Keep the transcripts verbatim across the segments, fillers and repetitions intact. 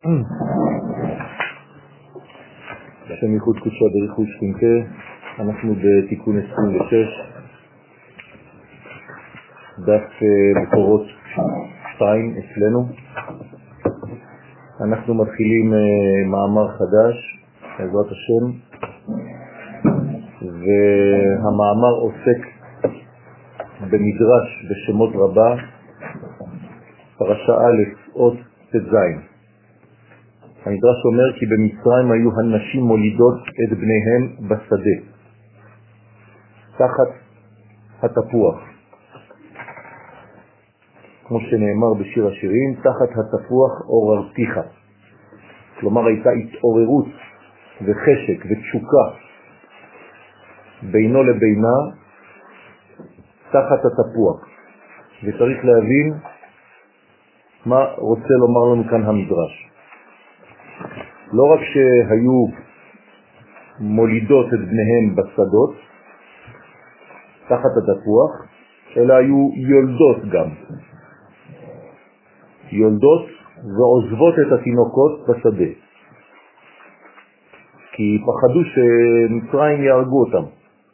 השם ייחוד קודשא בריחוד שכינתה, אנחנו בתיקון עשרים ושש, דף מקורות שתיים אצלנו. אנחנו מתחילים מאמר חדש, בעזרת השם, והמאמר עוסק במדרש בשמות רבה, פרשה א' אות ט"ז. המדרש אומר כי במצרים היו הנשים מולידות את בניהם בשדה, תחת התפוח. כמו שנאמר בשיר השירים, תחת התפוח עוררתיך. כלומר הייתה התעוררות וחשק ותשוקה בינו לבינה תחת התפוח. וצריך להבין מה רוצה לומר לנו כאן המדרש. לא רק שהיו מולידות את בניהם בשדות תחת התפוח, אלא היו יולדות גם. יולדות ועוזבות את התינוקות בשדה, כי פחדו שמצרים יהרגו אותם,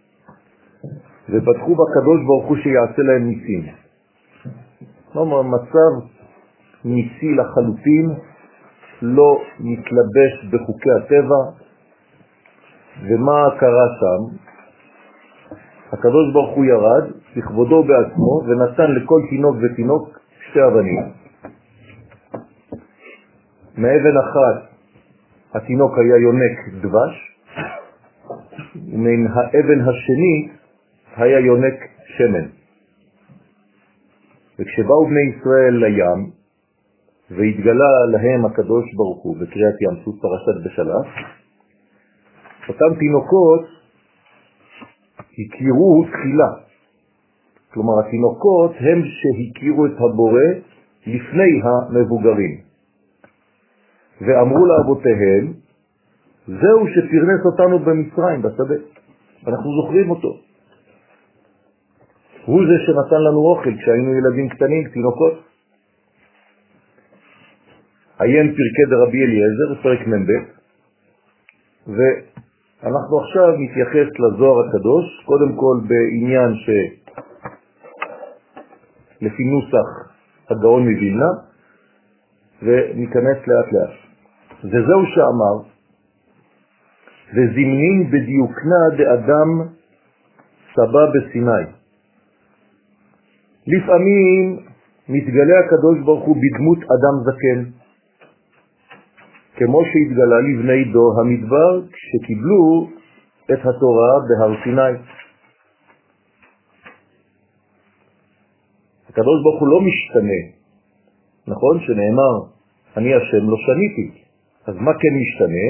ובטחו בקדוש ברוך הוא שיעשה להם ניסים. כלומר, מצב ניסי לחלוטין, לא מתלבש בחוקי הטבע. ומה קרה שם? הקדוש ברוך הוא ירד לכבודו בעצמו ונתן לכל תינוק ותינוק שתי אבנים. מאבן אחת התינוק היה יונק דבש, ומן האבן השני היה יונק שמן. וכשבאו בני ישראל לים והתגלה להם הקדוש ברוך הוא בקריאת ים סוף פרשת בשלח, אותם תינוקות הכירו תחילה. כלומר התינוקות הם שהכירו את הבורא לפני המבוגרים, ואמרו לאבותיהם, זהו שפרנס אותנו במצרים בשדה, אנחנו זוכרים אותו, הוא זה שנתן לנו אוכל כשהיינו ילדים קטנים, תינוקות. עיין פרקי דרבי אליעזר, פרק מ"ב, ואנחנו עכשיו נתייחס לזוהר הקדוש, קודם כל בעניין שלפי נוסח הגאון מווילנה, וניכנס לאט לאט. וזהו שאמר, וזמנין בדיוקנה דאדם סבא בסיני. לפעמים מתגלה הקדוש ברוך הוא בדמות אדם זקן, כמו שהתגלה לבני דור המדבר כשקיבלו את התורה בהר סיני. הקדוש ברוך הוא לא משתנה, נכון? שנאמר, אני השם לא שניתי. אז מה כן משתנה?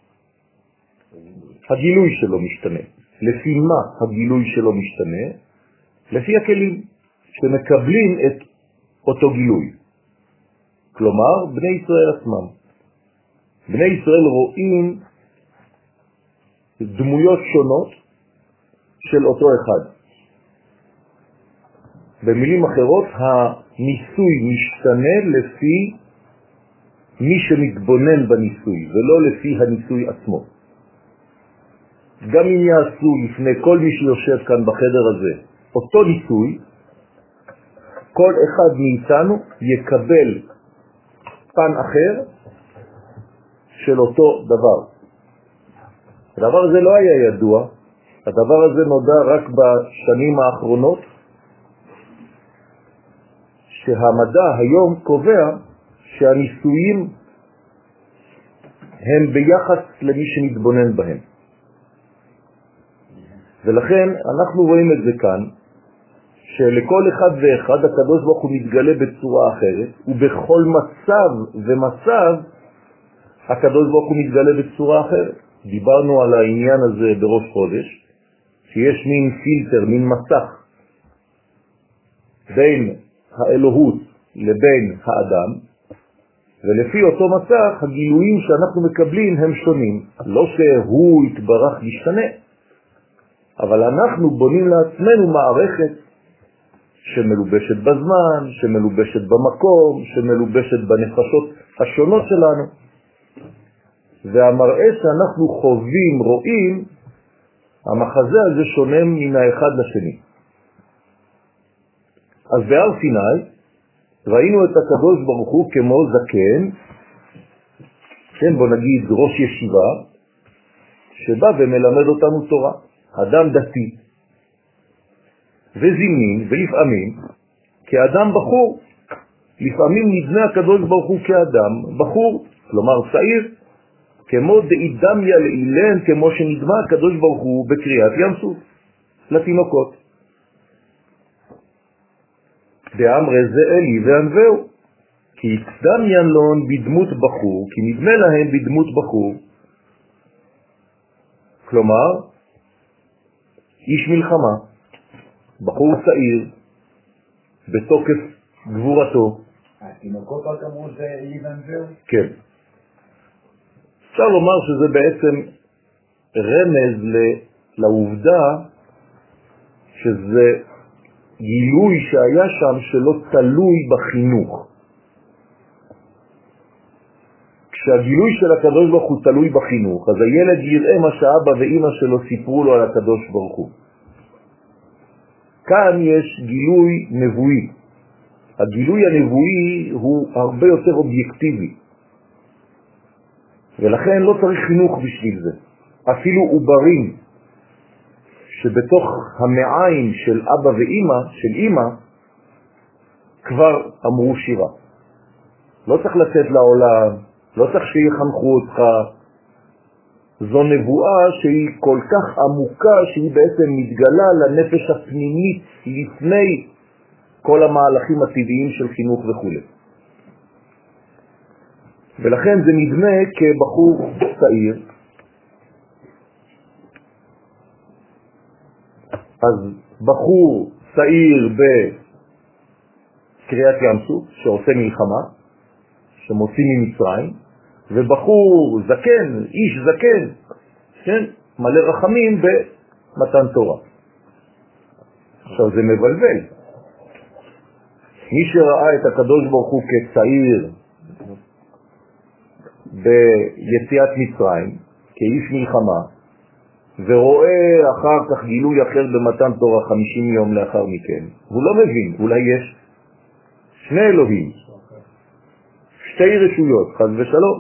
הגילוי שלו משתנה. לפי מה הגילוי שלו משתנה? לפי הכלים שמקבלים את אותו גילוי. כלומר, בני ישראל עצמם. בני ישראל רואים דמויות שונות של אותו אחד. במילים אחרות, הניסוי משתנה לפי מי שמתבונן בניסוי, ולא לפי הניסוי עצמו. גם אם יעשו לפני כל מי שיושב כאן בחדר הזה אותו ניסוי, כל אחד מאיתנו יקבל פן אחר של אותו דבר. הדבר הזה לא היה ידוע, הדבר הזה נודע רק בשנים האחרונות, שהמדע היום קובע שהניסויים הם ביחס למי שמתבונן בהם. ולכן אנחנו רואים את זה כאן, שלכל אחד ואחד הקדוש ברוך הוא מתגלה בצורה אחרת, ובכל מצב ומצב הקדוש ברוך הוא מתגלה בצורה אחרת. דיברנו על העניין הזה בראש חודש, שיש מין פילטר, מין מסך בין האלוהות לבין האדם, ולפי אותו מסך הגילויים שאנחנו מקבלים הם שונים. לא שהוא יתברך משתנה, אבל אנחנו בונים לעצמנו מערכת שמלובשת בזמן, שמלובשת במקום, שמלובשת בנפשות השונות שלנו. והמראה שאנחנו חווים, רואים, המחזה הזה שונה מן האחד לשני. אז בהר סיני ראינו את הקדוש ברוך הוא כמו זקן, כן, בוא נגיד ראש ישיבה, שבא ומלמד אותנו תורה, אדם דתי, וזימין, ולפעמים כאדם בחור, לפעמים נדמה הקדוש ברוך הוא כאדם בחור, כלומר צעיר, כמו דאידמיה לאילן, כמו שנדמה הקדוש ברוך הוא בקריאת ים סוף לתינוקות. דאמרי זה אלי וענבהו, כי יצדמיין לון בדמות בחור, כי נדמה להם בדמות בחור, כלומר איש מלחמה, בחור צעיר, בתוקף גבורתו. התינוקות רק אמרו זה אלי וענבהו? כן. אפשר לומר שזה בעצם רמז לעובדה שזה גילוי שהיה שם שלא תלוי בחינוך. כשהגילוי של הקדוש ברוך הוא תלוי בחינוך, אז הילד יראה מה שאבא ואמא שלו סיפרו לו על הקדוש ברוך הוא. כאן יש גילוי נבואי. הגילוי הנבואי הוא הרבה יותר אובייקטיבי. ולכן לא צריך חינוך בשביל זה. אפילו עוברים שבתוך המעיים של אבא ואמא, של אמא, כבר אמרו שירה. לא צריך לצאת לעולם, לא צריך שיחנכו אותך. זו נבואה שהיא כל כך עמוקה שהיא בעצם מתגלה לנפש הפנימית לפני כל המהלכים הטבעיים של חינוך וכו'. ולכן זה נדמה כבחור צעיר. אז בחור צעיר בקריאת ים סוף שעושה מלחמה, שמוציא ממצרים, ובחור זקן, איש זקן, כן, מלא רחמים במתן תורה. עכשיו זה מבלבל. מי שראה את הקדוש ברוך הוא כצעיר ביציאת מצרים, כאיש מלחמה, ורואה אחר כך גילוי אחר במתן תורה חמישים יום לאחר מכן, הוא לא מבין, אולי יש שני אלוהים, שתי רשויות, חס ושלום.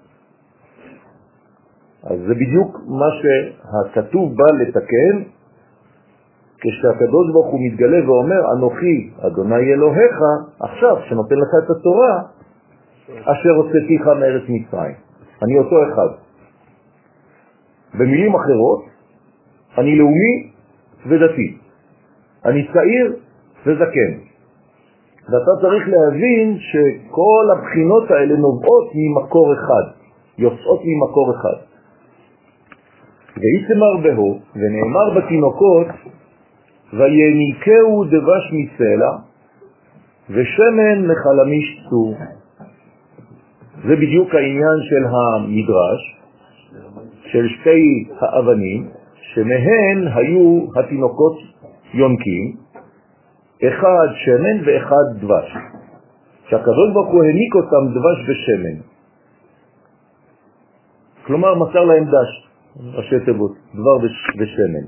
אז זה בדיוק מה שהכתוב בא לתקן, כשהקדוש ברוך הוא מתגלה ואומר, אנוכי אדוני אלוהיך, עכשיו שנותן לך את התורה, אשר הוצאתיך מארץ מצרים. אני אותו אחד. במילים אחרות, אני לאומי ודתי. אני צעיר וזקן. ואתה צריך להבין שכל הבחינות האלה נובעות ממקור אחד, יוצאות ממקור אחד. ויצמר בהו, ונאמר בתינוקות, ויניקהו דבש מסלע, ושמן מחלמיש צור. זה בדיוק העניין של המדרש, של שתי האבנים, שמהן היו התינוקות יונקים, אחד שמן ואחד דבש. שהקדוש ברוך הוא העניק אותם דבש ושמן. כלומר מסר להם דש, ראשי תיבות, דבר ושמן.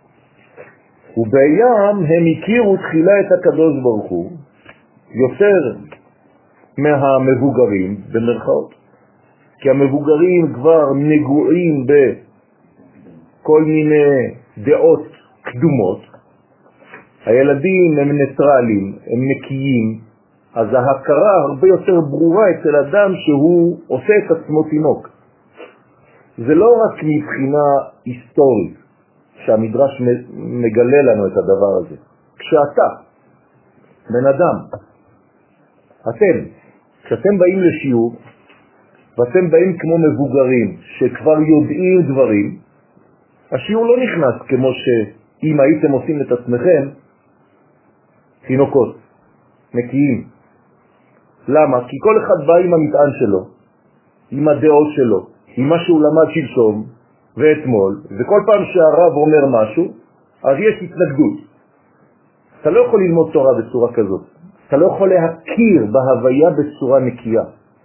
ובים הם הכירו תחילה את הקדוש ברוך הוא, יותר מהמבוגרים במרכאות, כי המבוגרים כבר נגועים בכל מיני דעות קדומות, הילדים הם ניטרלים, הם נקיים, אז ההכרה הרבה יותר ברורה אצל אדם שהוא עושה את עצמו תינוק. זה לא רק מבחינה היסטורית שהמדרש מגלה לנו את הדבר הזה. כשאתה, בן אדם, אתם, כשאתם באים לשיעור, ואתם באים כמו מבוגרים שכבר יודעים דברים, השיעור לא נכנס כמו שאם הייתם עושים את עצמכם תינוקות, נקיים. למה? כי כל אחד בא עם המטען שלו, עם הדעות שלו, עם מה שהוא למד שלשום ואתמול, וכל פעם שהרב אומר משהו, אז יש התנגדות. אתה לא יכול ללמוד תורה בצורה כזאת. אתה לא יכול להכיר בהוויה בצורה נקייה.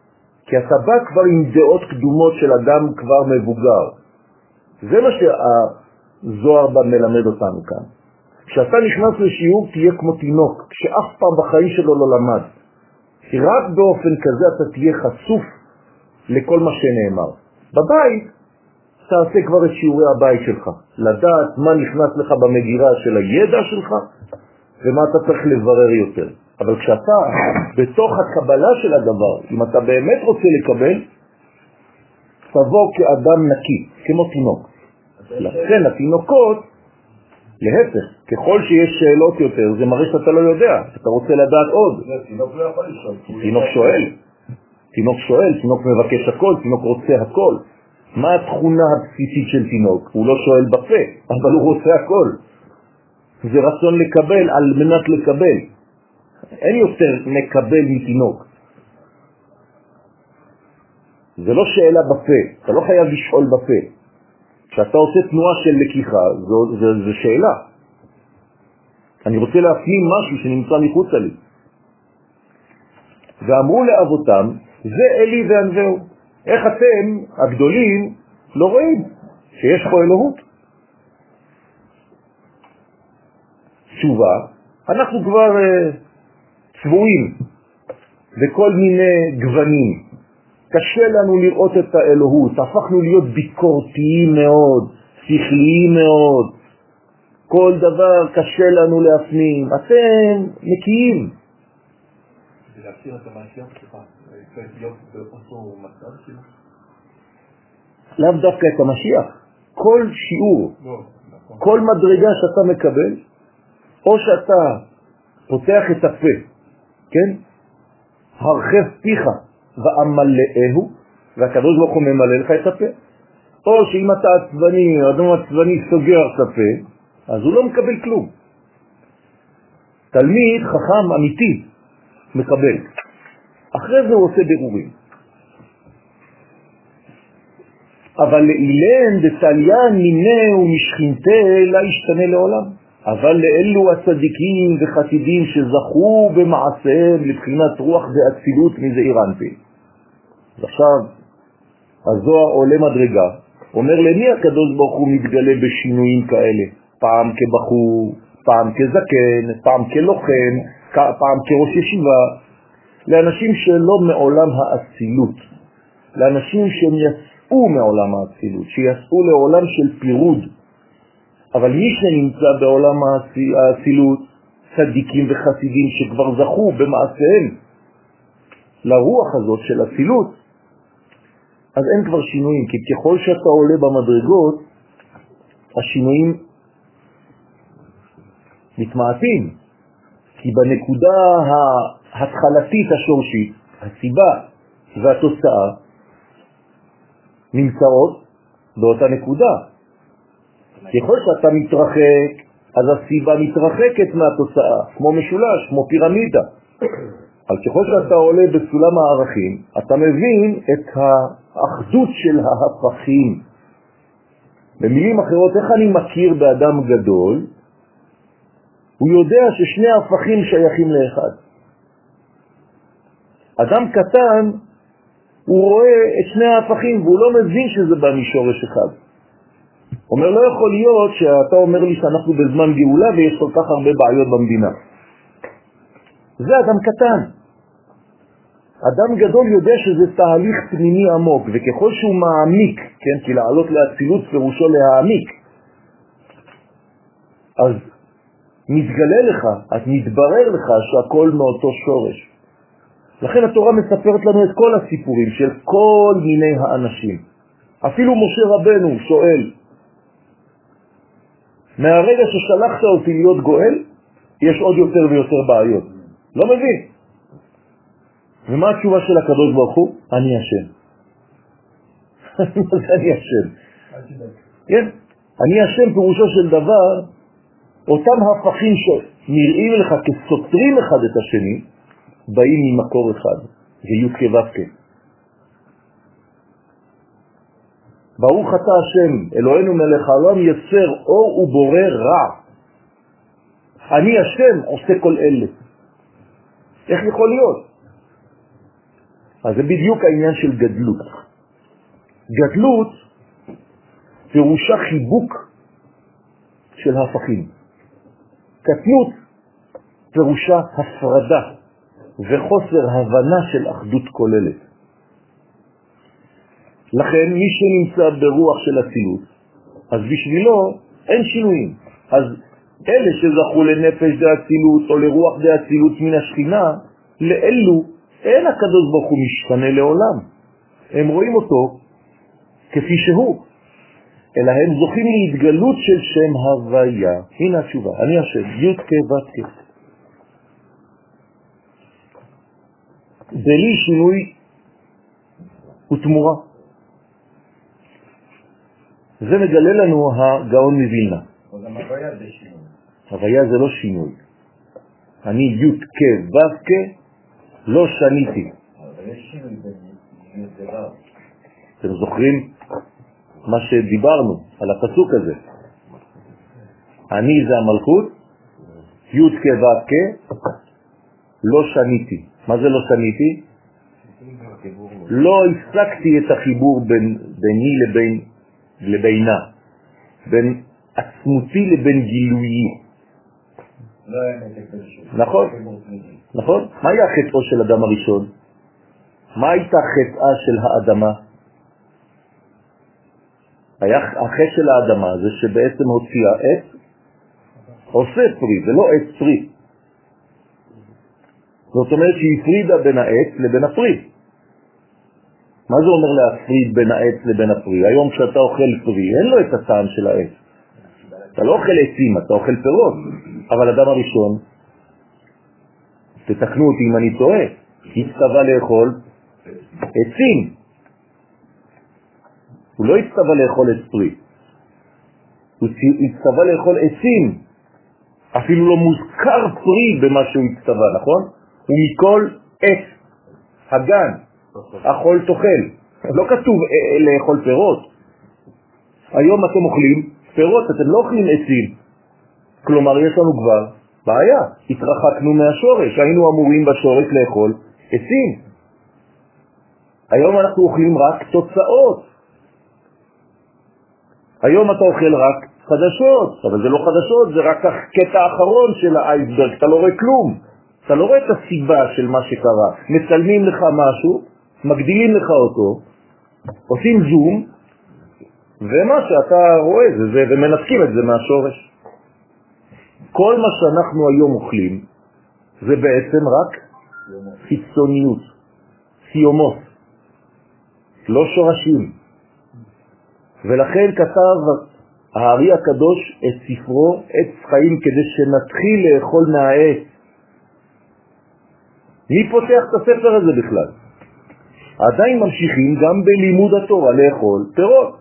כי אתה בא כבר עם דעות קדומות של אדם כבר מבוגר. זה מה שהזוהר בא מלמד אותנו כאן. כשאתה נכנס לשיעור תהיה כמו תינוק, שאף פעם בחיים שלו לא למד. כי רק באופן כזה אתה תהיה חשוף לכל מה שנאמר. בבית תעשה כבר את שיעורי הבית שלך, לדעת מה נכנס לך במגירה של הידע שלך ומה אתה צריך לברר יותר. אבל כשאתה בתוך הקבלה של הדבר, אם אתה באמת רוצה לקבל, תבוא כאדם נקי, כמו תינוק. לכן התינוקות, להפך, ככל שיש שאלות יותר, זה מראה שאתה לא יודע, אתה רוצה לדעת עוד. תינוק לא יכול לשאול. תינוק שואל, תינוק שואל, תינוק מבקש הכל, תינוק רוצה הכל. מה התכונה הבסיסית של תינוק? הוא לא שואל בפה, אבל הוא רוצה הכל. זה רצון לקבל על מנת לקבל. אין יותר מקבל מתינוק. זה לא שאלה בפה, אתה לא חייב לשאול בפה. כשאתה עושה תנועה של לקיחה, זו, זו, זו שאלה. אני רוצה להפנים משהו שנמצא מחוץ לי. ואמרו לאבותם, זה אלי וענבהו. איך אתם, הגדולים, לא רואים שיש פה אלוהות? תשובה, אנחנו כבר uh, צבועים בכל מיני גוונים. קשה לנו לראות את האלוהות, הפכנו להיות ביקורתיים מאוד, שכליים מאוד. כל דבר קשה לנו להפנים. אתם נקיים. זה להכיר את המשיח שלך, צריך להיות באותו מצב שלך? לאו דווקא את המשיח. כל שיעור, כל מדרגה שאתה מקבל, או שאתה פותח את הפה, כן? הרחב פיך ואמלאהו, והקדוש ברוך הוא ממלא לך את הפה. או שאם אתה עצבני, אדם עצבני סוגר את הפה, אז הוא לא מקבל כלום. תלמיד חכם אמיתי מקבל. אחרי זה הוא עושה בירורים. אבל לאילן דתליין מיני ומשכינתה לא ישתנה לעולם. אבל לאלו הצדיקים וחסידים שזכו במעשיהם לבחינת רוח ואצילות מזעיר אנפין. אז עכשיו הזוהר עולה מדרגה, אומר למי הקדוש ברוך הוא מתגלה בשינויים כאלה? פעם כבחור, פעם כזקן, פעם כלוחם, פעם כראש ישיבה, לאנשים שלא מעולם האצילות, לאנשים שהם יצאו מעולם האצילות, שיצאו לעולם של פירוד. אבל מי שנמצא בעולם האצילות, צדיקים וחסידים שכבר זכו במעשיהם לרוח הזאת של אצילות, אז אין כבר שינויים, כי ככל שאתה עולה במדרגות, השינויים מתמעטים, כי בנקודה ההתחלתית השורשית, הסיבה והתוצאה נמצאות באותה נקודה. ככל שאתה מתרחק, אז הסיבה מתרחקת מהתוצאה, כמו משולש, כמו פירמידה. אבל ככל שאתה עולה בסולם הערכים, אתה מבין את האחדות של ההפכים. במילים אחרות, איך אני מכיר באדם גדול? הוא יודע ששני ההפכים שייכים לאחד. אדם קטן, הוא רואה את שני ההפכים, והוא לא מבין שזה בא משורש אחד. אומר, לא יכול להיות שאתה אומר לי שאנחנו בזמן גאולה ויש כל כך הרבה בעיות במדינה. זה אדם קטן. אדם גדול יודע שזה תהליך פנימי עמוק, וככל שהוא מעמיק, כן, כי לעלות לאצילות פירושו להעמיק, אז מתגלה לך, אז מתברר לך שהכל מאותו שורש. לכן התורה מספרת לנו את כל הסיפורים של כל מיני האנשים. אפילו משה רבנו שואל, מהרגע ששלחת אותי להיות גואל, יש עוד יותר ויותר בעיות. לא מבין. ומה התשובה של הקדוש ברוך הוא? אני השם. מה זה אני השם? כן? אני השם פירושו של דבר, אותם הפכים שנראים לך כסותרים אחד את השני, באים ממקור אחד, ויהיו כבבקה. ברוך אתה השם, אלוהינו מלך העולם, יצר אור ובורא רע. אני השם עושה כל אלה. איך יכול להיות? אז זה בדיוק העניין של גדלות. גדלות פירושה חיבוק של הפכים. קטנות פירושה הפרדה וחוסר הבנה של אחדות כוללת. לכן מי שנמצא ברוח של אצילות, אז בשבילו אין שינויים. אז אלה שזכו לנפש דאצילות או לרוח דאצילות מן השכינה, לאלו אין הקדוש ברוך הוא משתנה לעולם. הם רואים אותו כפי שהוא, אלא הם זוכים להתגלות של שם הוויה. הנה התשובה, אני השם, י' כ' ו' כ'. בלי שינוי ותמורה. זה מגלה לנו הגאון מווילנה. אבל גם הוויה זה שינוי. הוויה זה לא שינוי. אני י' כ' ו' כ' לא שניתי. אבל יש שינוי בין י' דבר. אתם זוכרים מה שדיברנו על הפסוק הזה? אני זה המלכות, י' כ' ו' כ' לא שניתי. מה זה לא שניתי? לא הפסקתי את החיבור בין, ביני לבין, לבינה, בין עצמותי לבין גילויי. לא היה נתק בלשון. נכון, נכון. מה היה חטאו של אדם הראשון? מה הייתה חטאה של האדמה? היה החטא של האדמה זה שבעצם הוציאה עץ, עושה פרי, ולא עץ פרי. זאת אומרת שהיא הפרידה בין העץ לבין הפרי. מה זה אומר להפריד בין העץ לבין הפרי? היום כשאתה אוכל פרי, אין לו את הטעם של העץ. אתה לא אוכל עצים, אתה אוכל פירות. אבל אדם הראשון, תתקנו אותי אם אני טועה, הצטווה לאכול עצים. הוא לא הצטווה לאכול עץ פרי. הוא הצטווה לאכול עצים. אפילו לא מוזכר פרי במה שהוא הצטווה, נכון? ומכל עץ, הגן, אכול תאכל. לא כתוב לאכול פירות. היום אתם אוכלים פירות, אתם לא אוכלים עצים. כלומר, יש לנו כבר בעיה. התרחקנו מהשורש, היינו אמורים בשורש לאכול עצים. היום אנחנו אוכלים רק תוצאות. היום אתה אוכל רק חדשות, אבל זה לא חדשות, זה רק הקטע האחרון של האייסברג, אתה לא רואה כלום. אתה לא רואה את הסיבה של מה שקרה. מצלמים לך משהו, מגדילים לך אותו, עושים זום, ומה שאתה רואה זה זה, ומנתקים את זה מהשורש. כל מה שאנחנו היום אוכלים, זה בעצם רק חיצוניות, סיומות, לא שורשים. ולכן כתב הארי הקדוש את ספרו עץ חיים כדי שנתחיל לאכול מהעץ. מי פותח את הספר הזה בכלל? עדיין ממשיכים גם בלימוד התורה לאכול פירות.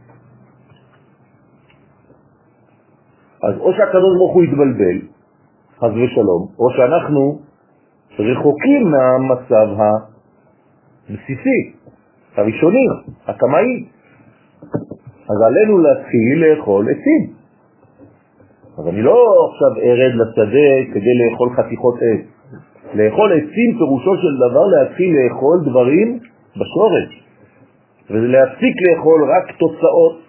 אז או שהקדוש ברוך הוא יתבלבל, חס ושלום, או שאנחנו רחוקים מהמצב הבסיסי, הראשוני, הקמאי. אז עלינו להתחיל לאכול עצים. אז אני לא עכשיו ארד לשדה כדי לאכול חתיכות עץ. לאכול עצים פירושו של דבר להתחיל לאכול דברים בשורש. ולהפסיק לאכול רק תוצאות.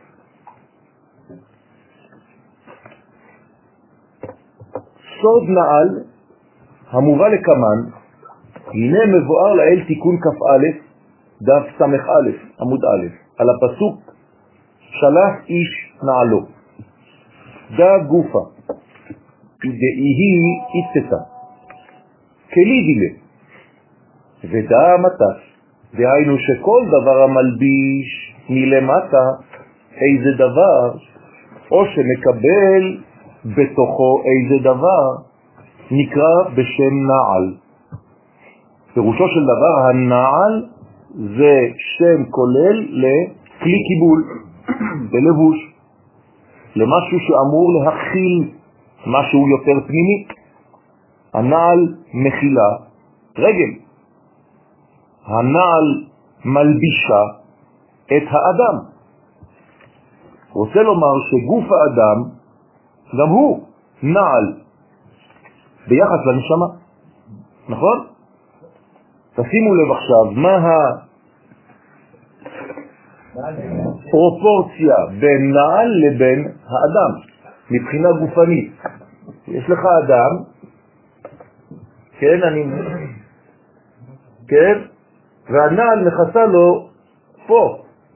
סוד נעל המובא לקמן, הנה מבואר לאל תיקון כף א', דף סמך א', עמוד א', על הפסוק שלח איש נעלו. דה גופה, דאיהי איצתה, כלי דילה, ודה מטס, דהיינו שכל דבר המלביש מלמטה איזה דבר, או שמקבל בתוכו איזה דבר, נקרא בשם נעל. פירושו של דבר, הנעל זה שם כולל לכלי קיבול, ללבוש, למשהו שאמור להכיל משהו יותר פנימי. הנעל מכילה רגל. הנעל מלבישה את האדם. רוצה לומר שגוף האדם גם הוא נעל ביחס לנשמה. נכון? תשימו לב עכשיו, מה הפרופורציה בין נעל לבין האדם, מבחינה גופנית. יש לך אדם, כן, אני, כן, והנעל מכסה לו פה.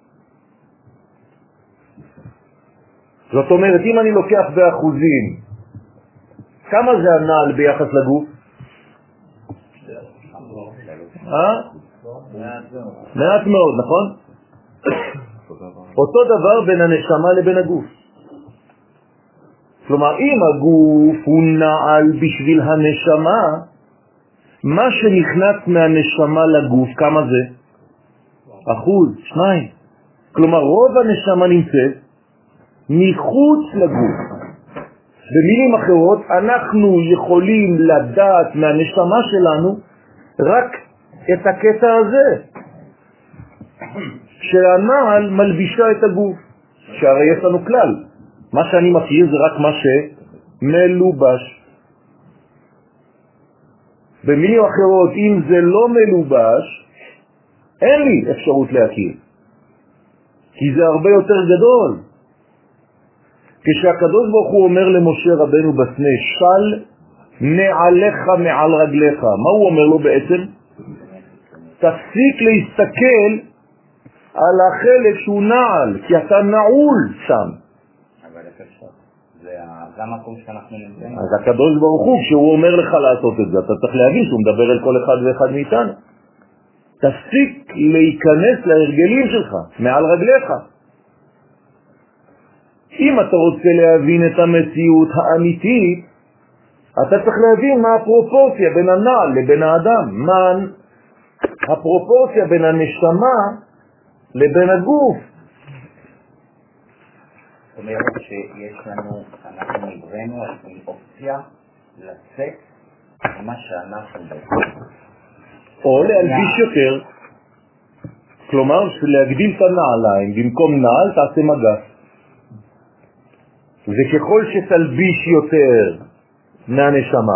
זאת אומרת, אם אני לוקח באחוזים, כמה זה הנעל ביחס לגוף? אה? מעט מאוד, נכון? אותו דבר בין הנשמה לבין הגוף. כלומר, אם הגוף הוא נעל בשביל הנשמה, מה שנכנס מהנשמה לגוף, כמה זה? אחוז, שניים. כלומר, רוב הנשמה נמצאת מחוץ לגוף. במילים אחרות, אנחנו יכולים לדעת מהנשמה שלנו רק את הקטע הזה, שהנעל מלבישה את הגוף. שהרי יש לנו כלל, מה שאני מכיר זה רק מה שמלובש. במילים אחרות, אם זה לא מלובש, אין לי אפשרות להכיר, כי זה הרבה יותר גדול. כשהקדוש ברוך הוא אומר למשה רבנו בסנה, של נעליך מעל רגליך, מה הוא אומר לו בעצם? תפסיק להסתכל על החלק שהוא נעל, כי אתה נעול שם. אבל אפשר, זה המקום שאנחנו נמצאים. אז הקדוש ברוך הוא, כשהוא אומר לך לעשות את זה, אתה צריך להבין שהוא מדבר על כל אחד ואחד מאיתנו. תפסיק להיכנס להרגלים שלך, מעל רגליך. אם אתה רוצה להבין את המציאות האמיתית, אתה צריך להבין מה הפרופורציה בין הנעל לבין האדם, מה הפרופורציה בין הנשמה לבין הגוף. זאת אומרת שיש לנו, אנחנו נבראנו על אופציה לצאת ממה שאנחנו בעצם. או להלביש יותר, כלומר להגדיל את הנעליים, במקום נעל תעשה מגף. וככל שתלביש יותר מהנשמה,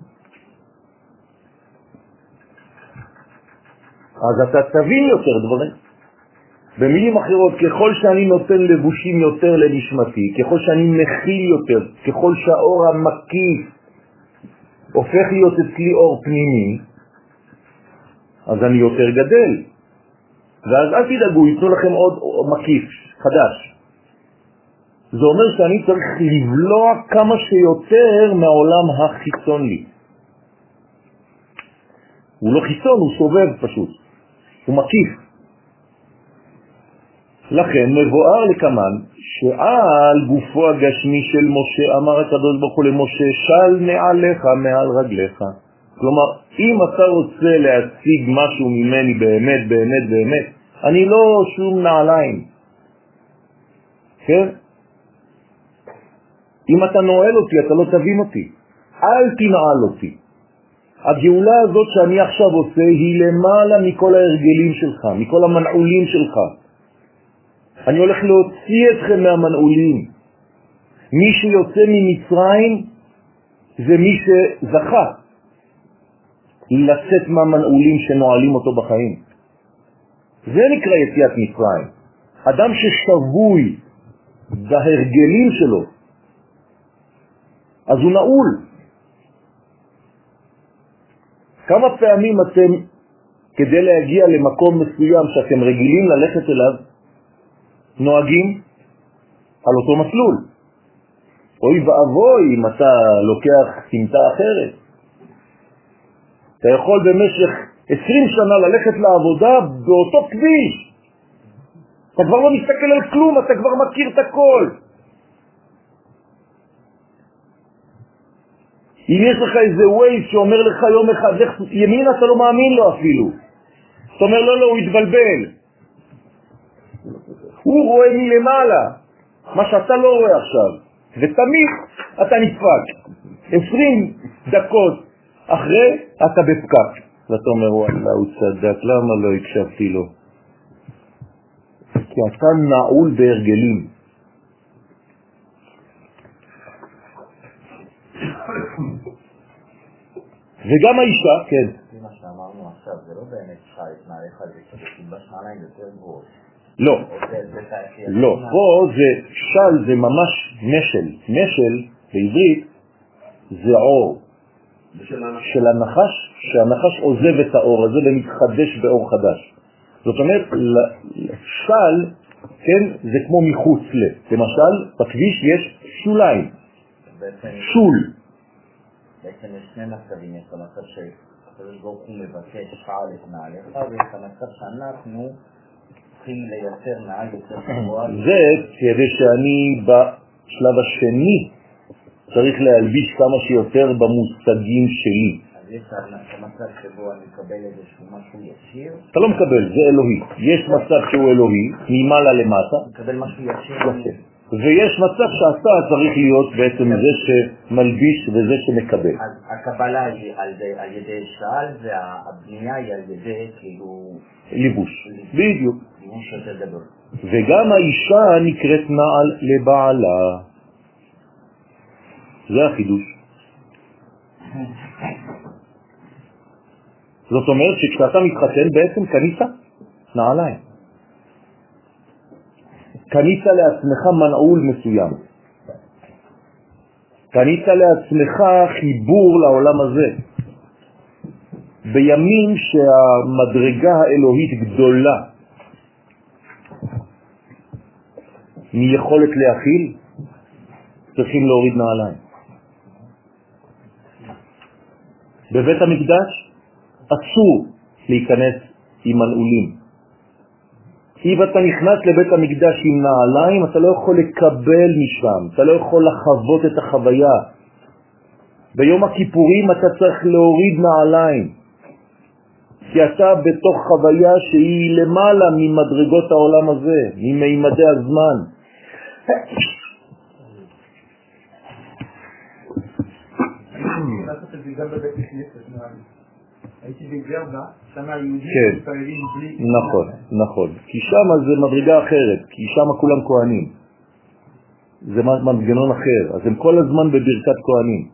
אז אתה תבין יותר דברים. במילים אחרות, ככל שאני נותן לבושים יותר לנשמתי, ככל שאני מכיל יותר, ככל שהאור המקיף הופך להיות אצלי אור פנימי, אז אני יותר גדל. ואז אל תדאגו, ייתנו לכם עוד מקיף חדש. זה אומר שאני צריך לבלוע כמה שיותר מהעולם החיצון לי. הוא לא חיצון, הוא סובב פשוט. הוא מקיף. לכן מבואר לכמן שעל גופו הגשמי של משה אמר הקדוש ברוך הוא למשה, של נעליך מעל רגליך. כלומר, אם אתה רוצה להציג משהו ממני באמת, באמת, באמת, אני לא שום נעליים. כן? אם אתה נועל אותי, אתה לא תבין אותי. אל תנעל אותי. הגאולה הזאת שאני עכשיו עושה היא למעלה מכל ההרגלים שלך, מכל המנעולים שלך. אני הולך להוציא אתכם מהמנעולים. מי שיוצא ממצרים זה מי שזכה לצאת מהמנעולים שנועלים אותו בחיים. זה נקרא יציאת מצרים. אדם ששבוי בהרגלים שלו, אז הוא נעול. כמה פעמים אתם, כדי להגיע למקום מסוים שאתם רגילים ללכת אליו, נוהגים על אותו מסלול? אוי ואבוי אם אתה לוקח סמטה אחרת. אתה יכול במשך עשרים שנה ללכת לעבודה באותו כביש. אתה כבר לא מסתכל על כלום, אתה כבר מכיר את הכל. אם יש לך איזה ווייז שאומר לך יום אחד, לך ימין, אתה לא מאמין לו אפילו. אתה אומר לא, לא, הוא התבלבל. הוא רואה מלמעלה, מה שאתה לא רואה עכשיו. ותמיד אתה נדפק. עשרים דקות אחרי אתה בפקק. ואתה אומר, וואלה, הוא צדק, למה לא הקשבתי לו? כי אתה נעול בהרגלים. וגם האישה, כן. מה שאמרנו עכשיו, זה לא נעליך זה כדי תלבש נעליים יותר גבוהות. לא, לא, פה זה של, זה ממש משל, משל בעברית זה אור של הנחש, שהנחש עוזב את האור הזה ומתחדש באור חדש. זאת אומרת, של, כן, זה כמו מחוץ ל. למשל, בכביש יש שוליים, שול. בעצם יש שני מצבים, יש המצב שהקדוש ברוך הוא מבקש שעל את נעליך, ויש המצב שאנחנו צריכים לייצר נעל יותר גבוהה. זה כדי שאני בשלב השני צריך להלביש כמה שיותר במושגים שלי. אז יש המצב שבו אני מקבל איזשהו משהו ישיר. אתה לא מקבל, זה אלוהי. יש מצב שהוא אלוהי, ממעלה למטה. מקבל משהו ישיר. ויש מצב שאתה צריך להיות בעצם זה שמלביש וזה שמקבל. אז הקבלה היא על ידי שעל, והבנייה היא על ידי כאילו... ליבוש, בדיוק. ליבוש יותר גדול. וגם האישה נקראת נעל לבעלה. זה החידוש. זאת אומרת שכשאתה מתחתן בעצם קנית נעליים. קנית לעצמך מנעול מסוים. קנית לעצמך חיבור לעולם הזה. בימים שהמדרגה האלוהית גדולה מיכולת להכיל, צריכים להוריד נעליים. בבית המקדש אסור להיכנס עם מנעולים. אם אתה נכנס לבית המקדש עם נעליים, אתה לא יכול לקבל משם, אתה לא יכול לחוות את החוויה. ביום הכיפורים אתה צריך להוריד נעליים, כי אתה בתוך חוויה שהיא למעלה ממדרגות העולם הזה, ממימדי הזמן. לעשות את זה גם בבית הכנסת, נראה לי. הייתי בגרבה, שמה יהודים מתפללים בלי... נכון, נכון. כי שם זה מדרגה אחרת, כי שם כולם כהנים. זה מנגנון אחר, אז הם כל הזמן בברכת כהנים.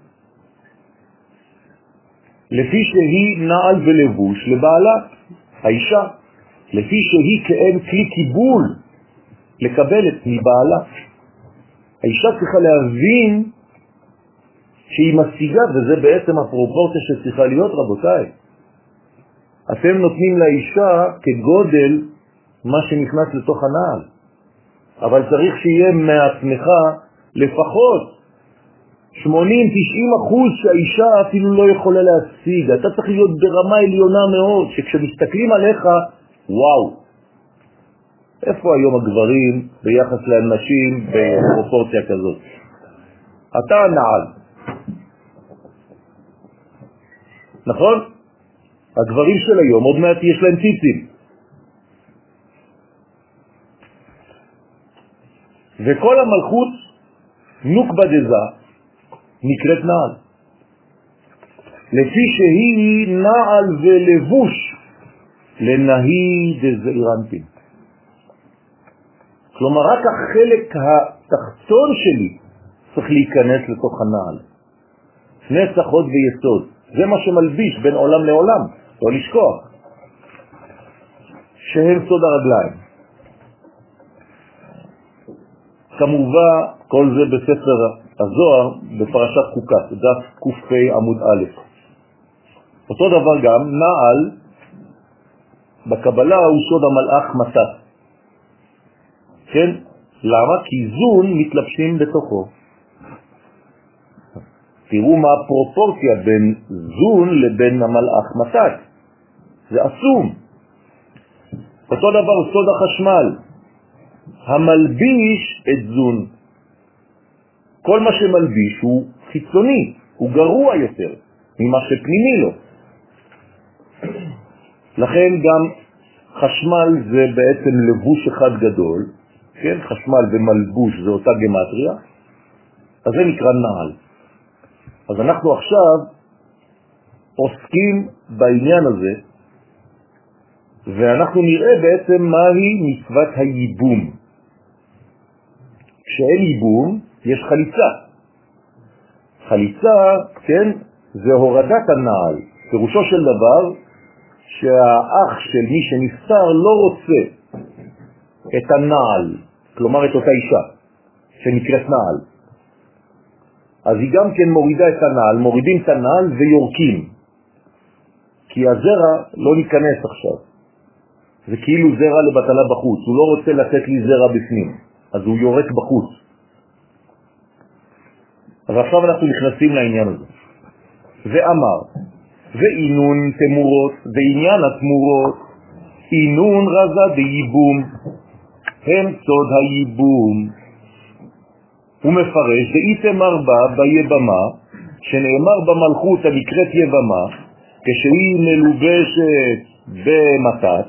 לפי שהיא נעל ולבוש לבעלה, האישה, לפי שהיא כאין כלי קיבול לקבלת מבעלה. האישה צריכה להבין שהיא משיגה, וזה בעצם הפרופורציה שצריכה להיות, רבותיי. אתם נותנים לאישה כגודל מה שנכנס לתוך הנעל. אבל צריך שיהיה מעצמך לפחות שמונים תשעים אחוז שהאישה אפילו לא יכולה להשיג. אתה צריך להיות ברמה עליונה מאוד, שכשמסתכלים עליך, וואו. איפה היום הגברים ביחס לאנשים בפרופורציה כזאת? אתה הנעל. נכון? הגברים של היום עוד מעט יש להם ציצים. וכל המלכות נוקבה דזה נקראת נעל. לפי שהיא נעל ולבוש לנהי דזעירנפין. כלומר רק החלק התחתון שלי צריך להיכנס לתוך הנעל. נצח עוד ויסוד. זה מה שמלביש בין עולם לעולם, לא לשכוח. שהם סוד הרגליים. כמובן, כל זה בספר הזוהר, בפרשת חוקת, דף ק"פ עמוד א'. אותו דבר גם, נעל, בקבלה הוא סוד המלאך מתת. כן? למה? כי זון מתלבשים בתוכו. תראו מה הפרופורציה בין זון לבין המלאך מתת. זה עצום. אותו דבר סוד החשמל. המלביש את זון. כל מה שמלביש הוא חיצוני, הוא גרוע יותר ממה שפנימי לו. לכן גם חשמל זה בעצם לבוש אחד גדול, כן? חשמל ומלבוש זה אותה גמטריה, אז זה נקרא נעל. אז אנחנו עכשיו עוסקים בעניין הזה, ואנחנו נראה בעצם מהי מצוות הייבום. כשאין ייבום, יש חליצה. חליצה, כן, זה הורדת הנעל. פירושו של דבר שהאח של מי שנפטר לא רוצה את הנעל, כלומר את אותה אישה שנקראת נעל. אז היא גם כן מורידה את הנעל, מורידים את הנעל ויורקים. כי הזרע לא ניכנס עכשיו. זה כאילו זרע לבטלה בחוץ, הוא לא רוצה לתת לי זרע בפנים, אז הוא יורק בחוץ. אז עכשיו אנחנו נכנסים לעניין הזה. ואמר, ואינון תמורות, ועניין התמורות, אינון רזה דייבום, הם סוד הייבום. הוא מפרש, ואיתמר בה ביבמה, שנאמר במלכות הנקראת יבמה, כשהיא מלובשת במתת,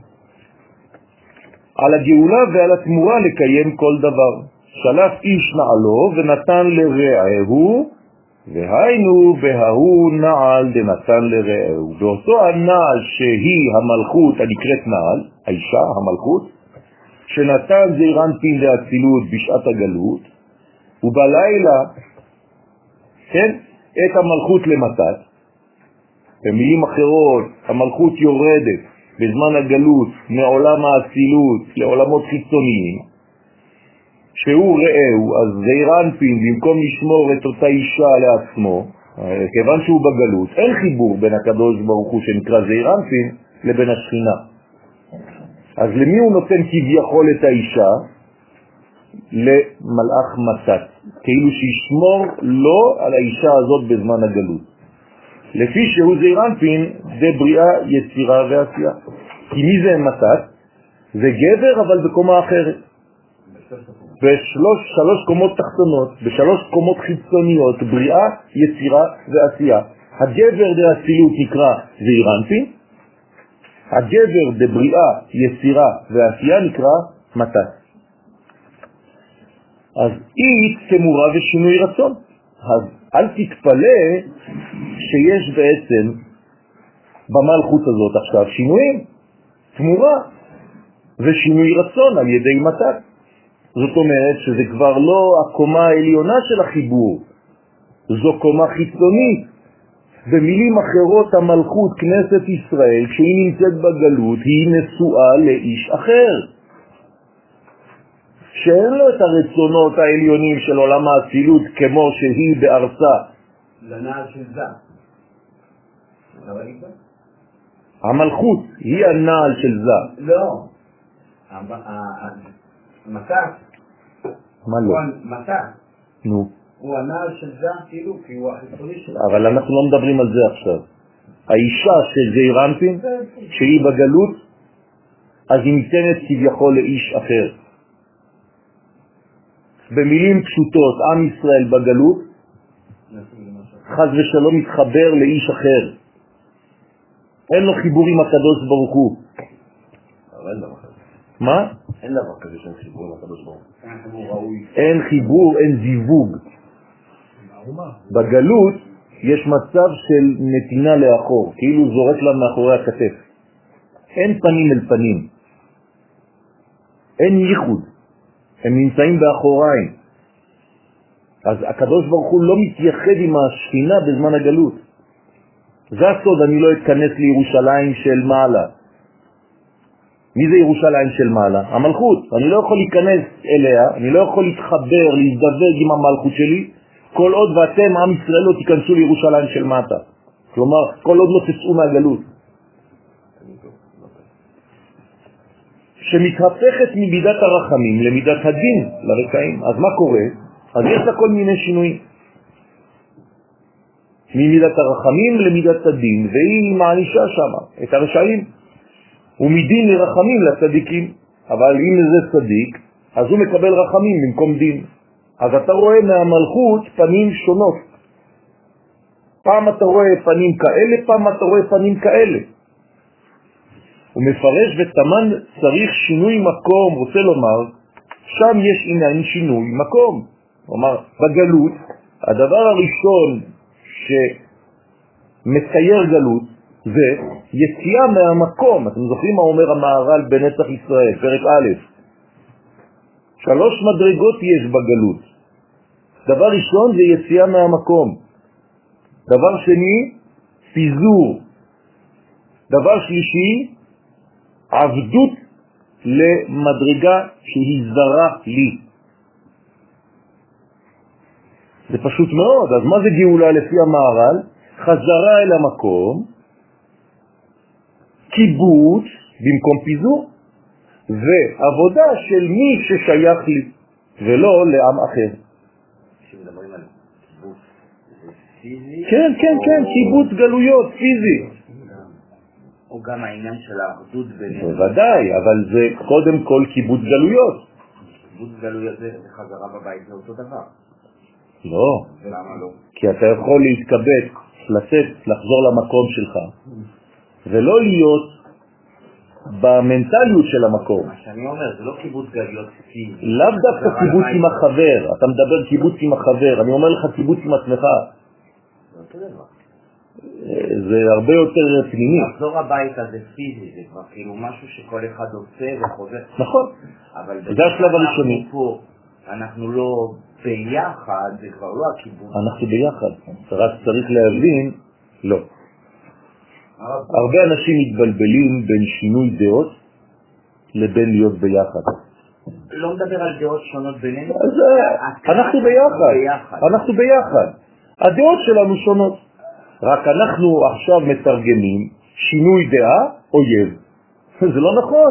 על הגאולה ועל התמורה לקיים כל דבר. שלף איש נעלו ונתן לרעהו, והיינו בהוא נעל דנתן לרעהו. ואותו הנעל שהיא המלכות הנקראת נעל, האישה, המלכות, שנתן זעיר אנפין והצילות בשעת הגלות, ובלילה, כן, את המלכות למתת. במילים אחרות, המלכות יורדת בזמן הגלות מעולם האצילות לעולמות חיצוניים, שהוא רעהו, אז זעיר אנפין, במקום לשמור את אותה אישה לעצמו, כיוון שהוא בגלות, אין חיבור בין הקדוש ברוך הוא שנקרא זעיר אנפין לבין השכינה. אז למי הוא נותן כביכול את האישה? למלאך מתת, כאילו שישמור לו על האישה הזאת בזמן הגלות. לפי שהוא זעיר אנפין, זה בריאה, יצירה ועשייה. כי מי זה מתת? זה גבר אבל בקומה אחרת. בשלוש שלוש קומות תחתונות, בשלוש קומות חיצוניות, בריאה, יצירה ועשייה. הגבר דאצילות נקרא זעיר אנפין, הגבר דבריאה, יצירה ועשייה נקרא מתת. אז היא תמורה ושינוי רצון. אז אל תתפלא שיש בעצם במלכות הזאת עכשיו שינויים, תמורה ושינוי רצון על ידי מתת. זאת אומרת שזה כבר לא הקומה העליונה של החיבור, זו קומה חיצונית. במילים אחרות, המלכות, כנסת ישראל, כשהיא נמצאת בגלות, היא נשואה לאיש אחר, שאין לו את הרצונות העליונים של עולם האצילות כמו שהיא בארצה. לנעל של זה. המלכות היא הנעל של זה. לא. מתת. מה לא? מתת. נו. הוא הנעל של זה כאילו, כי הוא החיצוני שלו. אבל אנחנו לא מדברים על זה עכשיו. האישה של זעיר אנפין, שהיא בגלות, אז היא ניתנת כביכול לאיש אחר. במילים פשוטות, עם ישראל בגלות, חז ושלום מתחבר לאיש אחר. אין לו חיבור עם הקדוש ברוך הוא. אין דבר כזה. מה? אין דבר כזה שאין חיבור עם הקדוש ברוך הוא. אין חיבור, אין זיווג. בגלות יש מצב של נתינה לאחור, כאילו זורק לה מאחורי הכתף. אין פנים אל פנים. אין ייחוד. הם נמצאים באחוריים. אז הקדוש ברוך הוא לא מתייחד עם השכינה בזמן הגלות. זה הסוד, אני לא אתכנס לירושלים של מעלה. מי זה ירושלים של מעלה? המלכות. אני לא יכול להיכנס אליה, אני לא יכול להתחבר, להזדווג עם המלכות שלי, כל עוד ואתם, עם ישראל, לא תיכנסו לירושלים של מטה. כלומר, כל עוד לא תצאו מהגלות. שמתהפכת ממידת הרחמים למידת הדין, לרקעים. אז מה קורה? אז יש לה כל מיני שינויים. ממידת הרחמים למידת הדין, והיא מענישה שם את הרשעים. ומדין לרחמים לצדיקים. אבל אם זה צדיק, אז הוא מקבל רחמים במקום דין. אז אתה רואה מהמלכות פנים שונות. פעם אתה רואה פנים כאלה, פעם אתה רואה פנים כאלה. הוא מפרש ותמן צריך שינוי מקום, רוצה לומר, שם יש עניין שינוי מקום. כלומר, בגלות, הדבר הראשון שמצייר גלות זה יציאה מהמקום. אתם זוכרים מה אומר המהר"ל בנצח ישראל, פרק א', שלוש מדרגות יש בגלות. דבר ראשון זה יציאה מהמקום. דבר שני, פיזור. דבר שלישי, עבדות למדרגה שהיא זרה לי. זה פשוט מאוד. אז מה זה גאולה לפי המהר"ל? חזרה אל המקום, קיבוץ במקום פיזור, ועבודה של מי ששייך לי, ולא לעם אחר. כשמדברים על קיבוץ, זה פיזי? כן, כן, כן, קיבוץ גלויות, פיזי. או גם העניין של האחדות בינינו. בוודאי, אבל זה קודם כל קיבוץ גלויות. קיבוץ גלויות זה חזרה בבית, זה אותו דבר. לא. ולמה לא? כי אתה יכול להתקבץ, לצאת, לחזור למקום שלך, ולא להיות במנטליות של המקום. מה שאני אומר, זה לא קיבוץ גלויות פיזי. לאו דווקא קיבוץ עם החבר, אתה מדבר קיבוץ עם החבר, אני אומר לך קיבוץ עם עצמך. זה אותו דבר. זה הרבה יותר פנימי. לחזור הביתה זה פיזי, זה כבר כאילו משהו שכל אחד עושה וחוזר. נכון. אבל זה השלב הראשוני. פה, אנחנו לא ביחד, זה כבר לא הקיבוץ. אנחנו ביחד. רק צריך להבין, לא. הרבה אנשים מתבלבלים בין שינוי דעות לבין להיות ביחד. לא מדבר על דעות שונות בינינו. אז אנחנו ביחד. אנחנו ביחד. הדעות שלנו שונות. רק אנחנו עכשיו מתרגמים שינוי דעה אויב. זה לא נכון.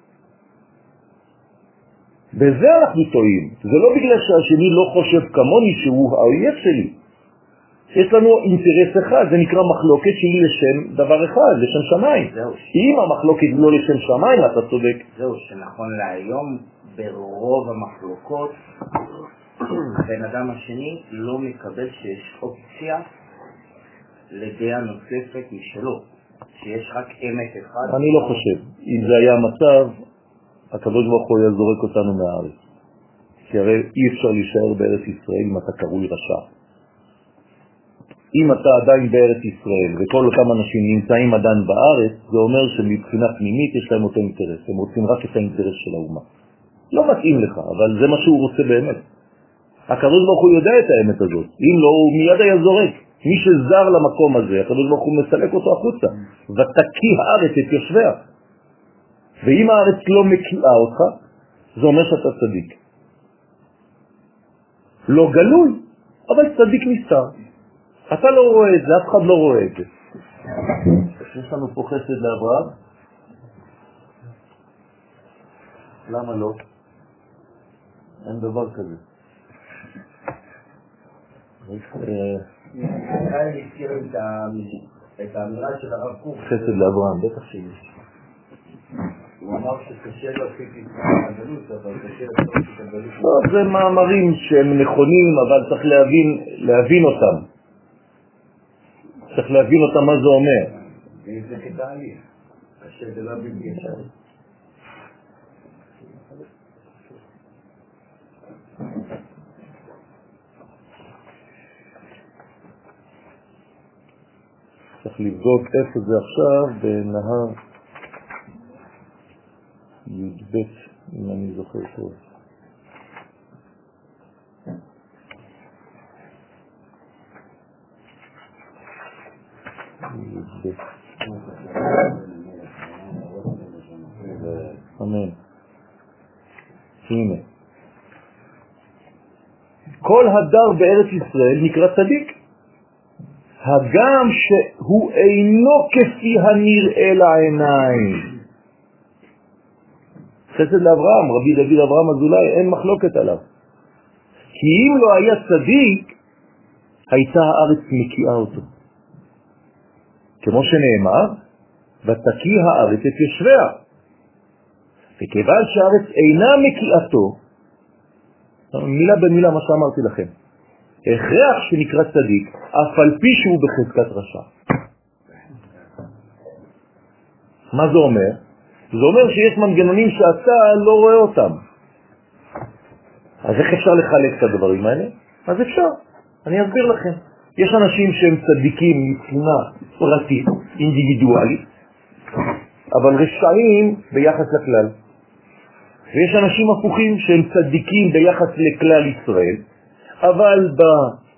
בזה אנחנו טועים. זה לא בגלל שהשני לא חושב כמוני שהוא האויב שלי. יש לנו אינטרס אחד, זה נקרא מחלוקת שהיא לשם דבר אחד, לשם שמיים. אם המחלוקת לא לשם שמיים, אתה צודק. זהו, שנכון להיום, ברוב המחלוקות, בן אדם השני לא מקבל שיש אופציה לדעה נוספת משלו, שיש רק אמת אחד. אני לא חושב. אם זה היה מצב, הקדוש ברוך הוא היה זורק אותנו מהארץ. כי הרי אי אפשר להישאר בארץ ישראל אם אתה קרוי רשע. אם אתה עדיין בארץ ישראל וכל אותם אנשים נמצאים עדיין בארץ, זה אומר שמבחינה פנימית יש להם אותו אינטרס. הם רוצים רק את האינטרס של האומה. לא מתאים לך, אבל זה מה שהוא רוצה באמת. הקדוש ברוך הוא יודע את האמת הזאת. אם לא, הוא מיד היה זורק. מי שזר למקום הזה, הקדוש ברוך הוא מסלק אותו החוצה. ותקיא הארץ את יושביה. ואם הארץ לא מקיאה אותך, זה אומר שאתה צדיק. לא גלוי, אבל צדיק נסתר. אתה לא רואה את זה, אף אחד לא רואה את זה. יש לנו פה חסד לאברהם? למה לא? אין דבר כזה. אני הזכיר את האמירה של הרב קוק. חסד לאברהם, בטח שיש. הוא אמר שקשה להפסיק את הגלות, אבל קשה להפסיק את הגלות. לא, זה מאמרים שהם נכונים, אבל צריך להבין, להבין אותם. צריך להבין אותם מה זה אומר. זה כתהליך. קשה זה לא בלתי אפשרי. צריך לבדוק איפה זה עכשיו בנהר י"ב, אם אני זוכר טוב. י"ב. אמן. הנה. כל הדר בארץ ישראל נקרא צדיק. הגם שהוא אינו כפי הנראה לעיניים. חסד לאברהם, רבי דוד אברהם אזולאי, אין מחלוקת עליו. כי אם לא היה צדיק, הייתה הארץ מקיאה אותו. כמו שנאמר, ותקיא הארץ את יושביה. וכיוון שהארץ אינה מקיאתו, מילה במילה מה שאמרתי לכם, הכרח שנקרא צדיק, אף על פי שהוא בחזקת רשע. מה זה אומר? זה אומר שיש מנגנונים שאתה לא רואה אותם. אז איך אפשר לחלק את הדברים האלה? אז אפשר. אני אסביר לכם. יש אנשים שהם צדיקים מבחינה פרטית, אינדיבידואלית, אבל רשעים ביחס לכלל. ויש אנשים הפוכים שהם צדיקים ביחס לכלל ישראל, אבל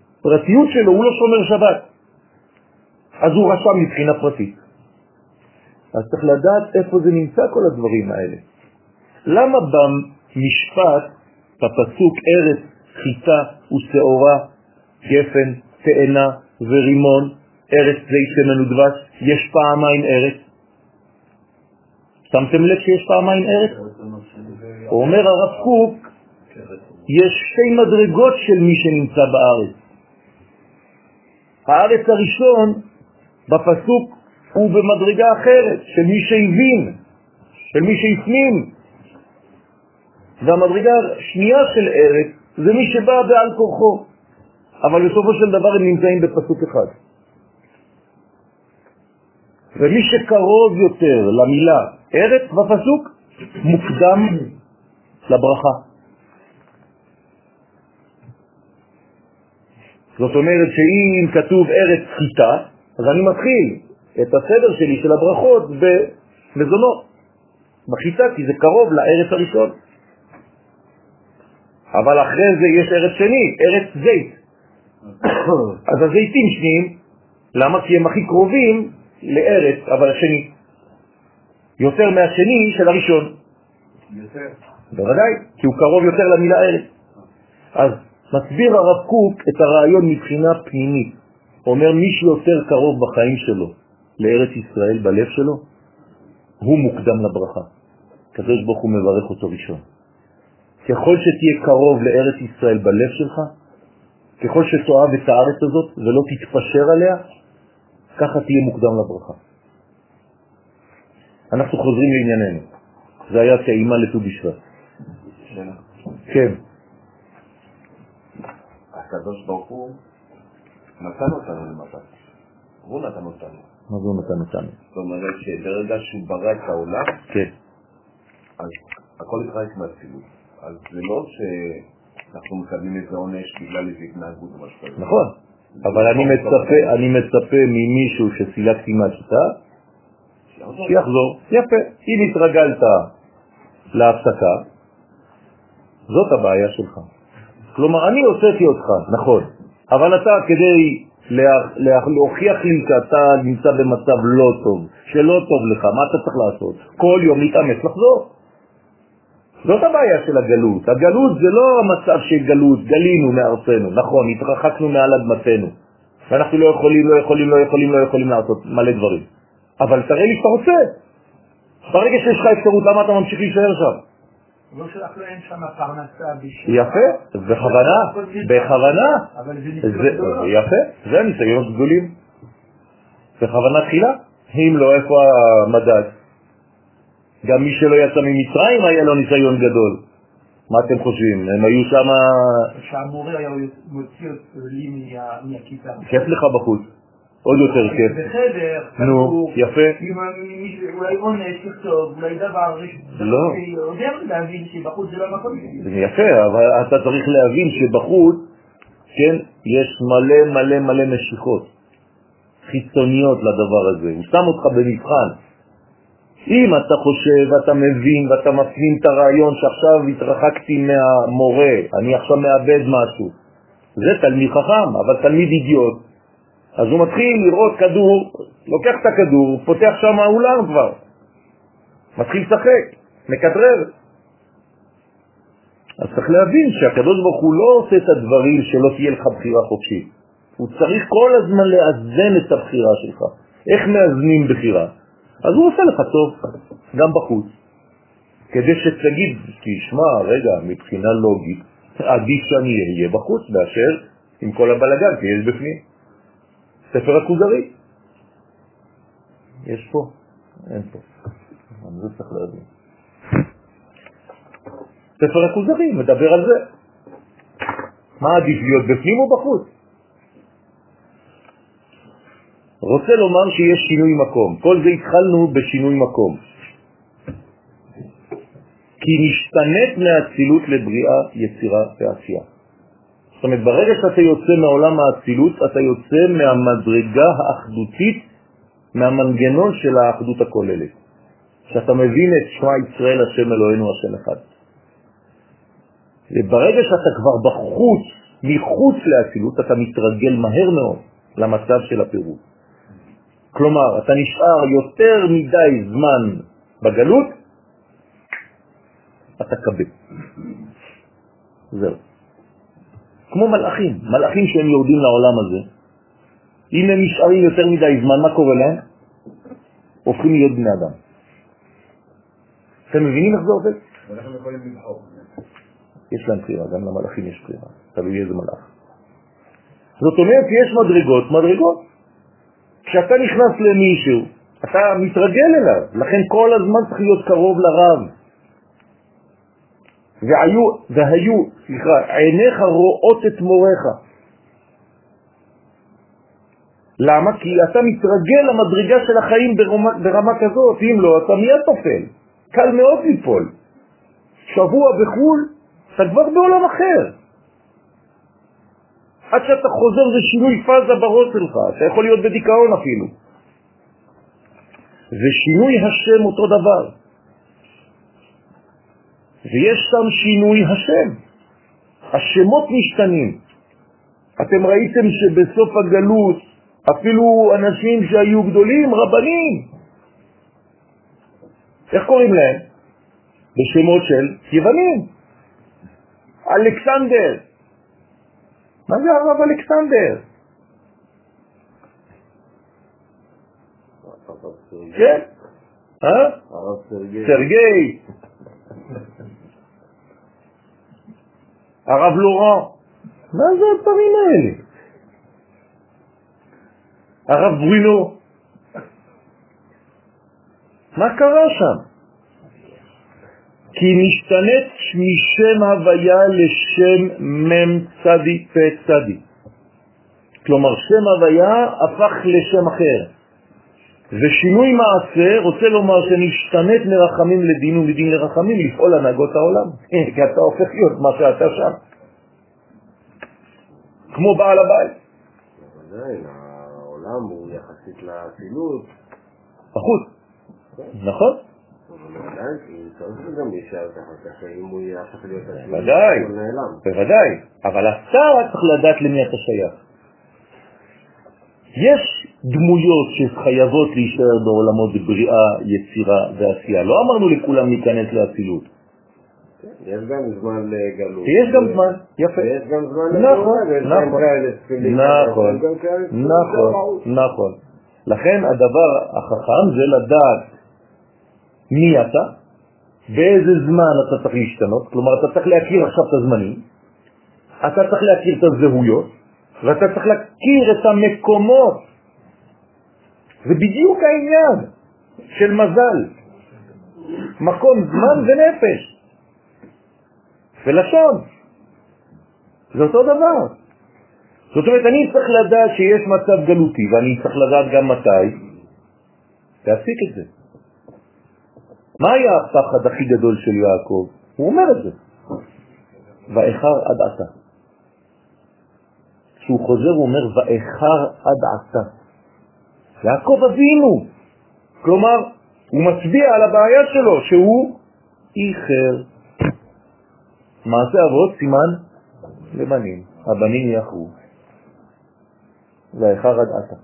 בפרטיות שלו הוא לא שומר שבת. אז הוא רשע מבחינה פרטית. אז צריך לדעת איפה זה נמצא כל הדברים האלה. למה במשפט, בפסוק ארץ, חיטה ושעורה, גפן, תאנה ורימון, ארץ זית שמן ודבש, יש פעמיים ארץ? שמתם לב שיש פעמיים ארץ? הוא אומר הרב קוק, יש שתי מדרגות של מי שנמצא בארץ. הארץ הראשון בפסוק הוא במדרגה אחרת, של מי שהבין, של מי שהפנים. והמדרגה השנייה של ארץ זה מי שבא בעל כורחו. אבל בסופו של דבר הם נמצאים בפסוק אחד. ומי שקרוב יותר למילה ארץ בפסוק מוקדם לברכה. זאת אומרת שאם כתוב ארץ חיטה, אז אני מתחיל את הסדר שלי של הברכות במזונות, בחיטה, כי זה קרוב לארץ הראשון. אבל אחרי זה יש ארץ שני, ארץ זית. אז הזיתים שניים, למה? כי הם הכי קרובים לארץ, אבל השני יותר מהשני של הראשון. יותר. בוודאי, כי הוא קרוב יותר למילה ארץ. אז מסביר הרב קוק את הרעיון מבחינה פנימית. אומר מי שיותר קרוב בחיים שלו לארץ ישראל בלב שלו, הוא מוקדם לברכה. הקדוש ברוך הוא מברך אותו ראשון. ככל שתהיה קרוב לארץ ישראל בלב שלך, ככל שתאהב את הארץ הזאת ולא תתפשר עליה, ככה תהיה מוקדם לברכה. אנחנו חוזרים לענייננו. זה היה טעימה לט"ו בשבט. כן. הקדוש ברוך הוא נתן אותנו למטה. הוא נתן אותנו. מה זה הוא נתן אותנו? זאת אומרת שברגע שהוא ברא את העולם, כן. אז הכל התחלק מהצילות. אז זה לא שאנחנו מקבלים איזה עונש בגלל איזה התנהגות או משהו כזה. נכון. אבל אני מצפה, אני מצפה ממישהו שסילקתי מהשיטה, שיחזור. יפה. אם התרגלת להפסקה, זאת הבעיה שלך. כלומר, אני הוצאתי אותך, נכון. אבל אתה, כדי להוכיח לי שאתה נמצא במצב לא טוב, שלא טוב לך, מה אתה צריך לעשות? כל יום להתאמץ לחזור. זאת הבעיה של הגלות. הגלות זה לא המצב של גלות, גלינו מארצנו, נכון, התרחקנו מעל אדמתנו. ואנחנו לא יכולים, לא יכולים, לא יכולים, לא יכולים לעשות מלא דברים. אבל תראה לי שאתה רוצה. ברגע שיש לך אפשרות, למה אתה ממשיך להישאר שם? לא שלך לא אין שם פרנסה בשביל... יפה, בכוונה, בכוונה. אבל זה ניסיון גדול. יפה, זה ניסיון גדולים. בכוונה תחילה. אם לא, איפה המדד? גם מי שלא יצא ממצרים היה לו ניסיון גדול. מה אתם חושבים? הם היו שם... שהמורה היה מוציא לי מהכיתה. כיף לך בחוץ. עוד יותר כיף. בחדר. נו, יפה. אולי עונש, לכתוב, אולי דבר... לא. יודע להבין שבחוץ זה לא מקום. זה יפה, אבל אתה צריך להבין שבחוץ, כן, יש מלא מלא מלא משיכות חיצוניות לדבר הזה. הוא שם אותך במבחן. אם אתה חושב ואתה מבין ואתה מפנים את הרעיון שעכשיו התרחקתי מהמורה, אני עכשיו מאבד משהו, זה תלמיד חכם, אבל תלמיד אידיוט. אז הוא מתחיל לראות כדור, לוקח את הכדור, פותח שם האולם כבר, מתחיל לשחק, מקדרר. אז צריך להבין שהקדוש ברוך הוא לא עושה את הדברים שלא תהיה לך בחירה חופשית. הוא צריך כל הזמן לאזן את הבחירה שלך. איך מאזנים בחירה? אז הוא עושה לך טוב, גם בחוץ. כדי שתגיד, תשמע, רגע, מבחינה לוגית, עדיף שאני אהיה בחוץ, באשר עם כל הבלגן, כי יש בפנים. ספר הכוזרי. יש פה? אין פה. אני לא צריך להבין. ספר הכוזרי מדבר על זה. מה עדיף להיות בפנים או בחוץ? רוצה לומר שיש שינוי מקום. כל זה התחלנו בשינוי מקום. כי נשתנית מהאצילות לבריאה, יצירה ועשייה. זאת אומרת, ברגע שאתה יוצא מעולם האצילות, אתה יוצא מהמדרגה האחדותית, מהמנגנון של האחדות הכוללת. שאתה מבין את שמע ישראל השם אלוהינו השם אחד. וברגע שאתה כבר בחוץ, מחוץ לאצילות, אתה מתרגל מהר מאוד למצב של הפירוד. כלומר, אתה נשאר יותר מדי זמן בגלות, אתה קבל. זהו. כמו מלאכים, מלאכים שהם יורדים לעולם הזה, אם הם נשארים יותר מדי זמן, מה קורה להם? הופכים להיות בני אדם. אתם מבינים איך זה עובד? ואנחנו יכולים לבחור. יש להם בחירה, גם למלאכים יש בחירה, תלוי איזה מלאך. זאת אומרת, יש מדרגות, מדרגות. כשאתה נכנס למישהו, אתה מתרגל אליו, לכן כל הזמן צריך להיות קרוב לרב. והיו, והיו, סליחה, עיניך רואות את מורך. למה? כי אתה מתרגל למדרגה של החיים ברמה, ברמה כזאת, אם לא, אתה מיד תופל. קל מאוד ליפול. שבוע בחול, אתה כבר בעולם אחר. עד שאתה חוזר זה שינוי פאזה בראש שלך, אתה יכול להיות בדיכאון אפילו. ושינוי השם אותו דבר. ויש שם שינוי השם. השמות משתנים. אתם ראיתם שבסוף הגלות, אפילו אנשים שהיו גדולים, רבנים, איך קוראים להם? בשמות של יוונים. אלכסנדר. מה זה הרב אלכסנדר? כן? אה? הרב סרגי. סרגי. הרב לורן. מה זה הדברים האלה? הרב ברונו. מה קרה שם? כי משתנית משם הוויה לשם מם צדי פה צדי. כלומר, שם הוויה הפך לשם אחר. ושינוי מעשה רוצה לומר שנשתנית מרחמים לדין ולדין לרחמים לפעול הנהגות העולם. כי אתה הופך להיות מה שאתה שם. כמו בעל הבית. עדיין, העולם הוא יחסית לאצילות. פחות. נכון? אבל עדיין, כי צריך גם להישאר ככה, שאם הוא יהפך להיות אצילות, בוודאי, הוא נעלם. בוודאי. אבל אתה צריך לדעת למי אתה שייך. יש דמויות שחייבות להישאר בעולמות בבריאה, יצירה ועשייה. לא אמרנו לכולם להיכנס לאצילות. יש גם זמן לגלות. יש גם זמן, יפה. ויש גם זמן נכון, לגלות. נכון, נכון, נכון, נכון. לכן הדבר החכם זה לדעת מי אתה, באיזה זמן אתה צריך להשתנות, כלומר אתה צריך להכיר עכשיו את הזמנים, אתה צריך להכיר את הזהויות, ואתה צריך להכיר את המקומות. זה בדיוק העניין של מזל. מקום, זמן ונפש. ולשון. זה אותו דבר. זאת אומרת, אני צריך לדעת שיש מצב גלותי, ואני צריך לדעת גם מתי להפסיק את זה. מה היה הפחד הכי גדול של יעקב? הוא אומר את זה. ואיחר עד עתה. כשהוא חוזר הוא אומר ואיחר עד עתה. יעקב אבינו. כלומר, הוא מצביע על הבעיה שלו, שהוא איחר. מעשה אבות סימן לבנים. הבנים יחרו. ואיחר עד עתה.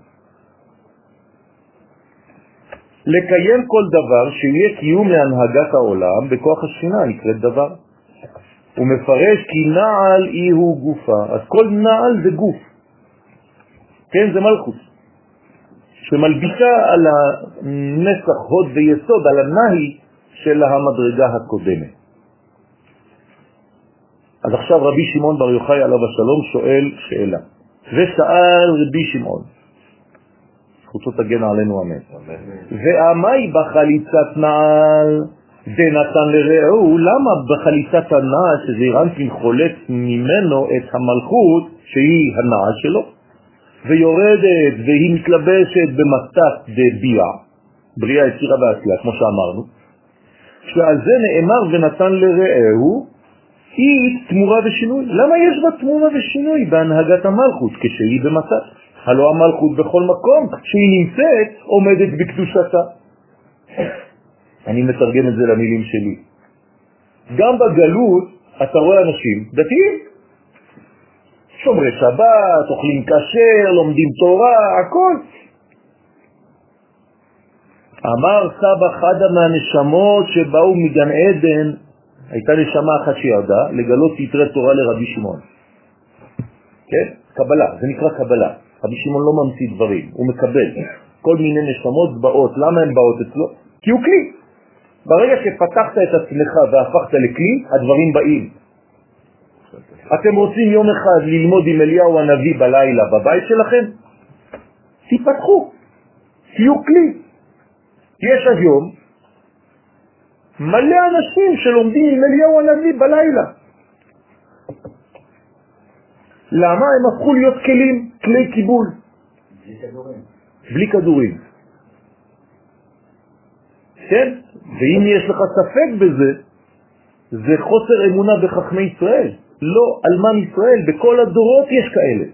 לקיים כל דבר שיהיה קיום להנהגת העולם בכוח השכינה נקראת דבר. הוא מפרש כי נעל אי הוא גופה. אז כל נעל זה גוף. כן, זה מלכות. שמלבישה על הנסח הוד ויסוד, על הנהי של המדרגה הקודמת. אז עכשיו רבי שמעון בר יוחאי עליו השלום שואל שאלה. ושאל רבי שמעון, זכותו תגן עלינו אמן. ואמי בחליצת נעל דנתן לרעהו, למה בחליצת הנעל שזה רנטין חולץ ממנו את המלכות שהיא הנעל שלו, ויורדת והיא מתלבשת במתת דביע, בריאה יצירה ועשייה, כמו שאמרנו, שעל זה נאמר ונתן לרעהו, היא תמורה ושינוי. למה יש בה תמורה ושינוי בהנהגת המלכות כשהיא במתת? הלא המלכות בכל מקום שהיא נמצאת עומדת בקדושתה. אני מתרגם את זה למילים שלי. גם בגלות אתה רואה אנשים דתיים, שומרי שבת, אוכלים כשר, לומדים תורה, הכל. אמר סבא חדה מהנשמות שבאו מגן עדן, הייתה נשמה אחת שירדה לגלות סתרי תורה לרבי שמעון. כן? קבלה, זה נקרא קבלה. רבי שמעון לא ממציא דברים, הוא מקבל. כל מיני נשמות באות. למה הן באות אצלו? כי הוא כלי. ברגע שפתחת את עצמך והפכת לכלי, הדברים באים. אתם רוצים יום אחד ללמוד עם אליהו הנביא בלילה בבית שלכם? תפתחו, תהיו כלי. יש היום מלא אנשים שלומדים עם אליהו הנביא בלילה. למה? הם הפכו להיות כלים, כלי קיבול. בלי כדורים. בלי כדורים. כן? ואם יש לך ספק בזה, זה חוסר אמונה בחכמי ישראל. לא אלמן ישראל, בכל הדורות יש כאלה.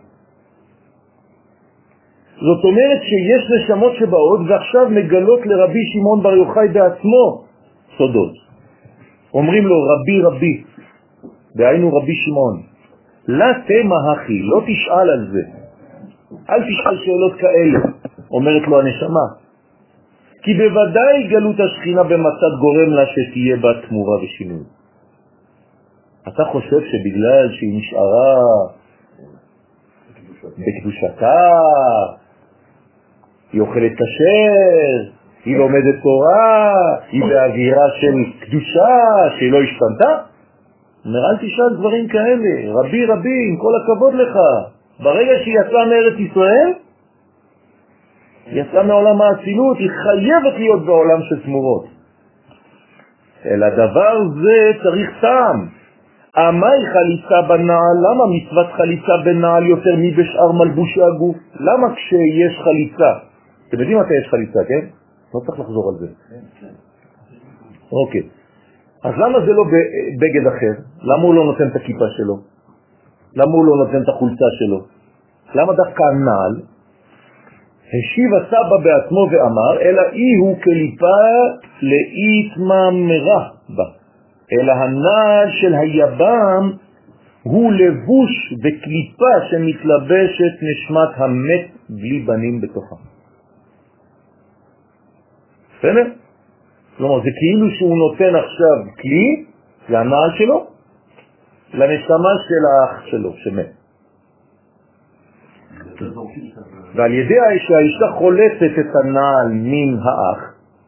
זאת אומרת שיש נשמות שבאות ועכשיו מגלות לרבי שמעון בר יוחאי בעצמו סודות. אומרים לו רבי רבי, דהיינו רבי שמעון, לא תמה אחי, לא תשאל על זה. אל תשאל שאלות כאלה, אומרת לו הנשמה. כי בוודאי גלות השכינה במצד גורם לה שתהיה בה תמורה ושינוי. אתה חושב שבגלל שהיא נשארה בקדושתה, היא אוכלת כשר, היא לומדת תורה, היא באווירה של קדושה שהיא לא השתנתה? אומר, אל תשאל דברים כאלה, רבי רבי, עם כל הכבוד לך. ברגע שהיא יצאה מארץ ישראל, יצאה מעולם האצילות, היא חייבת להיות בעולם של תמורות. אלא דבר זה צריך טעם. אמי חליצה בנעל, למה מצוות חליצה בנעל יותר מבשאר מלבושי הגוף? למה כשיש חליצה? אתם יודעים מתי יש חליצה, כן? לא צריך לחזור על זה. אוקיי. אז למה זה לא בגד אחר? למה הוא לא נותן את הכיפה שלו? למה הוא לא נותן את החולצה שלו? למה דווקא הנעל? השיב הסבא בעצמו ואמר, אלא אי הוא כליפה לאית מאמרה בה. אלא הנעל של היבם הוא לבוש וקליפה שמתלבשת נשמת המת בלי בנים בתוכה. בסדר? כלומר, זה כאילו שהוא נותן עכשיו כלי, זה הנעל שלו, לנשמה של האח שלו שמת. ועל ידי שהאישה חולצת את הנעל מן האח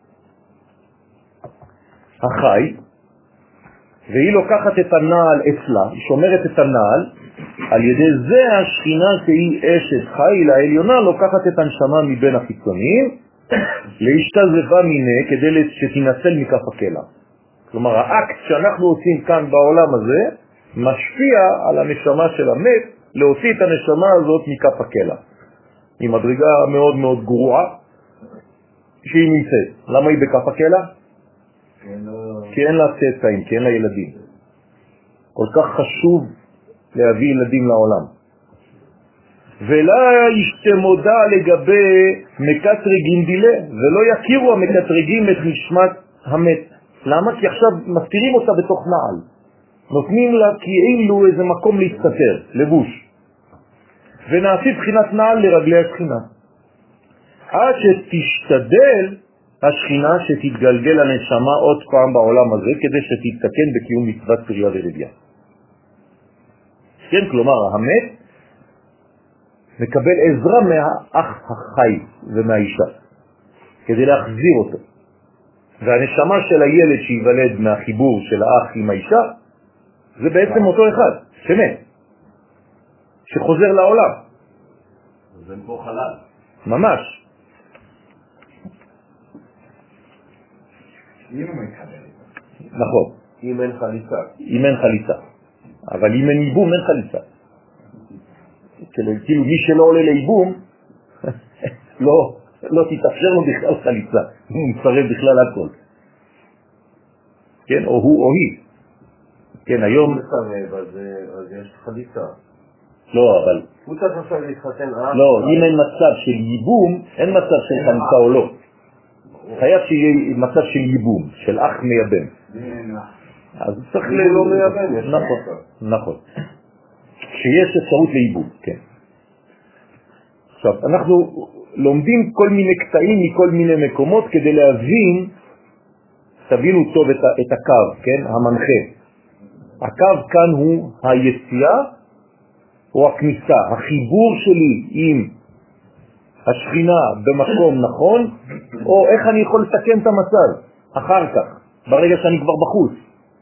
החי, והיא לוקחת את הנעל אצלה, היא שומרת את הנעל, על ידי זה השכינה שהיא אשת חיל העליונה לוקחת את הנשמה מבין החיצוניים, להשתזפה מיני כדי שתנצל מכף הקלע. כלומר, האקט שאנחנו עושים כאן בעולם הזה משפיע על הנשמה של המת להוציא את הנשמה הזאת מכף הקלע. היא מדרגה מאוד מאוד גרועה שהיא נמצאת. למה היא בכף הקלע? כי אין לה צאצאים, כי אין לה ילדים. כל כך חשוב להביא ילדים לעולם. ולא ישתמודה לגבי מקטרגים דילה, ולא יכירו המקטרגים את נשמת המת. למה? כי עכשיו מסתירים אותה בתוך נעל. נותנים לה כאילו איזה מקום להסתתר, לבוש. ונעשית בחינת נעל לרגלי השכינה. עד שתשתדל השכינה שתתגלגל הנשמה עוד פעם בעולם הזה, כדי שתתקן בקיום מצוות פריה ורבייה. כן, כלומר, המת מקבל עזרה מהאח החי ומהאישה, כדי להחזיר אותו. והנשמה של הילד שיוולד מהחיבור של האח עם האישה, זה בעצם אותו אחד, שמת, שחוזר לעולם. זה פה חלל. ממש. אם הוא מקבל. נכון. אם אין חליצה. אם אין חליצה. אבל אם אין ייבום, אין חליצה. כאילו מי שלא עולה לייבום, לא, לא תתאפשר לו בכלל חליצה. הוא מפרב בכלל הכל. כן, או הוא או היא. כן, היום... אז יש חליצה. לא, אבל... הוא צריך עכשיו להתחתן אח. לא, אם אין מצב של ייבום, אין מצב של חליצה או לא. חייב שיהיה מצב של ייבום, של אח מייבם. אז צריך ל... לא מייבם, יש נכון, נכון. שיש אפשרות לייבום, כן. עכשיו, אנחנו לומדים כל מיני קטעים מכל מיני מקומות כדי להבין, תבינו טוב את, את הקו, כן? המנחה. הקו כאן הוא היציאה או הכניסה, החיבור שלי עם השכינה במקום נכון, או איך אני יכול לתקן את המצב אחר כך, ברגע שאני כבר בחוץ.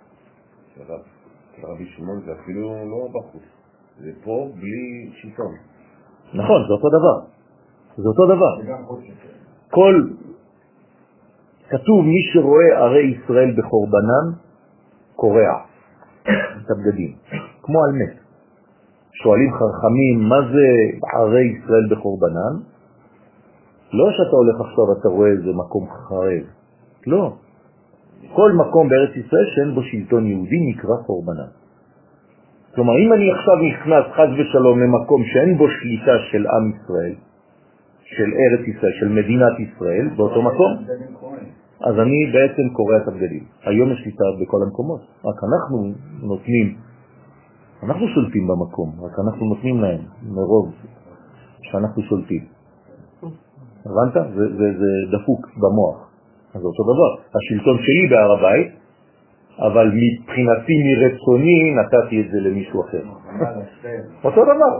רבי שמעון זה אפילו לא בחוץ, זה פה בלי שלטון. נכון, זה אותו דבר. זה אותו דבר. כל, כתוב מי שרואה ערי ישראל בחורבנם, קורע את הבגדים, כמו על מת. שואלים חכמים, מה זה ערי ישראל בחורבנם? לא שאתה הולך עכשיו אתה רואה איזה מקום חרב. לא. כל מקום בארץ ישראל שאין בו שלטון יהודי נקרא חורבנם. כלומר, אם אני עכשיו נכנס חס ושלום למקום שאין בו שליטה של עם ישראל, של ארץ ישראל, של מדינת ישראל, באותו מקום, אז אני בעצם קורא את הבגדים. היום יש שליטה בכל המקומות. רק אנחנו נותנים, אנחנו שולטים במקום, רק אנחנו נותנים להם מרוב שאנחנו שולטים. הבנת? זה, זה, זה דפוק במוח. אז אותו דבר. השלטון שלי בהר הבית, אבל מבחינתי מרצוני נתתי את זה למישהו אחר. אותו דבר.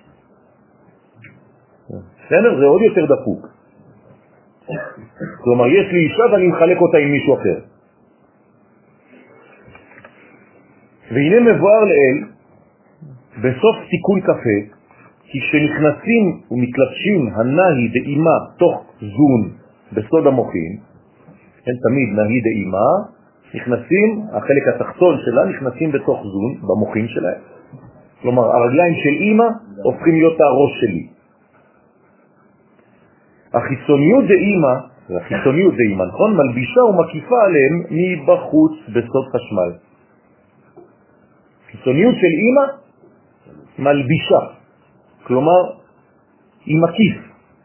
בסדר? זה עוד יותר דפוק. כלומר, יש לי אישה ואני מחלק אותה עם מישהו אחר. והנה מבואר לאל, בסוף תיקון קפה, כי כשנכנסים ומתלבשים הנהי דאימה תוך זון בסוד המוחין, כן, תמיד נהי דאימה, נכנסים, החלק התחתון שלה נכנסים בתוך זון, במוחין שלהם. כלומר, הרגליים של אימא הופכים להיות הראש שלי. החיצוניות דאימא, החיצוניות דאימא, נכון? מלבישה ומקיפה עליהם מבחוץ בסוד חשמל. חיצוניות של אימא מלבישה, כלומר, היא מקיף.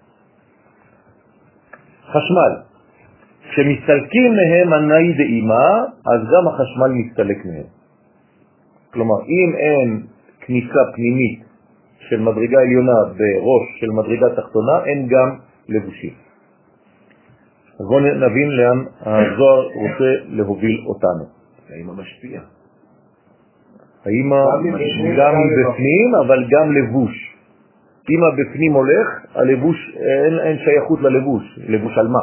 חשמל. כשמסתלקים מהם הנאי דאימא, אז גם החשמל מסתלק מהם. כלומר, אם אין כניסה פנימית של מדרגה עליונה בראש של מדרגה תחתונה, אין גם לבושים. אז בואו נבין לאן הזוהר רוצה להוביל אותנו. האמא משפיעה. האמא גם בפנים, אבל גם לבוש. אמא בפנים הולך, הלבוש, אין, אין שייכות ללבוש. לבוש על מה?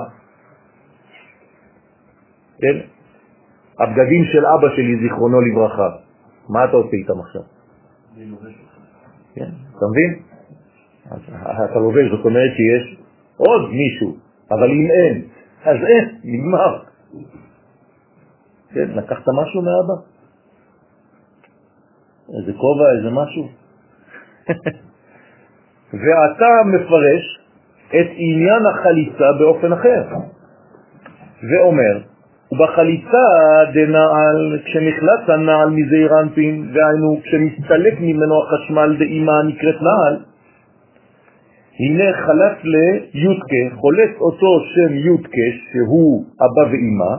כן? הבגדים של אבא שלי, זיכרונו לברכה. מה אתה עושה איתם עכשיו? כן, אתה מבין? אתה לובש, זאת אומרת שיש עוד מישהו, אבל אם אין, אז אין, נגמר. כן, לקחת משהו מאבא? איזה כובע, איזה משהו? ואתה מפרש את עניין החליצה באופן אחר, ואומר, ובחליצה דנעל, כשנחלץ הנעל מזעיר אנפין, והיינו כשמסתלק ממנו החשמל דאימה נקראת נעל, הנה חלץ ליודקה, חולץ אותו שם יודקה שהוא אבא ואימא,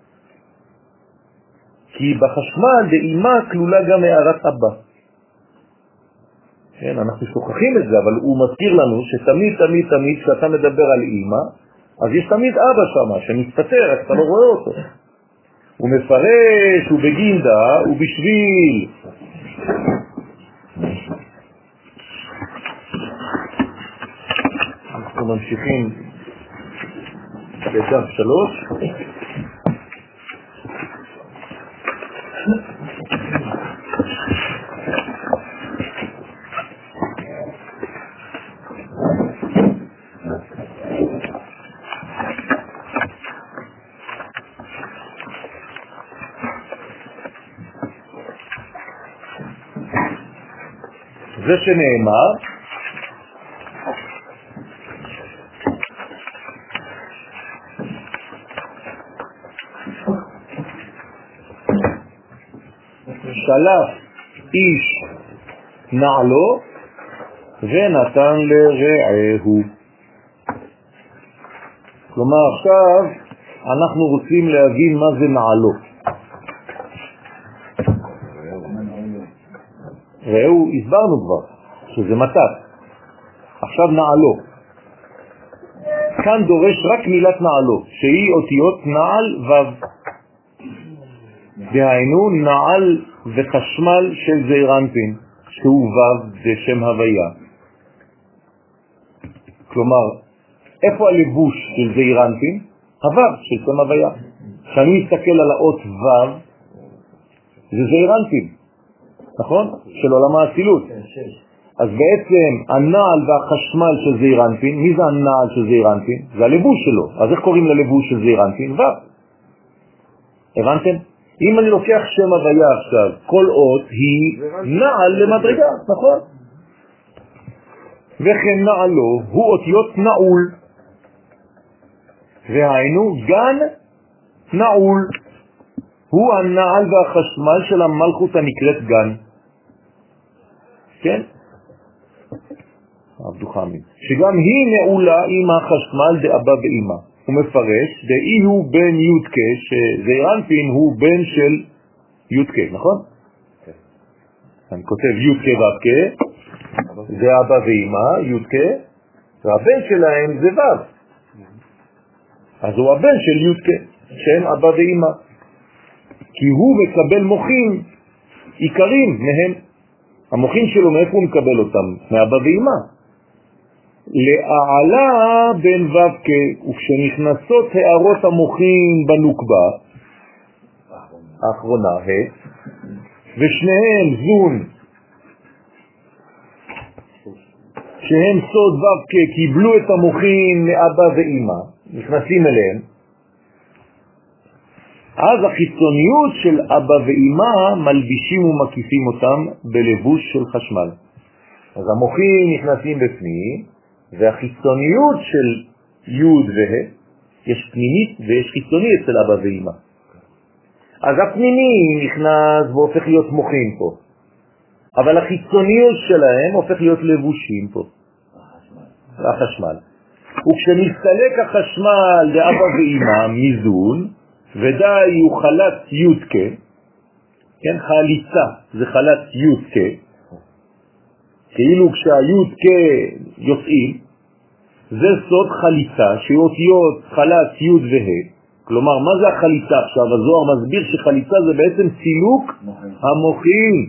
כי בחשמל דאימה כלולה גם הערת אבא. כן, אנחנו שוכחים את זה, אבל הוא מזכיר לנו שתמיד תמיד תמיד כשאתה מדבר על אימא, אז יש תמיד אבא שם שמסתתר, אתה לא רואה אותו. הוא מפרש, הוא בגינדה, הוא בשביל. אנחנו ממשיכים בדף שלוש. זה שנאמר, שלף איש נעלו ונתן לרעהו. כלומר עכשיו אנחנו רוצים להבין מה זה נעלו. ראו, הסברנו כבר שזה מתת. עכשיו נעלו. כאן דורש רק מילת נעלו, שהיא אותיות נעל וו. דהיינו נעל וחשמל של זעיר אנפין, שהוא וו, זה שם הוויה. כלומר, איפה הלבוש של זעיר אנפין? הוו של שם הוויה. כשאני מסתכל על האות וו, זה זעיר אנפין, נכון? של עולם האצילות. אז בעצם הנעל והחשמל של זעיר אנפין, מי זה הנעל של זעיר אנפין? זה הלבוש שלו. אז איך קוראים ללבוש של זעיר אנפין? וו. הבנתם? אם אני לוקח שם הוויה עכשיו, כל אות היא נעל למדרגה, נכון? וכן נעלו הוא אותיות נעול. והיינו גן נעול. הוא הנעל והחשמל של המלכות הנקראת גן. כן? עבדו חמיד. שגם היא נעולה עם החשמל דאבא ואמא. הוא מפרש, דאי הוא בן יודקה, שזעיר אנפין הוא בן של יודקה, נכון? אני כותב יודקה ואבקה, זה אבא ואמא, יודקה, והבן שלהם זה וו. אז הוא הבן של יודקה, שהם אבא ואמא. כי הוא מקבל מוחים עיקרים מהם. המוחים שלו, מאיפה הוא מקבל אותם? מאבא ואמא. לעלה בין ו"ק, וכשנכנסות הערות המוחים בנוקבה, האחרונה, ה', ושניהם זון, שהם סוד ו"ק, קיבלו את המוחים מאבא ואמא, נכנסים אליהם, אז החיצוניות של אבא ואמא מלבישים ומקיפים אותם בלבוש של חשמל. אז המוחים נכנסים בפנים, והחיצוניות של י' וה', יש פנימית ויש חיצוני אצל אבא ואמא. אז הפנימי נכנס והופך להיות מוחים פה, אבל החיצוניות שלהם הופך להיות לבושים פה, החשמל. וכשמסתלק החשמל לאבא ואמא מזון, ודאי הוא חלת יודקה, כן, חליצה זה חלת יודקה, כאילו כשהיודקה יוצאים, זה סוד חליצה, שאותיות חלת יוד וה'. כלומר, מה זה החליצה עכשיו? הזוהר מסביר שחליצה זה בעצם סילוק המוחים.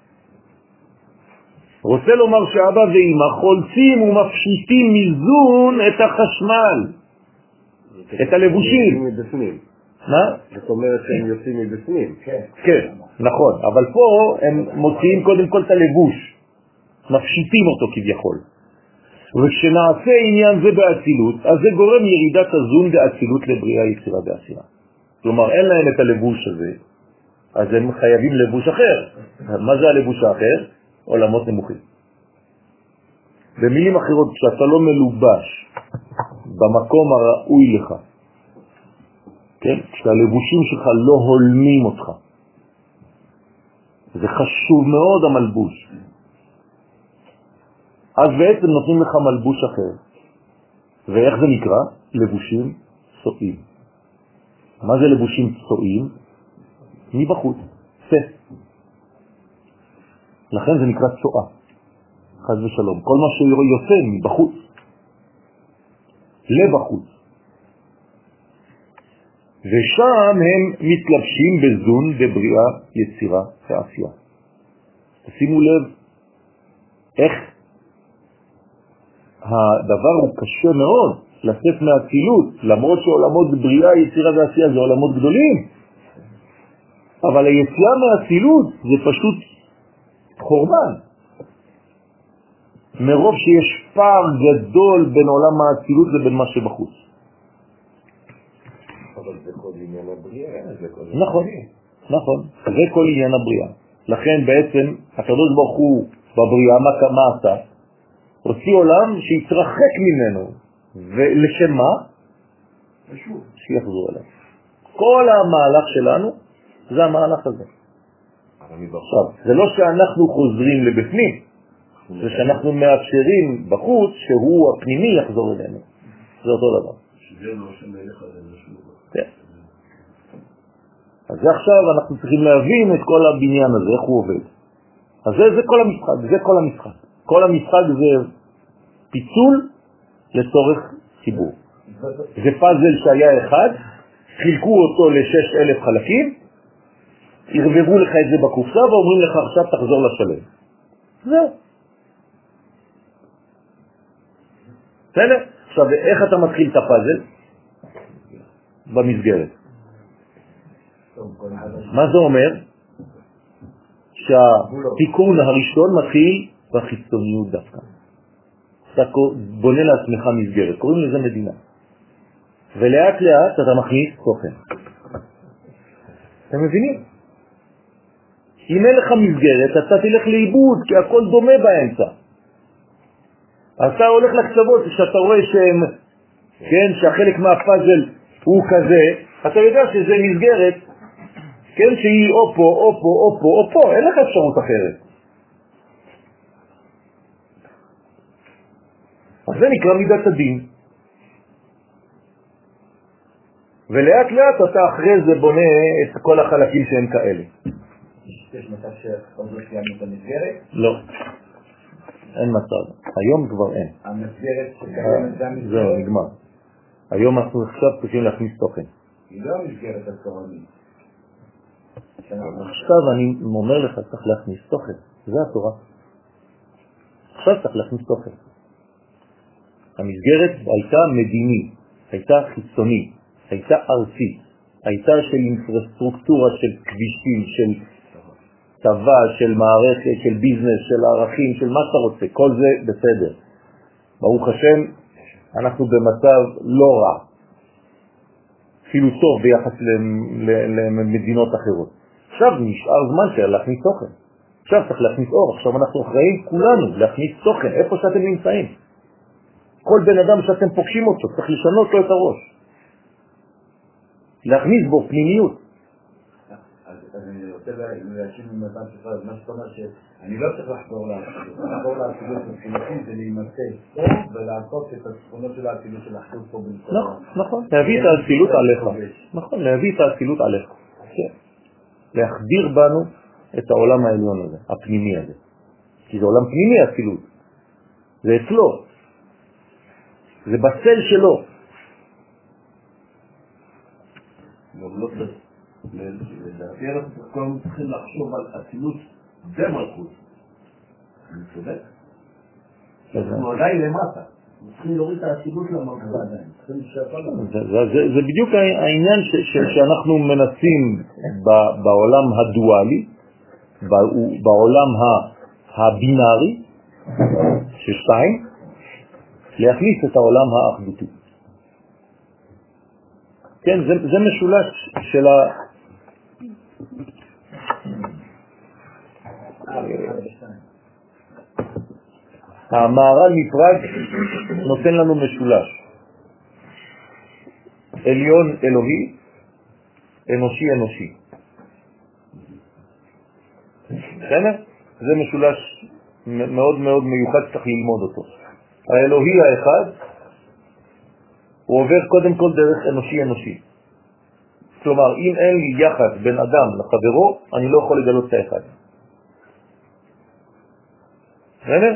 רוצה לומר שאבא ואמא חולצים ומפשיטים מזון את החשמל, את הלבושים. מה? זאת אומרת שהם יוצאים מבפנים. כן, נכון. אבל פה הם מוציאים קודם כל את הלבוש. מפשיטים אותו כביכול. וכשנעשה עניין זה באצילות, אז זה גורם ירידת הזון באצילות לבריאה, יצירה ועשייה. כלומר, אין להם את הלבוש הזה, אז הם חייבים לבוש אחר. מה זה הלבוש האחר? עולמות נמוכים. במילים אחרות, כשאתה לא מלובש במקום הראוי לך, כן? כשהלבושים שלך לא הולמים אותך, זה חשוב מאוד המלבוש. אז בעצם נותנים לך מלבוש אחר. ואיך זה נקרא? לבושים צועים. מה זה לבושים צועים? מבחוץ. צא. לכן זה נקרא צועה. חס ושלום. כל מה שיוצא מבחוץ. לבחוץ. ושם הם מתלבשים בזון בבריאה, יצירה ועשייה. תשימו לב איך הדבר הוא קשה מאוד לצאת מהצילות, למרות שעולמות בריאה, יצירה ועשייה זה עולמות גדולים, אבל היציאה מהצילות זה פשוט חורבן, מרוב שיש פער גדול בין עולם האצילות לבין מה שבחוץ. אבל זה כל עניין הבריאה. נכון, נכון, זה כל עניין הבריאה. לכן בעצם הקדוש ברוך הוא בבריאה מה כמה עשה? הוציא עולם שיתרחק ממנו, ולשם מה? שיחזור אליו. כל המהלך שלנו זה המהלך הזה. עכשיו, זה לא שאנחנו חוזרים לבפנים, זה שאנחנו מאפשרים בחוץ שהוא הפנימי יחזור אלינו. זה אותו דבר. שזה לא שמלך עלינו שוב. כן. אז עכשיו אנחנו צריכים להבין את כל הבניין הזה, איך הוא עובד. אז זה, זה כל המשחק, זה כל המשחק. כל המשחק זה פיצול לצורך ציבור. זה פאזל שהיה אחד, חילקו אותו לשש אלף חלקים, הרבבו לך את זה בקופסה ואומרים לך עכשיו תחזור לשלם. זהו. בסדר? עכשיו, איך אתה מתחיל את הפאזל? במסגרת. מה זה אומר? שהתיקון הראשון מתחיל בחיצוניות דווקא. אתה בונה לעצמך מסגרת, קוראים לזה מדינה. ולאט לאט אתה מכניס תוכן. אתם מבינים? אם אין לך מסגרת, אתה תלך לאיבוד, כי הכל דומה באמצע. אתה הולך לקצוות, שאתה רואה שהם, כן, שהחלק מהפאזל הוא כזה, אתה יודע שזה מסגרת, כן, שהיא או פה, או פה, או פה, או פה, אין לך אפשרות אחרת. אז זה נקרא מידת הדין. ולאט לאט אתה אחרי זה בונה את כל החלקים שהם כאלה. יש מצב שעוד לא סיימנו את המסגרת? לא. אין מצב. היום כבר אין. המסגרת שקיימת זה המסגרת? זהו, נגמר. היום אנחנו עכשיו צריכים להכניס תוכן. היא לא המסגרת התורנית. עכשיו אני אומר לך, צריך להכניס תוכן. זה התורה. עכשיו צריך להכניס תוכן. המסגרת הייתה מדיני, הייתה חיצוני, הייתה ארצי, הייתה של אינפרסטרוקטורה, של כבישים, של צבא, של מערכת, של ביזנס, של ערכים, של מה שאתה רוצה. כל זה בסדר. ברוך השם, אנחנו במצב לא רע. אפילו טוב ביחס למדינות אחרות. עכשיו נשאר זמן של להכניס תוכן. עכשיו צריך להכניס אור. עכשיו אנחנו אחראים כולנו להכניס תוכן, איפה שאתם נמצאים. כל בן אדם שאתם פוגשים אותו, צריך לשנות לו את הראש. להכניס בו פנימיות. אז אני רוצה להשיב ממתן שפר, מה שאתה אומר שאני לא צריך לחזור לאצילות. לחזור לאצילות מבחינתי זה להימצא פה ולעשות את התכונות של האצילות של לחזור פה במקום. נכון, להביא את האצילות עליך. נכון, להביא את האצילות עליך. להחדיר בנו את העולם העליון הזה, הפנימי הזה. כי זה עולם פנימי האצילות. זה אצלו. זה בצל שלו. לא צריך. לדעתי אנחנו כולנו צריכים לחשוב על אצילות ומלכות. אני צודק? אנחנו עדיין למטה. צריכים להוריד את האצילות למלכות עדיין. זה בדיוק העניין שאנחנו מנסים בעולם הדואלי, בעולם הבינארי, ששתיים, להכניס את העולם האחדותי. כן, זה, זה משולש של ה... המערל מפראג נותן לנו משולש. עליון אלוהי, אנושי אנושי. בסדר? זה משולש מאוד מאוד מיוחד, צריך ללמוד אותו. האלוהי האחד הוא עובר קודם כל דרך אנושי אנושי. כלומר, אם אין לי יחד בין אדם לחברו, אני לא יכול לגלות את האחד. בסדר?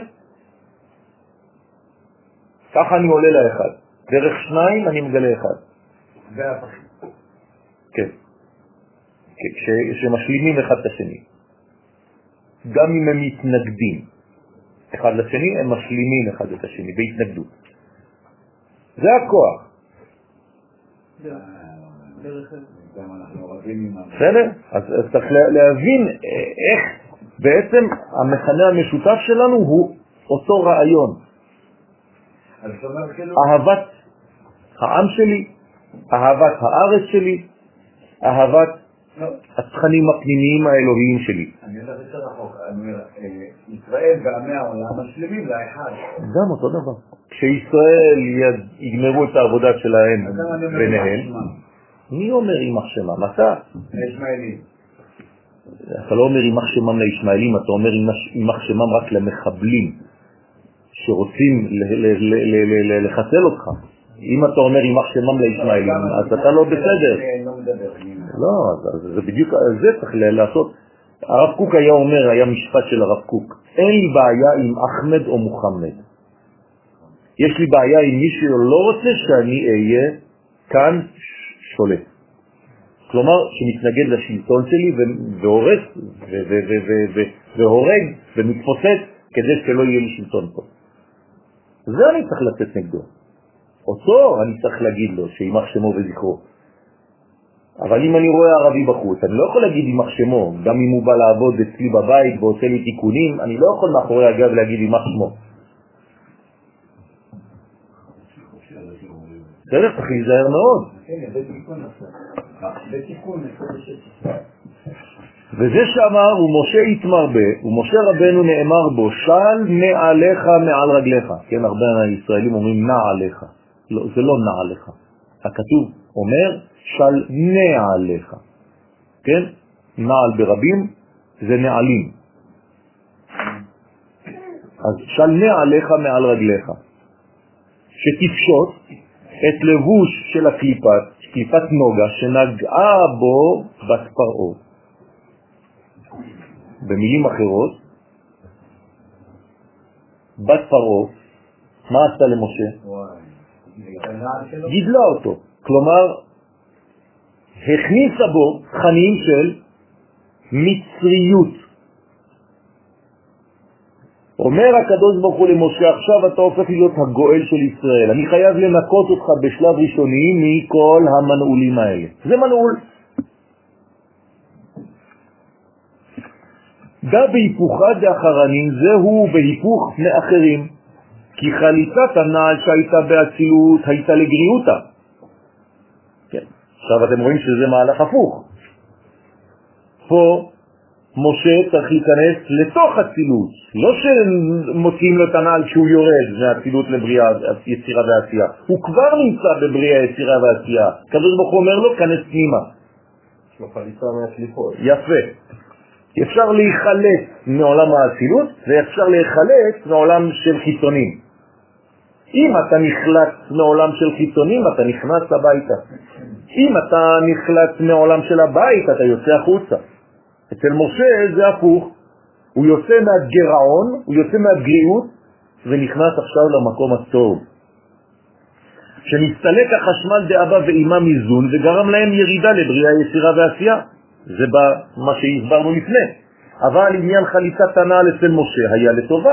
ככה אני עולה לאחד. דרך שניים אני מגלה אחד. והפכים. כן. כשמשלימים אחד את השני. גם אם הם מתנגדים אחד לשני, הם משלימים אחד את השני, בהתנגדות. זה הכוח. בסדר? אז צריך להבין איך בעצם המכנה המשותף שלנו הוא אותו רעיון. אהבת העם שלי, אהבת הארץ שלי, אהבת התכנים הפנימיים האלוהיים שלי. אני יודע יותר רחוק, אני אומר, ישראל ועמי העולם משלימים לאחד. גם אותו דבר. כשישראל יגמרו את העבודה שלהם ביניהם, מי אומר יימח שמם? אתה? הישמעאלים. אתה לא אומר יימח שמם לישמעאלים, אתה אומר יימח שמם רק למחבלים שרוצים לחסל אותך. אם אתה אומר יימח שמם לישמעאלים, אז אתה לא בסדר. לא, זה בדיוק, זה צריך לעשות. הרב קוק היה אומר, היה משפט של הרב קוק, אין לי בעיה עם אחמד או מוחמד. יש לי בעיה עם מישהו לא רוצה שאני אהיה כאן שולט. כלומר, שמתנגד לשלטון שלי והורס והורג ומתפוצץ כדי שלא יהיה לי שלטון פה. זה אני צריך לתת נגדו. אותו אני צריך להגיד לו שימח שמו וזכרו. אבל אם אני רואה ערבי בחוץ, אני לא יכול להגיד ימח שמו, גם אם הוא בא לעבוד אצלי בבית ועושה לי תיקונים, אני לא יכול מאחורי הגב להגיד ימח שמו. בסדר, צריך להיזהר מאוד. וזה שאמר, ומשה יתמרבה, ומשה רבנו נאמר בו, של נעליך מעל רגליך. כן, הרבה ישראלים אומרים נעליך. לא, זה לא נעליך. הכתוב אומר, של נעליך. כן? נעל ברבים זה נעלים. אז של נעליך מעל רגליך. שתפשוט את לבוש של הקליפת, קליפת נוגה, שנגעה בו בת פרעה. במילים אחרות, בת פרעה, מה עשתה למשה? גידלה אותו. כלומר, הכניסה בו תכנים של מצריות. אומר הקדוש ברוך הוא למשה, עכשיו אתה הופך להיות הגואל של ישראל. אני חייב לנקות אותך בשלב ראשוני מכל המנעולים האלה. זה מנעול. דה בהיפוכה דאחרנים, זהו בהיפוך מאחרים. כי חליצת הנעל שהייתה באצילות הייתה לגריעותה. כן. עכשיו אתם רואים שזה מהלך הפוך. פה משה צריך להיכנס לתוך הצילות, לא שמוצאים לו את הנעל שהוא יורד מהצילות לבריאה, יצירה ועשייה. הוא כבר נמצא בבריאה, יצירה ועשייה. הקדוש ברוך הוא אומר לו, כנס פנימה. יש לו חליצה מהשליפות. יפה. אפשר להיחלץ מעולם האצילות, ואפשר להיחלץ מעולם של חיצונים. אם אתה נחלץ מעולם של חיצונים, אתה נכנס הביתה. אם אתה נחלץ מעולם של הבית, אתה יוצא החוצה. אצל משה זה הפוך, הוא יוצא מהגרעון, הוא יוצא מהגריעות, ונכנס עכשיו למקום הטוב. שנסתלק החשמל דאבא ואימא מזון, וגרם להם ירידה לבריאה, יצירה ועשייה. זה מה שהסברנו לפני. אבל עניין חליצת הנעל אצל משה היה לטובה.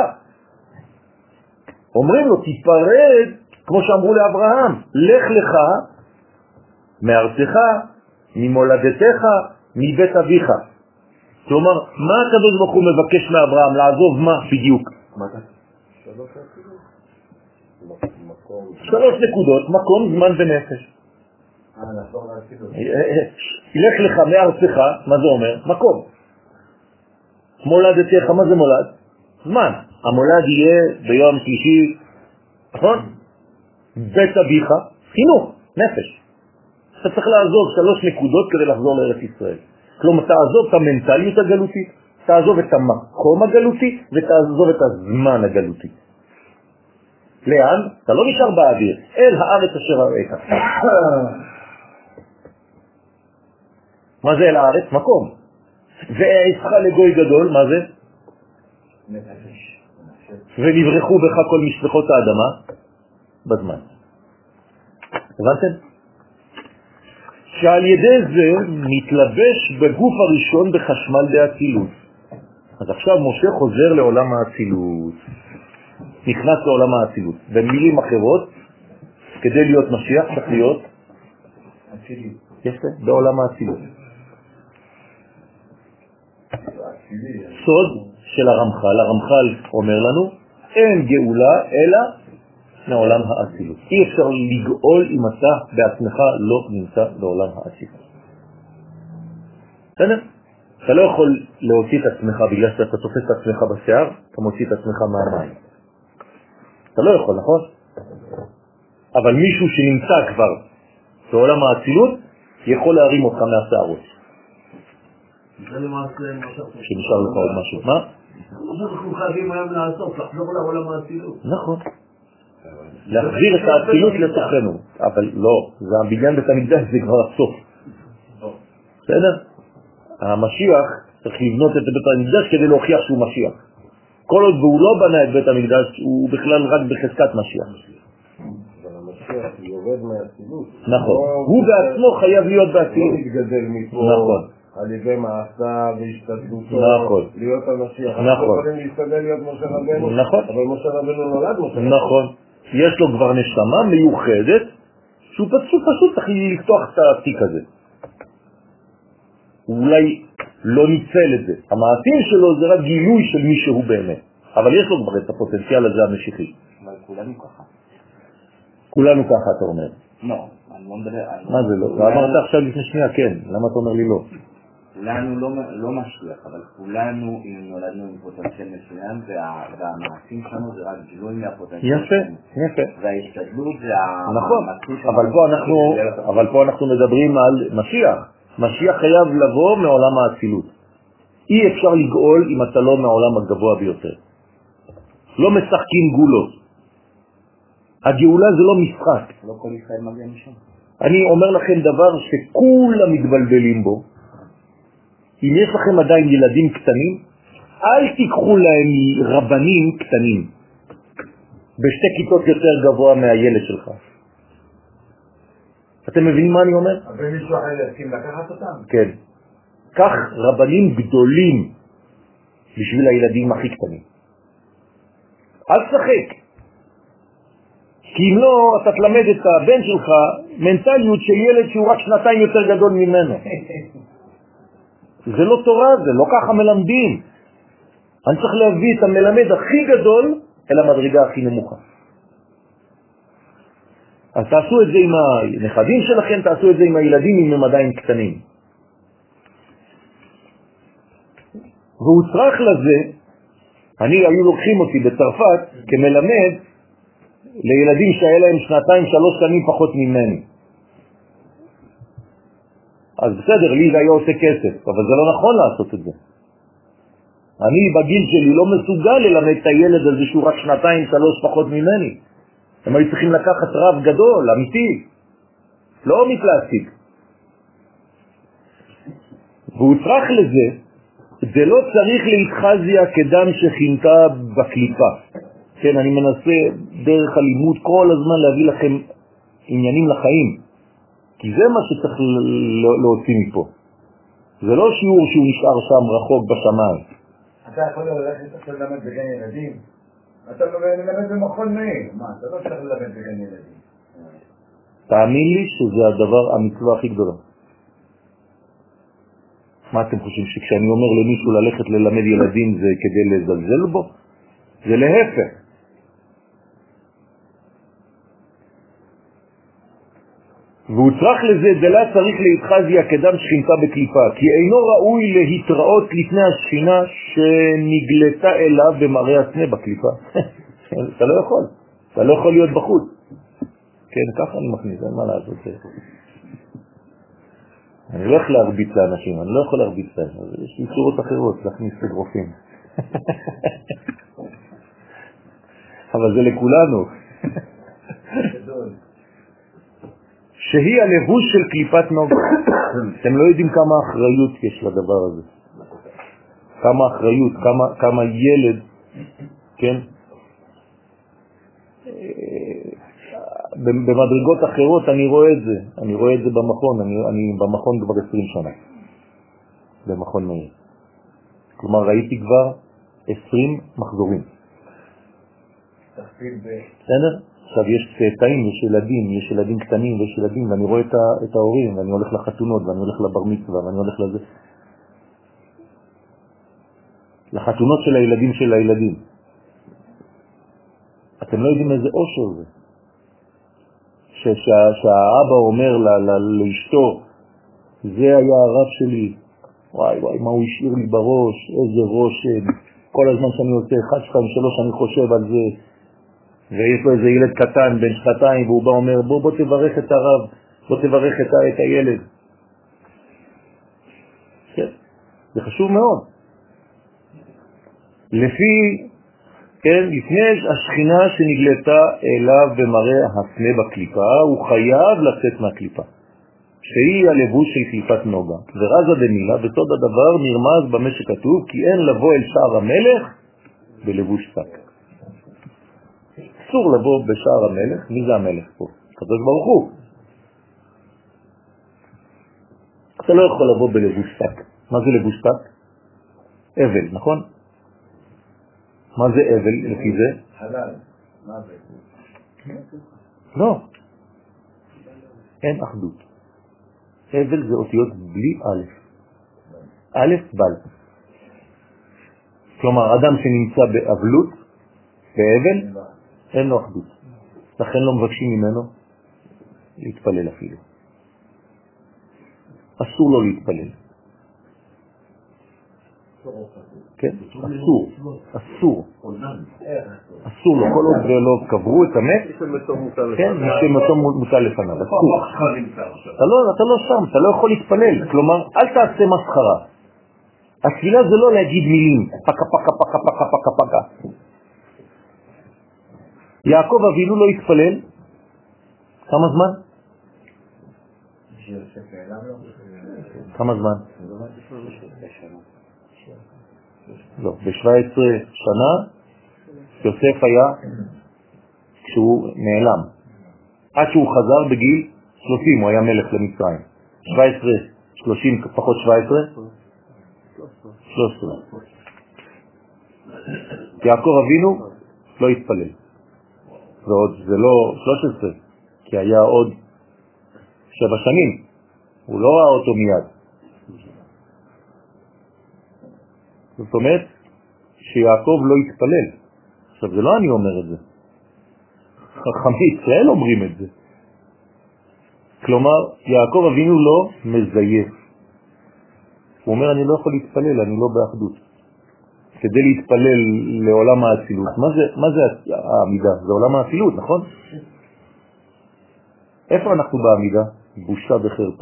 אומרים לו, תיפרד, כמו שאמרו לאברהם, לך לך מארצך, ממולדתך, מבית אביך. כלומר, מה הקדוש ברוך הוא מבקש מאברהם? לעזוב מה בדיוק? מה זה? שלוש נקודות. שלוש נקודות, מקום, זמן ונפש. אה, לעזור להצילות. לך לך מארצך, מה זה אומר? מקום. מולדתך, מה זה מולד? זמן. המולד יהיה ביום שלישי, נכון? בית אביך, חינוך, נפש. אתה צריך לעזוב שלוש נקודות כדי לחזור לארץ ישראל. כלומר, תעזוב את המנטליות הגלותית, תעזוב את המקום הגלותי, ותעזוב את הזמן הגלותי. לאן? אתה לא נשאר באוויר, אל הארץ אשר הראית. מה זה אל הארץ? מקום. ועשך לגוי גדול, מה זה? נפש. ונברחו בך כל משפחות האדמה בזמן. הבנתם? שעל ידי זה מתלבש בגוף הראשון בחשמל דאצילות. אז עכשיו משה חוזר לעולם האצילות. נכנס לעולם האצילות. במילים אחרות, כדי להיות משיח צריך להיות אצילי. יפה, בעולם האצילות. סוד של הרמח"ל, הרמח"ל אומר לנו, אין גאולה אלא מעולם האצילות. אי אפשר לגאול אם אתה בעצמך לא נמצא בעולם האצילות. בסדר? אתה לא יכול להוציא את עצמך בגלל שאתה תופס את עצמך בשיער, אתה מוציא את עצמך מהמים. אתה לא יכול, נכון? אבל מישהו שנמצא כבר בעולם האצילות יכול להרים אותך מהשערות. זה למעשה משהו. שנשאר לך עוד משהו. מה? אנחנו חייבים היום לעשות, לחזור לעולם האצילות. נכון. להחזיר את האצילות לתוכנו. אבל לא, זה הבניין בית המקדש, זה כבר הסוף. בסדר? המשיח צריך לבנות את בית המקדש כדי להוכיח שהוא משיח. כל עוד והוא לא בנה את בית המקדש, הוא בכלל רק בחזקת משיח. אבל המשיח יורד מהאצילות. נכון, הוא בעצמו חייב להיות באצילות. לא מתגדל מפה. נכון. על ידי מעשה והשתדלותו, נכון. להיות המשיח. נכון. אנחנו יכולים להסתגל להיות משה רבנו, נכון. אבל משה רבנו נולד משה רבנו. נכון. יש לו כבר נשמה מיוחדת, שהוא פשוט פשוט צריך לפתוח את התיק הזה. הוא אולי לא ניצל את זה. המעשים שלו זה רק גילוי של מי שהוא באמת. אבל יש לו כבר את הפוטנציאל הזה המשיחי. אבל כולנו ככה. כולנו ככה, אתה אומר. לא, אני לא מדבר... מה זה לא? אמרת עכשיו לפני שנייה, כן. למה אתה אומר לי לא? כולנו לא, לא משליח, אבל כולנו נולדנו עם פוטנציאל מסוים, וה, והמעשים שלנו זה רק גילוי מהפוטנציאל. יפה, יפה. וההשתדלות זה נכון, המעשים אבל פה אנחנו, אבל פה אנחנו מדברים על משיח. משיח חייב לבוא מעולם האצילות. אי אפשר לגאול אם אתה לא מעולם הגבוה ביותר. לא משחקים גולות. הגאולה זה לא משחק. לא כל ישראל מגיע משם. אני אומר לכם דבר שכולם מתבלבלים בו. אם יש לכם עדיין ילדים קטנים, אל תיקחו להם רבנים קטנים בשתי כיתות יותר גבוה מהילד שלך. אתם מבינים מה אני אומר? אבל מישהו אחר יסכים לקחת אותם? כן. כך רבנים גדולים בשביל הילדים הכי קטנים. אל תשחק. כי אם לא, אתה תלמד את הבן שלך מנטליות של ילד שהוא רק שנתיים יותר גדול ממנו. זה לא תורה, זה לא ככה מלמדים. אני צריך להביא את המלמד הכי גדול אל המדרגה הכי נמוכה. אז תעשו את זה עם הנכדים שלכם, תעשו את זה עם הילדים אם הם עדיין קטנים. והוא צריך לזה, אני היו לוקחים אותי בצרפת כמלמד לילדים שהיה להם שנתיים, שלוש שנים פחות ממני. אז בסדר, לי זה היה עושה כסף, אבל זה לא נכון לעשות את זה. אני בגיל שלי לא מסוגל ללמד את הילד הזה שהוא רק שנתיים, שלוש פחות ממני. הם היו צריכים לקחת רב גדול, אמיתי, לא מפלסטיק. והוא צריך לזה, זה לא צריך להתחזיה כדם שחינתה בקליפה. כן, אני מנסה דרך הלימוד כל הזמן להביא לכם עניינים לחיים. כי זה מה שצריך להוציא מפה. זה לא שיעור שהוא נשאר שם רחוק בשמיים. אתה יכול ללכת עכשיו ללמד בגן ילדים? אתה מלמד במכון מאיר. מה, אתה לא צריך ללמד בגן ילדים. תאמין לי שזה הדבר, המצווה הכי גדולה. מה אתם חושבים, שכשאני אומר למישהו ללכת ללמד ילדים זה כדי לזלזל בו? זה להפך. והוא צריך לזה, דלה צריך להתחזיה כדם שכינתה בקליפה, כי אינו ראוי להתראות לפני השכינה שנגלתה אליו במראה עצמה בקליפה. אתה לא יכול, אתה לא יכול להיות בחוץ. כן, ככה אני מכניס, אין מה לעשות. אני לא יכול להרביץ לאנשים, אני לא יכול להרביץ להם, יש לי צורות אחרות להכניס לגרופים. אבל זה לכולנו. שהיא הלבוש של קליפת נוגה. אתם לא יודעים כמה אחריות יש לדבר הזה. כמה אחריות, כמה, כמה ילד, כן? במדרגות אחרות אני רואה את זה, אני רואה את זה במכון, אני, אני במכון כבר עשרים שנה, במכון מאיר. כלומר ראיתי כבר עשרים מחזורים. בסדר? עכשיו יש צאצאים, יש ילדים, יש ילדים קטנים ויש ילדים, ואני רואה את, ה, את ההורים, ואני הולך לחתונות, ואני הולך לבר מצווה, ואני הולך לזה. לחתונות של הילדים של הילדים. אתם לא יודעים איזה אושר זה. שה, שהאבא אומר לה, לה, לאשתו, זה היה הרב שלי, וואי וואי, מה הוא השאיר לי בראש, איזה ראש, כל הזמן שאני עושה, אחד, שתיים, שלוש, אני חושב על זה, ויש לו איזה ילד קטן, בן שנתיים, והוא בא אומר, בוא, בוא תברך את הרב, בוא תברך את, את הילד. כן, זה חשוב מאוד. לפי, כן, לפני השכינה שנגלתה אליו במראה הסנה בקליפה, הוא חייב לצאת מהקליפה, שהיא הלבוש של קליפת נוגה. ורזה דמילה, בסוד הדבר נרמז במה שכתוב, כי אין לבוא אל שער המלך בלבוש שק. אסור לבוא בשער המלך. מי זה המלך פה? הקדוש ברוך הוא. אתה לא יכול לבוא בלבוש שק. מה זה לבוש שק? אבל, נכון? מה זה אבל לפי זה? חלל. מה זה? לא. אין אחדות. אבל זה אותיות בלי א'. א' בל. כלומר, אדם שנמצא באבלות, באבל, אין לו אחדות. לכן לא מבקשים ממנו להתפלל אפילו. אסור לו להתפלל. כן, אסור. אסור. אסור לו. כל עוד לא קברו את המת, כן, משמתו מוטל לפניו. אסור. אתה לא שם, אתה לא יכול להתפלל. כלומר, אל תעשה מסחרה. התפילה זה לא להגיד מילים, פקה פקה פקה פקה פקה פקה. יעקב אבינו לא התפלל. כמה זמן? כמה זמן? לא, ב-שבע עשרה שנה יוסף היה כשהוא נעלם. עד שהוא חזר בגיל שלושים, הוא היה מלך למצרים. שבע עשרה, שלושים פחות שבע עשרה? שלוש עשרה. יעקב אבינו לא התפלל. ועוד זה לא שלוש עשרה, כי היה עוד שבע שנים. הוא לא ראה אותו מיד. זאת אומרת שיעקב לא התפלל. עכשיו זה לא אני אומר את זה. חכמי ישראל אומרים את זה. כלומר, יעקב אבינו לא מזייף. הוא אומר אני לא יכול להתפלל, אני לא באחדות. כדי להתפלל לעולם האצילות. מה זה, מה זה העמידה? זה עולם האצילות, נכון? איפה אנחנו בעמידה? בושה וחרפה.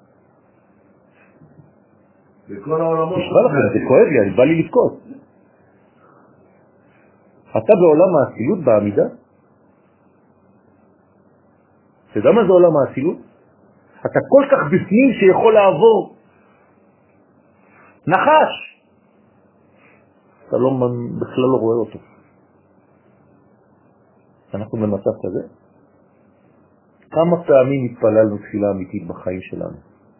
בכל העולמות. נשמע לכם, זה כואב לי, אני בא לי לבכות. אתה בעולם האצילות בעמידה? אתה יודע מה זה עולם האצילות? אתה כל כך בפנים שיכול לעבור נחש. אתה לא, בכלל לא רואה אותו. אנחנו במצב כזה. כמה פעמים התפללנו תפילה אמיתית בחיים שלנו?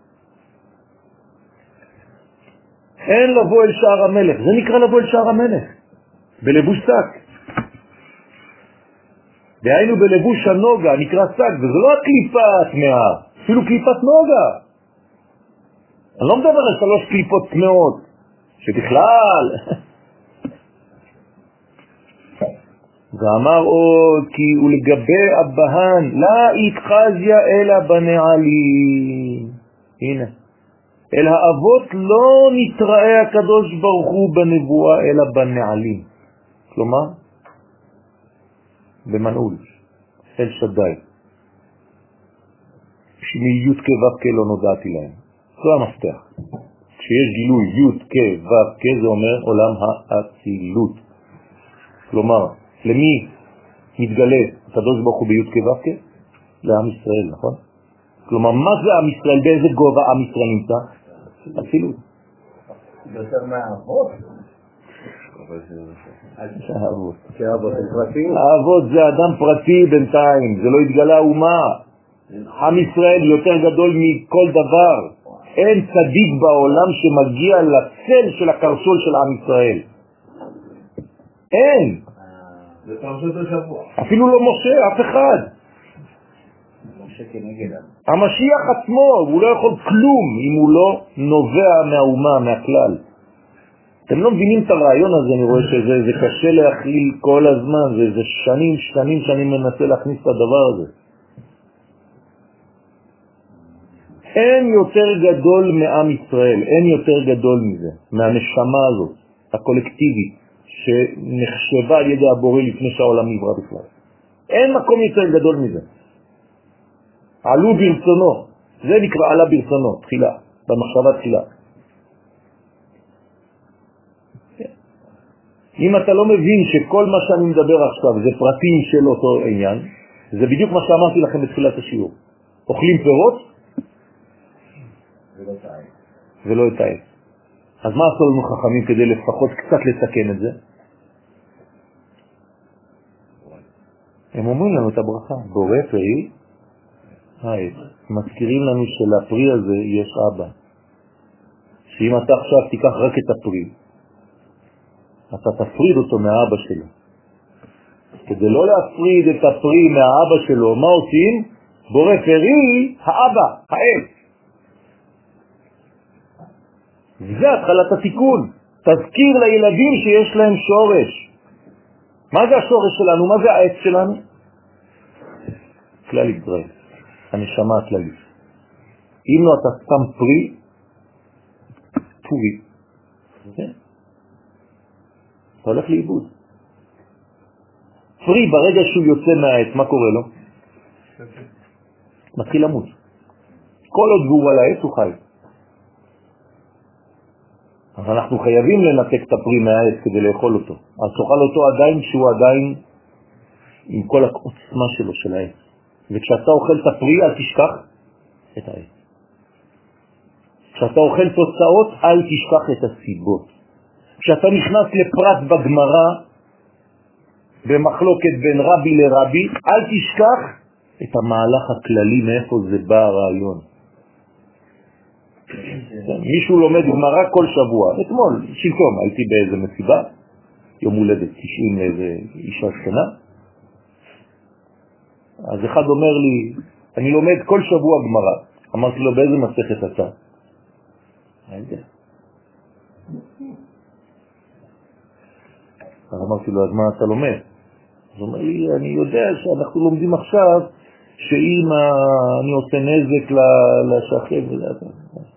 אין לבוא אל שער המלך. זה נקרא לבוא אל שער המלך. בלבוש שק. דהיינו בלבוש הנוגה, נקרא שק, וזה לא הקליפה הטמאה, אפילו קליפת נוגה. אני לא מדבר על שלוש קליפות טמאות, שבכלל... ואמר עוד כי הוא לגבי הבהן, לא יתחזיה אלא בנעלים. הנה. אל האבות לא נתראה הקדוש ברוך הוא בנבואה אלא בנעלים. כלומר, במנעול, אל שדי. שמיות כבב כלא נודעתי להם. זה המפתח. כשיש גילוי י' כבב כ זה אומר עולם האצילות. כלומר, למי מתגלה הקדוש ברוך הוא בי' כבב כ? לעם ישראל, נכון? כלומר, מה זה עם ישראל? באיזה גובה עם ישראל נמצא? אצילות. יותר מהאבות? האבות זה אדם פרטי בינתיים, זה לא התגלה אומה. עם ישראל יותר גדול מכל דבר. אין צדיק בעולם שמגיע לצל של הקרסול של עם ישראל. אין. זה פרשת השבוע. אפילו לא משה, אף אחד. משה כנגד. המשיח עצמו, הוא לא יכול כלום אם הוא לא נובע מהאומה, מהכלל. אתם לא מבינים את הרעיון הזה, אני רואה שזה זה קשה להכיל כל הזמן, זה, זה שנים, שנים שאני מנסה להכניס את הדבר הזה. אין יותר גדול מעם ישראל, אין יותר גדול מזה, מהנשמה הזאת, הקולקטיבית, שנחשבה על ידי הבורא לפני שהעולם נברא בכלל. אין מקום יותר גדול מזה. עלו ברצונו, זה נקרא עלה ברצונו, תחילה, במחשבה תחילה. אם אתה לא מבין שכל מה שאני מדבר עכשיו זה פרטים של אותו עניין, זה בדיוק מה שאמרתי לכם בתחילת השיעור. אוכלים פירות ולא טעי. ולא את העץ. אז מה עשו לנו חכמים כדי לפחות קצת לתקן את זה? הם אומרים לנו את הברכה, בורא פרי העץ. מזכירים לנו שלפרי הזה יש אבא. שאם אתה עכשיו תיקח רק את הפרי, אתה תפריד אותו מהאבא שלו. כדי לא להפריד את הפרי מהאבא שלו, מה עושים? בורא פרי האבא, העץ. זה התחלת התיקון. תזכיר לילדים שיש להם שורש. מה זה השורש שלנו? מה זה העץ שלנו? כלל ישראל, הנשמה הכללית. אם לא אתה סתם פרי, פורי, אתה הולך לאיבוד. פרי ברגע שהוא יוצא מהעץ, מה קורה לו? מתחיל למות. כל עוד הוא על העץ הוא חי. אז אנחנו חייבים לנתק את הפרי מהעץ כדי לאכול אותו. אז תאכל אותו עדיין שהוא עדיין עם כל העוצמה שלו של העץ. וכשאתה אוכל את הפרי אל תשכח את העץ. כשאתה אוכל תוצאות אל תשכח את הסיבות. כשאתה נכנס לפרט בגמרא, במחלוקת בין רבי לרבי, אל תשכח את המהלך הכללי מאיפה זה בא הרעיון. מישהו לומד גמרא כל שבוע. אתמול, שלשום, הייתי באיזה מסיבה, יום הולדת תשעים לאיזה אישה זקנה. אז אחד אומר לי, אני לומד כל שבוע גמרא. אמרתי לו, באיזה מסכת אתה? אני יודע. אז אמרתי לו, אז מה אתה לומד? אז הוא אומר לי, אני יודע שאנחנו לומדים עכשיו שאם אני עושה נזק לשכן וזה.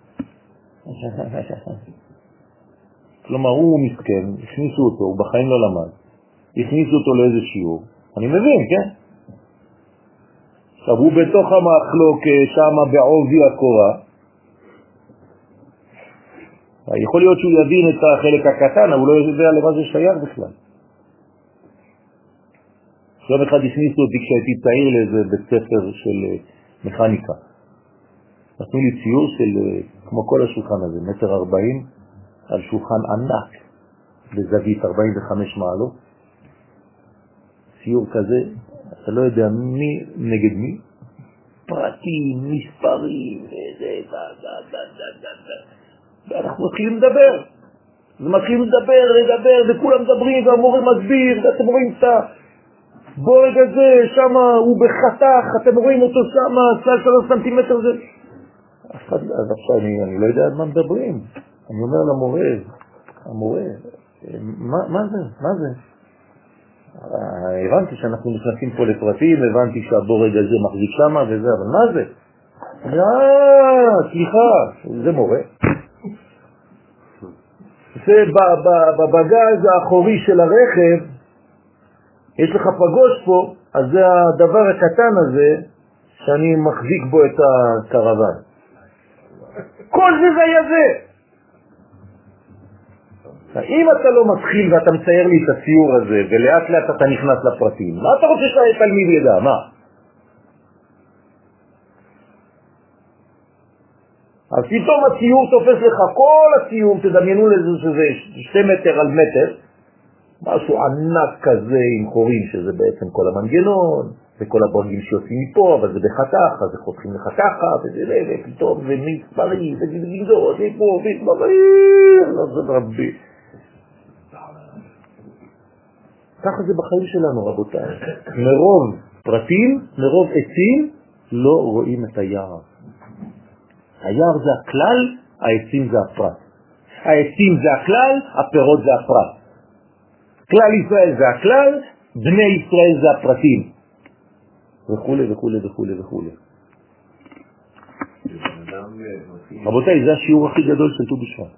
כלומר, הוא מסכן, הכניסו אותו, הוא בחיים לא למד, הכניסו אותו לאיזה שיעור. אני מבין, כן? עכשיו, הוא בתוך המחלוק שם בעובי הקורה. יכול להיות שהוא יבין את החלק הקטן, אבל הוא לא יודע למה זה שייך בכלל. יום אחד הכניסו אותי כשהייתי צעיר לאיזה בית ספר של מכניקה. נתנו לי ציור של, כמו כל השולחן הזה, מטר ארבעים, על שולחן ענק, בזווית ארבעים וחמש מעלות. ציור כזה, אתה לא יודע מי נגד מי, פרטים, מספרים, וזה, ואנחנו מתחילים לדבר. אז מתחילים לדבר, לדבר, וכולם מדברים, והמורה מסביר, ואתם רואים את ה... בוא רגע זה, שם הוא בחתך, אתם רואים אותו שם, סל שלוש סנטימטר זה... אז עכשיו אני, אני לא יודע עד מה מדברים. אני אומר למורה, המורה, מה, מה זה? מה זה? הבנתי שאנחנו נכנסים פה לפרטים, הבנתי שהבורג הזה מחזיק שם וזה, אבל מה זה? אה, סליחה, זה מורה. זה בבגז האחורי של הרכב, יש לך פגוש פה, אז זה הדבר הקטן הזה שאני מחזיק בו את הקרוון. כל זה זה היה זה. אם אתה לא מתחיל ואתה מצייר לי את הציור הזה ולאט לאט אתה נכנס לפרטים, מה אתה רוצה שהתלמיד ידע? מה? אז פתאום הציור תופס לך, כל הציור, תדמיינו לזה שזה שתי מטר על מטר, משהו ענק כזה עם חורים, שזה בעצם כל המנגנון, וכל הברגים שיוצאים מפה, אבל זה בחתך, אז זה חותכים לך ככה, וזה, ופתאום זה מספרים, וגדות, ופה, וספרים, לא זה רבי. ככה זה בחיים שלנו, רבותיי. מרוב פרטים, מרוב עצים, לא רואים את היער. היער זה הכלל, העצים זה הפרט. העצים זה הכלל, הפירות זה הפרט. כלל ישראל זה הכלל, בני ישראל זה הפרטים. וכו' וכו' וכו' וכו'. רבותיי, זה השיעור הכי גדול של ט"ו בשבט.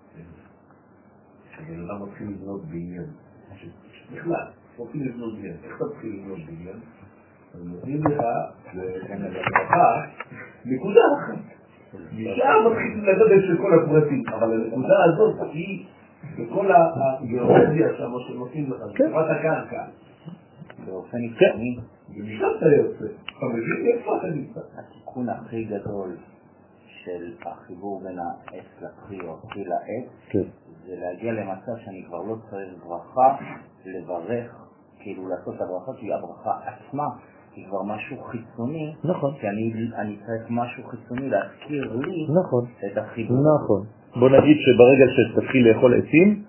כשבן אדם מתחיל לבנות בעניין, בכלל, מתחיל לבנות בעניין, איך אתה מתחיל לבנות בעניין? אז נותנים לך, ולברכה, נקודה אחת. משם מתחיל לגדל של כל הפרטים, אבל הנקודה הזאת היא בכל הגיאולוגיה שם שנותנים לך, חברת הקרקע. באופן עקרוני, ומשם אתה יוצא. אתה מבין איפה אתה נמצא. התיקון הכי גדול של החיבור בין העץ לפרי או הפרי לעץ, זה להגיע למצב שאני כבר לא צריך ברכה לברך כאילו לעשות את הברכה, כי הברכה עצמה היא כבר משהו חיצוני. נכון. כי אני, אני צריך משהו חיצוני להזכיר לי נכון. את החיבור. נכון. בוא נגיד שברגע שתתחיל לאכול עצים,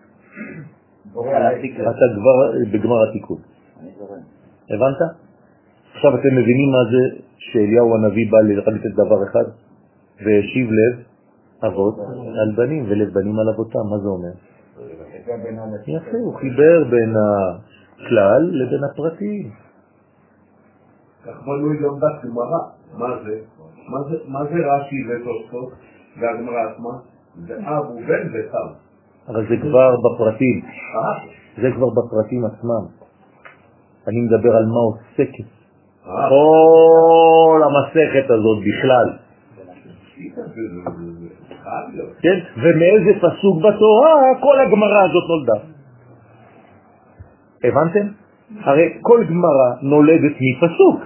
אתה כבר בגמר התיקון. אני זורם. הבנת? עכשיו אתם מבינים מה זה שאליהו הנביא בא לרדת את דבר אחד והשיב לב אבות על בנים ולב בנים על אבותם. מה זה אומר? יפה, הוא חיבר בין הכלל לבין הפרטים. כך בנוי גם בגמרא. מה זה? מה זה רש"י ותוספות והגמרא עצמה? זה אב ובן וסב. אבל זה כבר בפרטים. זה כבר בפרטים עצמם. אני מדבר על מה עוסקת כל המסכת הזאת בכלל. כן? ומאיזה פסוק בתורה כל הגמרא הזאת נולדה. הבנתם? הרי כל גמרא נולדת מפסוק.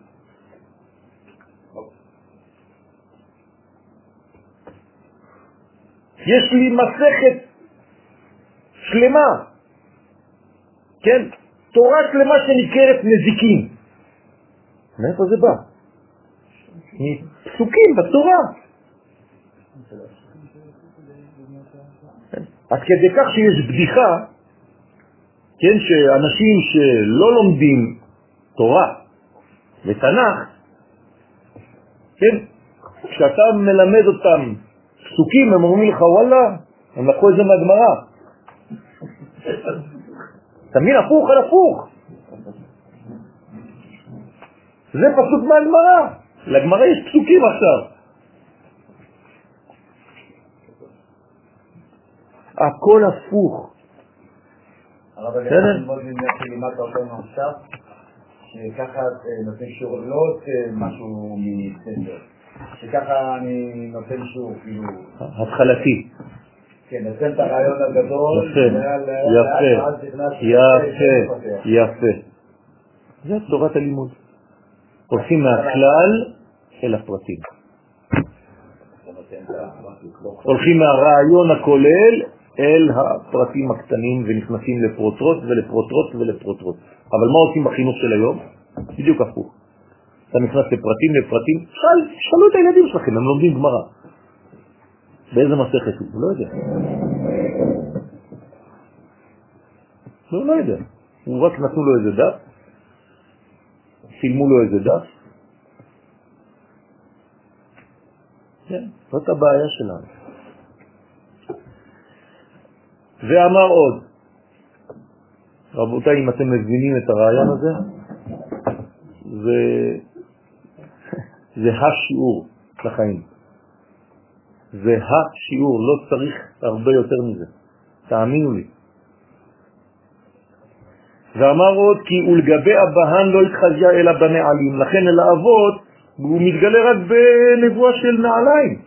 יש לי מסכת שלמה, כן? תורה שלמה שנקראת נזיקים. מאיפה זה בא? מפסוקים בתורה. עד כדי כך שיש בדיחה, כן, שאנשים שלא לומדים תורה ותנ"ך, כן, כשאתה מלמד אותם פסוקים, הם אומרים לך, וואלה, הם לקחו את זה מהגמרא. תמיד הפוך על הפוך. זה פסוק מהגמרא. לגמרא יש פסוקים עכשיו. הכל הפוך. הרב אני רוצה ללמוד ממך שלימדת אותנו עכשיו, שככה נותן שיעור, לא משהו מסדר, שככה אני נותן שיעור, כאילו... התחלתי. כן, נותן את הרעיון הגדול. יפה, יפה, יפה, יפה. זה תורת הלימוד. הולכים מהכלל אל הפרטים. הולכים מהרעיון הכולל אל הפרטים הקטנים ונכנסים לפרוטרוט ולפרוטרוט ולפרוטרוט. אבל מה עושים בחינוך של היום? בדיוק הפוך. אתה נכנס לפרטים לפרטים, שאל, שאלו את הילדים שלכם, הם לומדים גמרא. באיזה מסכת הוא? לא יודע. לא, לא יודע. הוא רק נתנו לו איזה דף, פילמו לו איזה דף. כן, זאת הבעיה שלנו. ואמר עוד, רבותיי, אם אתם מבינים את הרעיון הזה, זה, זה השיעור לחיים. זה השיעור, לא צריך הרבה יותר מזה. תאמינו לי. ואמר עוד, כי ולגבי הבהן לא התחזיה אלא בנעלים, לכן אל האבות הוא מתגלה רק בנבואה של נעליים.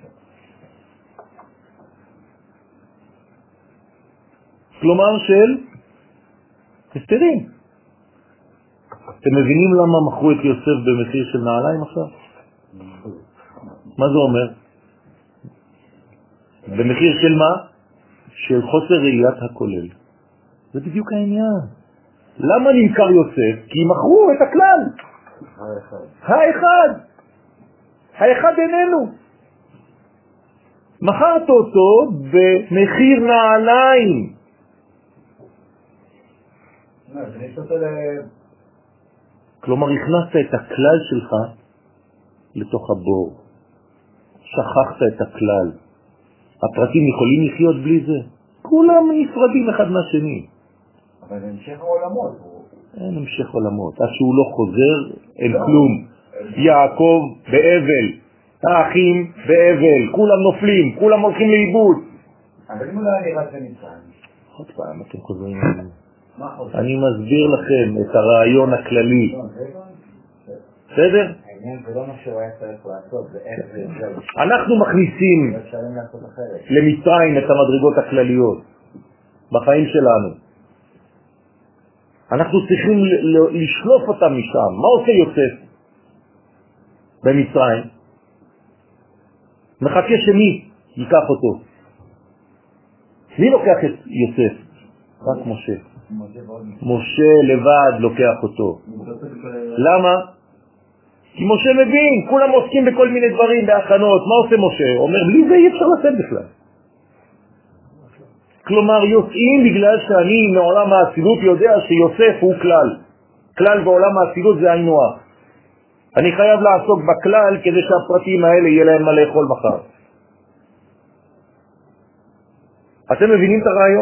כלומר של הסתרים. אתם מבינים למה מכרו את יוסף במחיר של נעליים עכשיו? מה זה אומר? במחיר של מה? של חוסר ראיית הכולל. זה בדיוק העניין. למה נמכר יוסף? כי מכרו את הכלל. האחד. האחד. האחד איננו. מכרת אותו במחיר נעליים. כלומר, הכנסת את הכלל שלך לתוך הבור. שכחת את הכלל. הפרטים יכולים לחיות בלי זה. כולם נפרדים אחד מהשני. אבל המשך העולמות. אין המשך עולמות. עד שהוא לא חוזר, אין כלום. יעקב באבל, האחים באבל, כולם נופלים, כולם הולכים לאיבוד. אבל אם אולי אני רק למצרים. עוד פעם, אתם חוזרים. אני מסביר לכם את הרעיון הכללי. בסדר? העניין זה לא מה שהוא היה צריך לעשות, זה איך זה יותר. אנחנו מכניסים למצרים את המדרגות הכלליות בחיים שלנו. אנחנו צריכים לשלוף אותם משם. מה עושה יוסף במצרים? מחכה שמי ייקח אותו. מי לוקח את יוסף? רק משה. משה לבד לוקח אותו. למה? כי משה מבין, כולם עוסקים בכל מיני דברים, בהכנות. מה עושה משה? אומר, בלי זה אי אפשר לצאת בכלל. כלומר, יוצאים בגלל שאני מעולם האצילות יודע שיוסף הוא כלל. כלל בעולם האצילות זה היינו הך. אני חייב לעסוק בכלל כדי שהפרטים האלה יהיה להם מה לאכול מחר. אתם מבינים את הרעיון?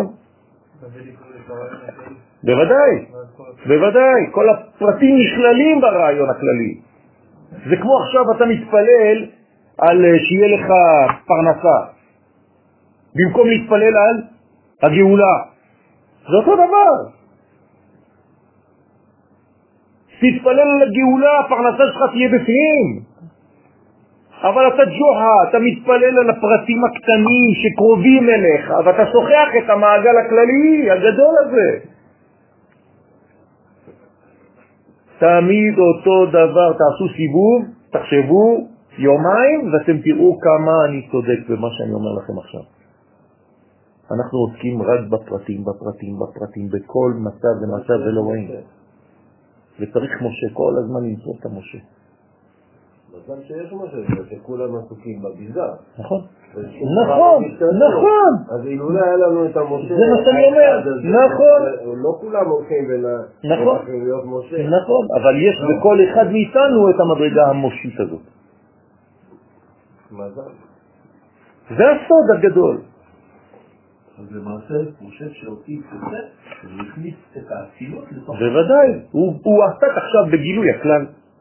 בוודאי, בוודאי. כל הפרטים נכללים ברעיון הכללי. זה כמו עכשיו אתה מתפלל על שיהיה לך פרנסה, במקום להתפלל על הגאולה. זה אותו דבר. תתפלל על הגאולה, הפרנסה שלך תהיה בפנים. אבל אתה ג'וחה, אתה מתפלל על הפרטים הקטנים שקרובים אליך, ואתה שוכח את המעגל הכללי, הגדול הזה. תמיד אותו דבר, תעשו סיבוב, תחשבו יומיים, ואתם תראו כמה אני צודק במה שאני אומר לכם עכשיו. אנחנו עוסקים רק בפרטים, בפרטים, בפרטים, בכל מצב ומצב ולא רואים. וצריך משה כל הזמן למצוא את המשה. בזמן שיש משה, שכולם עסוקים בביזה. נכון, נכון, נכון. אז אילולא היה לנו את המשה, זה מה שאני אומר, נכון. לא כולם הולכים ולהפכים להיות משה. נכון, אבל יש בכל אחד מאיתנו את המדרגה המושית הזאת. מזל. זה הסוד הגדול. אז למעשה, משה שאותי כזה, הוא הכניס את האצילות לתוך... בוודאי, הוא עסק עכשיו בגילוי הכלל.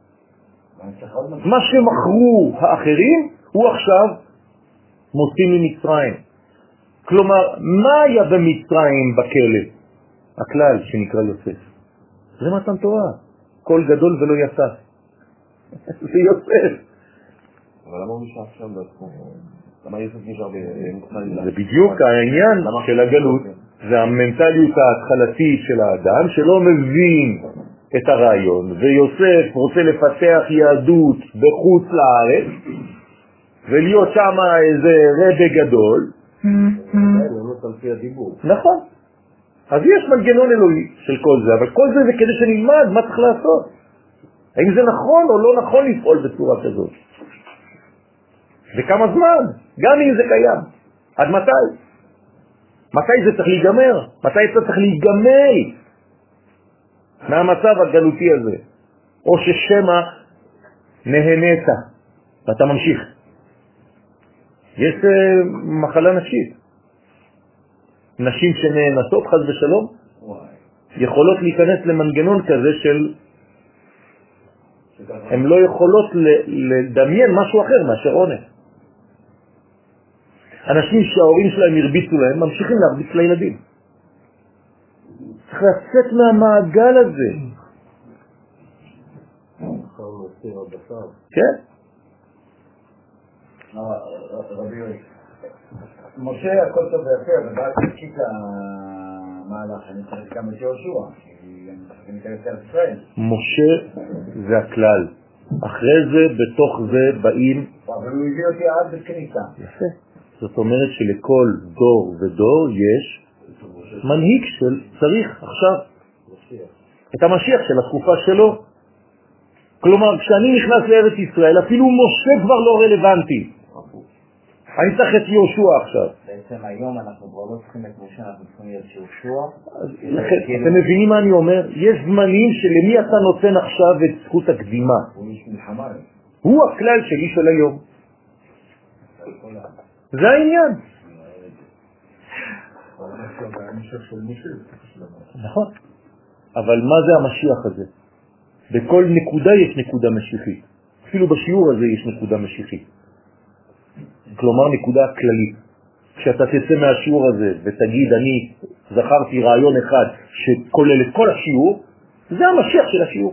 מה שמכרו האחרים, הוא עכשיו מוצאים ממצרים. כלומר, מה היה במצרים בכלא? הכלל שנקרא יוסף. זה מתן תורה. כל גדול ולא יצא. זה יוסף. אבל למה הוא נשאר שם בעצמו? למה יוסף נשאר במקום? זה בדיוק העניין של הגלות. זה המנטליות ההתחלתית של האדם שלא מבין את הרעיון, ויוסף רוצה לפתח יהדות בחוץ לארץ ולהיות שם איזה רבי גדול. נכון. אז יש מנגנון אלוהי של כל זה, אבל כל זה זה כדי שנלמד מה צריך לעשות. האם זה נכון או לא נכון לפעול בצורה כזאת? וכמה זמן? גם אם זה קיים. עד מתי? מתי זה צריך להיגמר? מתי זה צריך להיגמר מהמצב הגלותי הזה? או ששמה נהנית ואתה ממשיך. יש uh, מחלה נפשית. נשים שנהנתות חס ושלום יכולות להיכנס למנגנון כזה של הן לא יכולות לדמיין משהו אחר מאשר עונש. אנשים שההורים שלהם הרביצו להם ממשיכים להרביץ לילדים. צריך לצאת מהמעגל הזה. כן? רבי יואי, משה הכל טוב ויפה, אבל בא תשקיט למהלך, אני צריך גם את יהושע, אני צריך את ישראל. משה זה הכלל. אחרי זה, בתוך זה באים... אבל הוא הביא אותי עד בכניסה. יפה. זאת אומרת שלכל דור ודור יש מנהיג של צריך עכשיו את המשיח של התקופה שלו. כלומר, כשאני נכנס לארץ ישראל, אפילו משה כבר לא רלוונטי. אני צריך את יהושע עכשיו. בעצם היום אנחנו כבר לא צריכים את משה, אנחנו צריכים להיות יהושע. אתם מבינים מה אני אומר? יש זמנים שלמי אתה נותן עכשיו את זכות הקדימה. הוא הכלל שלי של היום. זה העניין. נכון. אבל מה זה המשיח הזה? בכל נקודה יש נקודה משיחית. אפילו בשיעור הזה יש נקודה משיחית. כלומר נקודה כללית. כשאתה תצא מהשיעור הזה ותגיד אני זכרתי רעיון אחד שכולל את כל השיעור, זה המשיח של השיעור.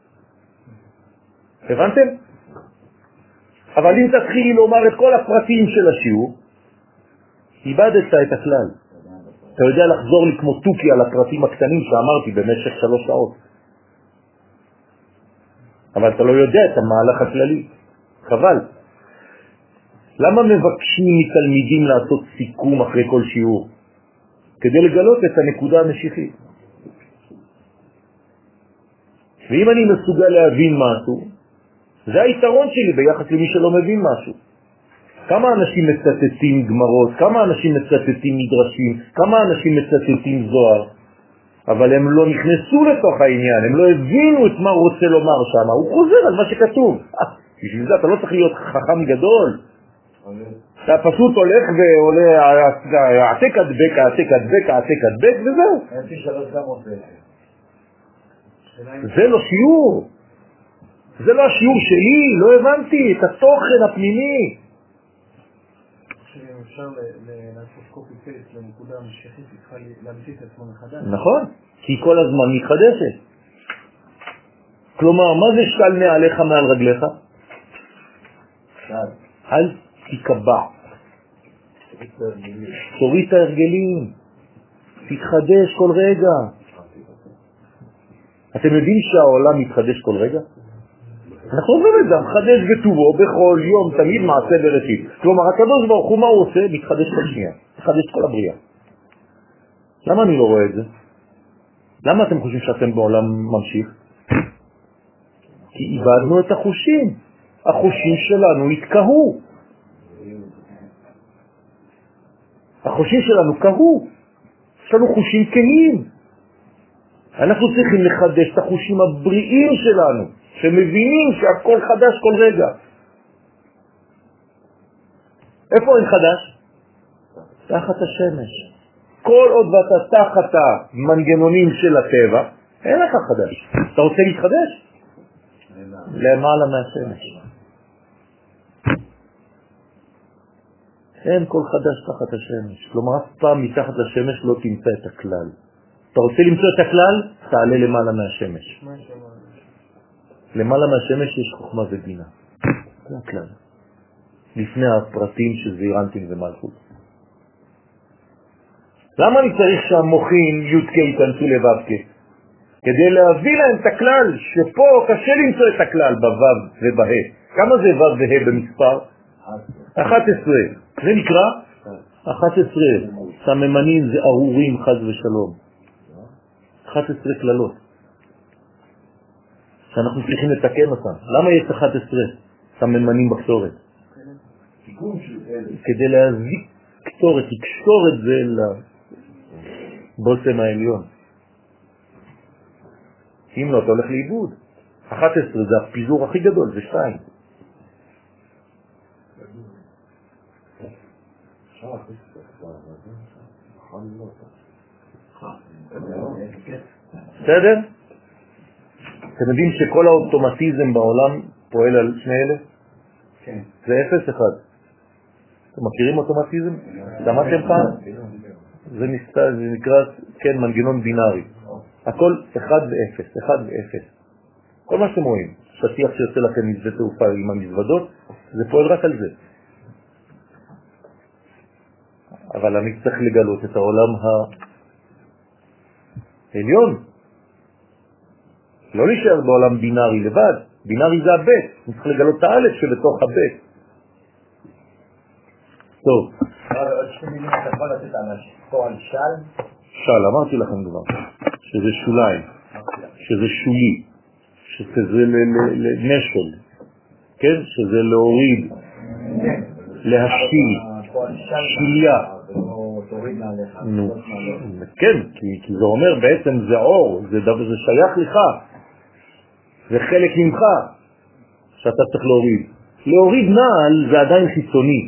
הבנתם? אבל אם תתחיל לומר את כל הפרטים של השיעור, איבדת את הכלל. אתה יודע לחזור לי כמו תוקי על הפרטים הקטנים שאמרתי במשך שלוש שעות. אבל אתה לא יודע את המהלך הכללי. חבל. למה מבקשים מתלמידים לעשות סיכום אחרי כל שיעור? כדי לגלות את הנקודה המשיחית. ואם אני מסוגל להבין משהו, זה היתרון שלי ביחס למי שלא מבין משהו. כמה אנשים מצטטים גמרות, כמה אנשים מצטטים מדרשים, כמה אנשים מצטטים זוהר, אבל הם לא נכנסו לתוך העניין, הם לא הבינו את מה הוא רוצה לומר שם, הוא חוזר על מה שכתוב. בשביל זה אתה לא צריך להיות חכם גדול, אתה פשוט הולך ועולה העתק הדבק, העתק הדבק, העתק הדבק וזהו. זה לא שיעור, זה לא השיעור שלי, לא הבנתי את התוכן הפנימי. אם אפשר לעשות קופי פייסט לנקודה המשכית, היא צריכה להמציא את עצמו מחדש. נכון, כי כל הזמן מתחדשת. כלומר, מה זה שקל מעליך מעל רגליך? אל תקבע. תוריד את ההרגלים. תתחדש כל רגע. אתם יודעים שהעולם מתחדש כל רגע? אנחנו אומרים את זה, מחדש בטובו בכל יום, תמיד מעשה בראשית. כלומר, הקדוש ברוך הוא מה הוא עושה? מתחדש כל שנייה, מתחדש כל הבריאה. למה אני לא רואה את זה? למה אתם חושבים שאתם בעולם ממשיך? כי איבדנו את החושים. החושים שלנו התקהו. החושים שלנו קהו. יש לנו חושים כהים. אנחנו צריכים לחדש את החושים הבריאים שלנו, שמבינים שהכל חדש כל רגע. איפה אין חדש? תחת השמש. כל עוד ואתה תחת המנגנונים של הטבע, אין לך חדש. אתה רוצה להתחדש? למעלה מהשמש. אין כל חדש תחת השמש. כלומר, אף פעם מתחת לשמש לא תמצא את הכלל. אתה רוצה למצוא את הכלל? תעלה למעלה מהשמש. למעלה מהשמש יש חוכמה ובינה. זה הכלל. לפני הפרטים של זעירנטים ומלכות. למה אני צריך שהמוחים י"ק ייכנסו לבבק? כדי להביא להם את הכלל, שפה קשה למצוא את הכלל בוו ובהה. כמה זה וו והה במספר? אחת עשרה. זה נקרא? אחת עשרה. סממנים זה ארורים חז ושלום. אחת עשרה כללות. שאנחנו צריכים לתקן אותם. למה יש אחת עשרה סממנים בקטורת? כדי להזיק קטורת, לקשור את זה לבוסם העליון. אם לא, אתה הולך לאיבוד. אחת עשרה זה הפיזור הכי גדול, זה שתיים. בסדר? אתם יודעים שכל האוטומטיזם בעולם פועל על שני אלה? כן. זה אפס אחד. אתם מכירים אוטומטיזם? שמעתם פעם? זה נקרא, כן, מנגנון בינארי. הכל אחד ואפס, אחד ואפס. כל מה שאתם רואים, שטיח שיוצא לכם מזווה תעופה עם המזוודות, זה פועל רק על זה. אבל אני צריך לגלות את העולם העליון. לא להישאר בעולם בינארי לבד. בינארי זה הבית. אני צריך לגלות את האלף שבתוך הבית. טוב. עוד שתי מילים אתה יכול לתת על פועל של? של, אמרתי לכם דבר. שזה שוליים. שזה שולי. שזה לנשל. כן? שזה להוריד. להשיל. שיליה. נו, כן, כי זה אומר בעצם זה אור, זה שייך לך. זה חלק ממך שאתה צריך להוריד. להוריד נעל זה עדיין חיצוני.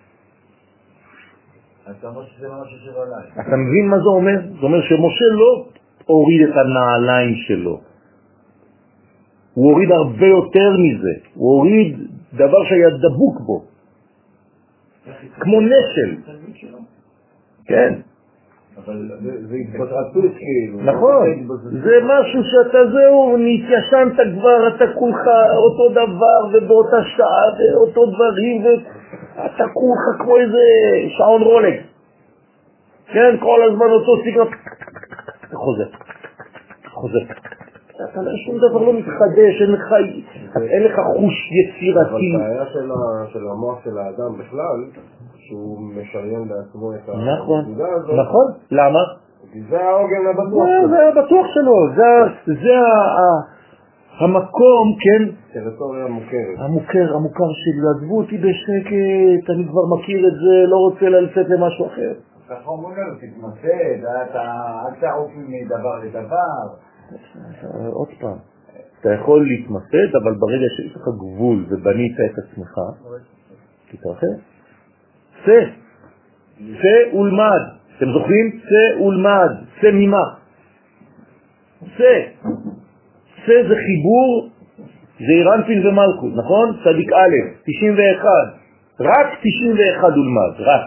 אתה אומר שזה ממש יושב עליי. אתה מבין מה זה אומר? זה אומר שמשה לא הוריד את הנעליים שלו. הוא הוריד הרבה יותר מזה. הוא הוריד דבר שהיה דבוק בו. כמו נשל. כן. אבל זה התבטאות כאילו. נכון, זה משהו שאתה זהו, נתיישנת כבר, אתה כולך אותו דבר ובאותה שעה ואותו דברים ואתה כולך כמו איזה שעון רולקס. כן, כל הזמן אותו סיגנט חוזר, חוזר. אתה שום דבר לא מתחדש, אין לך חוש יצירתי. אבל הבעיה של המוח של האדם בכלל, שהוא משריין בעצמו את הנקודה הזאת. נכון, למה? כי זה העוגן הבטוח שלו. זה הבטוח שלו, זה המקום, כן, טריטוריה מוכרת. המוכר, המוכר שלי, עזבו אותי בשקט, אני כבר מכיר את זה, לא רוצה ללצאת למשהו אחר. ככה אומרים לנו, תתמצד, אל תעוף מדבר לדבר. עוד פעם, אתה יכול להתמצד, אבל ברגע שיש לך גבול ובנית את עצמך, תתרחב. צא, צא ולמד. אתם זוכרים? צא ולמד. צא ממה? צא. צא זה חיבור, זה אירנפין ומלכות, נכון? צדיק א', תשעים ואחת. רק תשעים ואחת ולמד, רק.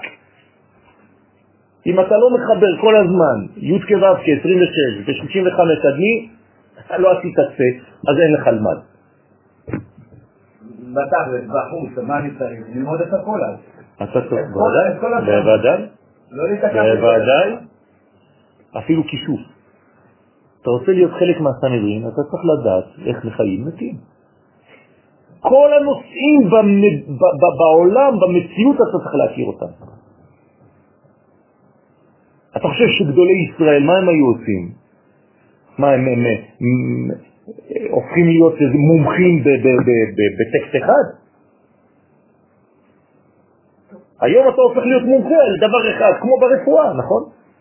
אם אתה לא מחבר כל הזמן, י' כו' כ-עשרים ושש ו-שלושים וחמש עדני, אתה לא עשית צא, אז אין לך למד. בתכלת, בחוץ, מה אני צריך? ללמוד את הכל אז. אתה צריך, בוודאי, בוודאי, בוודאי, אפילו כישוף. אתה רוצה להיות חלק מהסנהדרין, אתה צריך לדעת איך מחיים מתים. כל הנושאים בעולם, במציאות, אתה צריך להכיר אותם. אתה חושב שגדולי ישראל, מה הם היו עושים? מה הם, הם, הם הופכים להיות מומחים בטקסט אחד? היום אתה הופך להיות מומחה על דבר אחד, כמו ברפואה, נכון?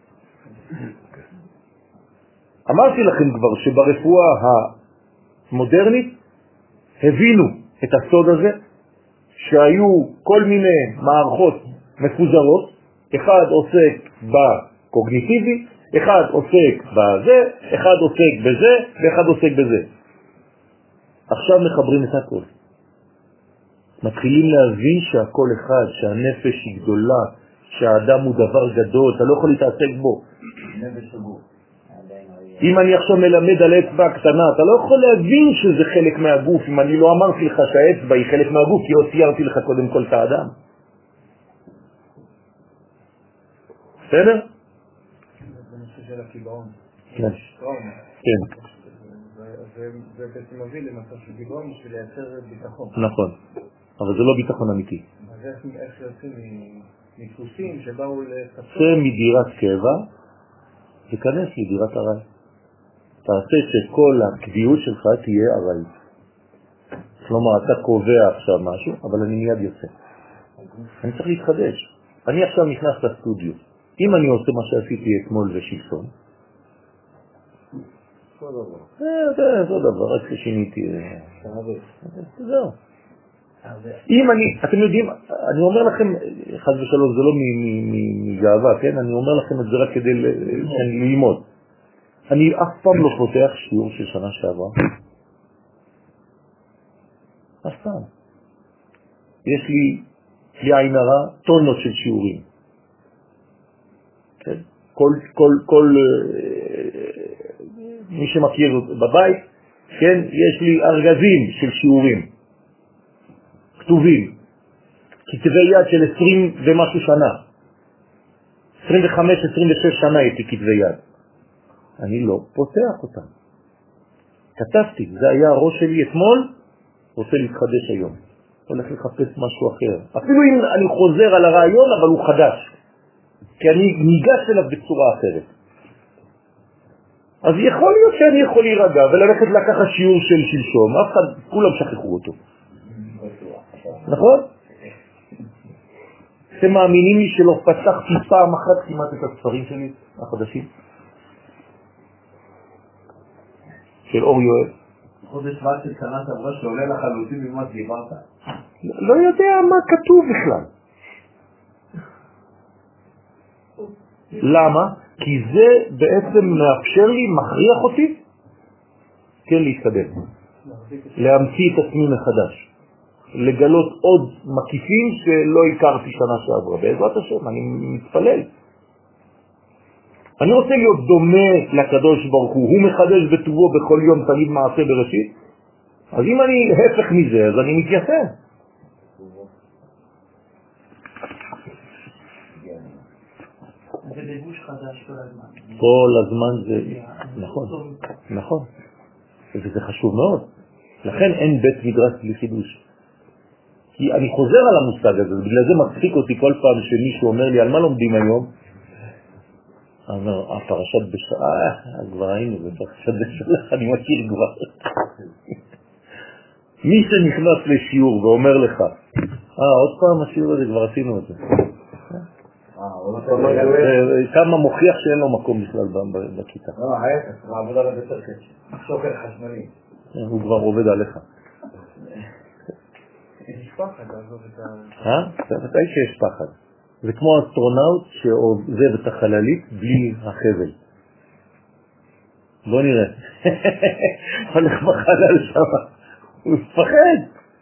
אמרתי לכם כבר שברפואה המודרנית הבינו את הסוד הזה, שהיו כל מיני מערכות מפוזרות, אחד עוסק בקוגניטיבי, אחד עוסק בזה, אחד עוסק בזה, ואחד עוסק בזה. עכשיו מחברים את הכל. מתחילים להבין שהכל אחד, שהנפש היא גדולה, שהאדם הוא דבר גדול, אתה לא יכול להתעסק בו. אם אני עכשיו מלמד על אצבע קטנה, אתה לא יכול להבין שזה חלק מהגוף, אם אני לא אמרתי לך שהאצבע היא חלק מהגוף, כי לא ציירתי לך קודם כל את האדם. בסדר? זה נושא של הקיבעון. כן. כן. זה בעצם מביא למצב של קיבעון בשביל לייצר ביטחון. נכון, אבל זה לא ביטחון אמיתי. אז איך יוצאים מדפוסים שבאו לחפש? זה מדירת קבע, תיכנס לדירת הרי. תעשה שכל הקביעות שלך תהיה הרי. כלומר, אתה קובע עכשיו משהו, אבל אני מיד יוצא. אני צריך להתחדש. אני עכשיו נכנס לסטודיו. אם אני עושה מה שעשיתי אתמול ושלשום, כל דבר. זה אותו דבר, רק ששיניתי. זהו. אם אני, אתם יודעים, אני אומר לכם, חס ושלום, זה לא מגאווה, כן? אני אומר לכם את זה רק כדי ללמוד. אני אף פעם לא פותח שיעור של שנה שעברה. אף פעם. יש לי, לי עין הרע, טונות של שיעורים. כן? כל, כל, כל, מי שמכיר בבית, כן? יש לי ארגזים של שיעורים. כתובים. כתבי יד של עשרים ומשהו שנה. עשרים וחמש עשרים ושש שנה הייתי כתבי יד. אני לא פותח אותם. כתבתי, זה היה הראש שלי אתמול, רוצה להתחדש היום. הולך לחפש משהו אחר. אפילו אם אני חוזר על הרעיון, אבל הוא חדש. כי אני ניגש אליו בצורה אחרת. אז יכול להיות שאני יכול להירגע וללכת לקחת שיעור של שלשום. אף אחד, כולם שכחו אותו. נכון? אתם מאמינים לי שלא פתחתי פעם אחת כמעט את הספרים שלי החדשים? של אור יואל. חודש ועד של שנה שעברה שעולה לחלוטין ממה שדיברת. לא יודע מה כתוב בכלל. למה? כי זה בעצם מאפשר לי, מכריח אותי, כן להתקדם. להמציא את עצמי מחדש. לגלות עוד מקיפים שלא הכרתי שנה שעברה. בעזרת השם, אני מתפלל. אני רוצה להיות דומה לקדוש ברוך הוא, הוא מחדש בטובו בכל יום תמיד מעשה בראשית, אז אם אני הפך מזה, אז אני מתייחד. זה לבוש חדש כל הזמן. כל הזמן זה, נכון, נכון, וזה חשוב מאוד. לכן אין בית מדרש בלי חידוש. כי אני חוזר על המושג הזה, בגלל זה מצחיק אותי כל פעם שמישהו אומר לי, על מה לומדים היום? אני אומר, הפרשת בשעה, כבר היינו בפרשת בשעה, אני מכיר כבר. מי שנכנס לשיעור ואומר לך, אה, עוד פעם השיעור הזה, כבר עשינו את זה. כמה מוכיח שאין לו מקום בכלל בכיתה. לא, ההפך, העבודה עליו יותר קשה. שוקר חשמלי. הוא כבר עובד עליך. יש פחד לעזוב את ה... אה? מתי שיש פחד. זה כמו אסטרונאוט שעוזב את החללית בלי החבל. בוא נראה. הולך בחלל שם. הוא מפחד.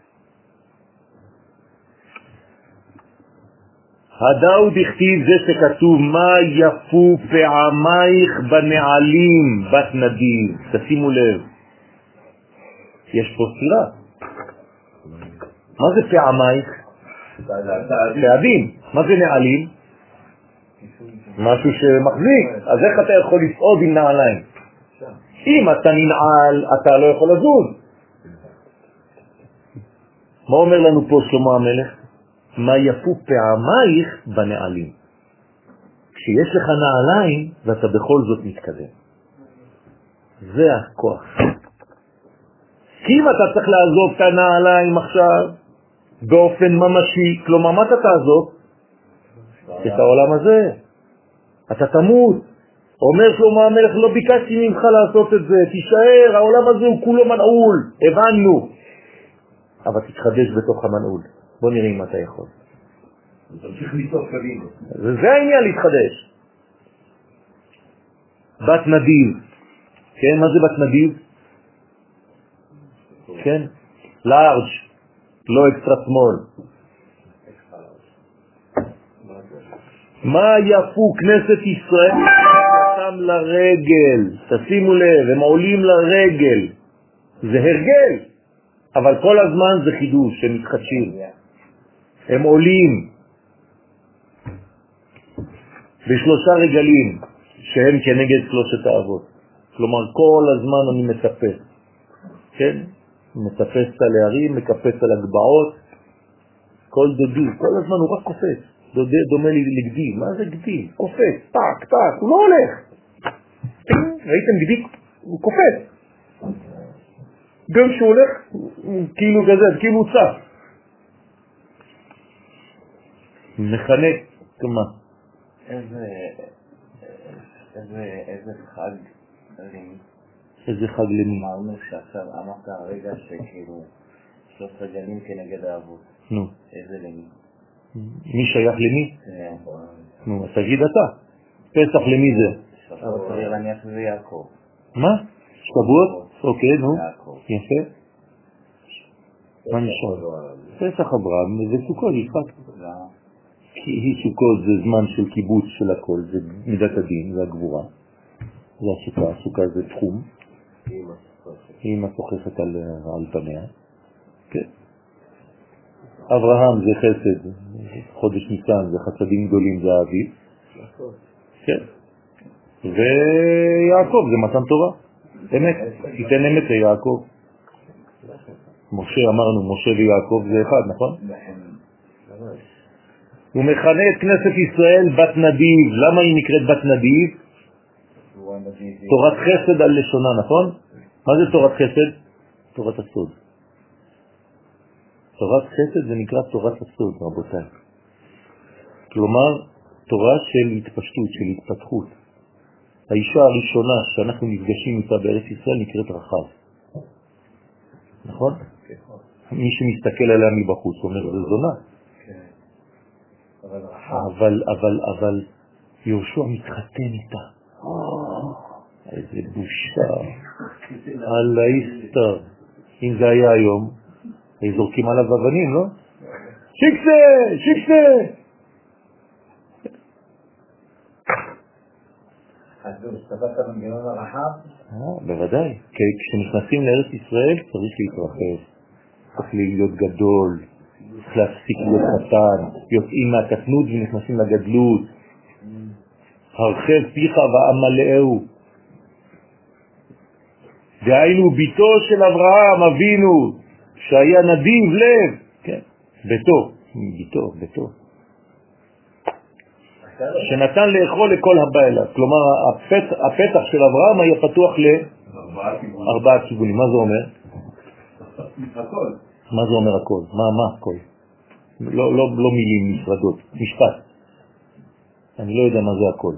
הדאו דכתיב זה שכתוב מה יפו פעמייך בנעלים בת נדיב. תשימו לב. יש פה סתירה. מה זה פעמייך? פעדים. מה זה נעלים? משהו שמחזיק. אז איך אתה יכול לסעוד עם נעליים? אם אתה ננעל, אתה לא יכול לזוז. מה אומר לנו פה שלמה המלך? מה יפו פעמייך בנעלים. כשיש לך נעליים ואתה בכל זאת מתקדם. זה הכוח. כי אם אתה צריך לעזוב את הנעליים עכשיו באופן ממשי, כלומר מה אתה תעזוב? את העולם הזה. אתה תמות. אומר שלמה המלך, לא ביקשתי ממך לעשות את זה, תישאר, העולם הזה הוא כולו מנעול, הבנו. אבל תתחדש בתוך המנעול. בוא נראה אם אתה יכול. תמשיך לצעוק קדימה. וזה העניין להתחדש. בת נדיב. כן, מה זה בת נדיב? כן? לארג', לא אקסטרה סמול. מה יפו כנסת ישראל? שם לרגל. תשימו לב, הם עולים לרגל. זה הרגל. אבל כל הזמן זה חידוש, הם מתחדשים. הם עולים בשלושה רגלים שהם כנגד שלושת האבות. כלומר, כל הזמן אני מטפס. כן? מטפס על הערים, מקפץ על הגבעות. כל דודי, כל הזמן הוא רק קופץ. דודה דומה לי לגדי. מה זה גדי? קופץ, טק, טק, הוא לא הולך. ראיתם גדי? הוא קופץ. גם שהוא הולך, כאילו גזז, כאילו הוא צף. מכנה, כמה? איזה, איזה, איזה חג למי? איזה חג למי? אמרנו שעכשיו, אמרת הרגע שכאילו שלושת רגלים כנגד האבות. נו. איזה למי? מי שייך למי? נו, אז תגיד אתה. פסח למי זה? שבועות צריך להניח שזה יעקב. מה? שבועות? אוקיי, נו. יעקב. יפה. מה נשאר? פסח אברהם זה סוכות, יצחק. כי סוכות זה זמן של קיבוץ של הכל, זה מידת הדין, זה הגבורה. זה הסוכה, הסוכה זה תחום. היא מסוכסת על, על פניה. כן. אברהם זה חסד, חודש ניסן זה חסדים גדולים, זה האביב. כן. ויעקב זה מתן תורה. אמת, תיתן אמת ליעקב. משה אמרנו, משה ויעקב זה אחד, נכון? הוא מכנה את כנסת ישראל בת נדיב. למה היא נקראת בת נדיב? תורת חסד על לשונה, נכון? מה זה תורת חסד? תורת הסוד. תורת חסד זה נקרא תורת הסוד, רבותיי. כלומר, תורה של התפשטות, של התפתחות. האישה הראשונה שאנחנו נפגשים איתה בארץ ישראל נקראת רחב. נכון? מי שמסתכל עליה מבחוץ אומר, זה זונה. אבל, אבל, אבל, יהושע מתחתן איתה. איזה בושה. על האיסטר. אם זה היה היום, היו זורקים עליו אבנים, לא? שיקסה! שיקסה! אז הוא הסתברת במנגנון הרחב? בוודאי. כי כשנכנסים לארץ ישראל צריך להתרחב. צריך להיות גדול. צריך להפסיק להיות קטן. יוצאים מהקטנות ונכנסים לגדלות. הרחב פיך ואמלאהו. דהיינו ביתו של אברהם אבינו שהיה נדיב לב. כן. ביתו. ביתו, ביתו. שנתן לאכול לכל הבא אליו. כלומר, הפתח, הפתח של אברהם היה פתוח לארבעה כיוונים. מה זה אומר? הכל. מה זה אומר הכל? מה, מה הכל? לא, לא, לא מילים נפרדות, משפט. אני לא יודע מה זה הכל.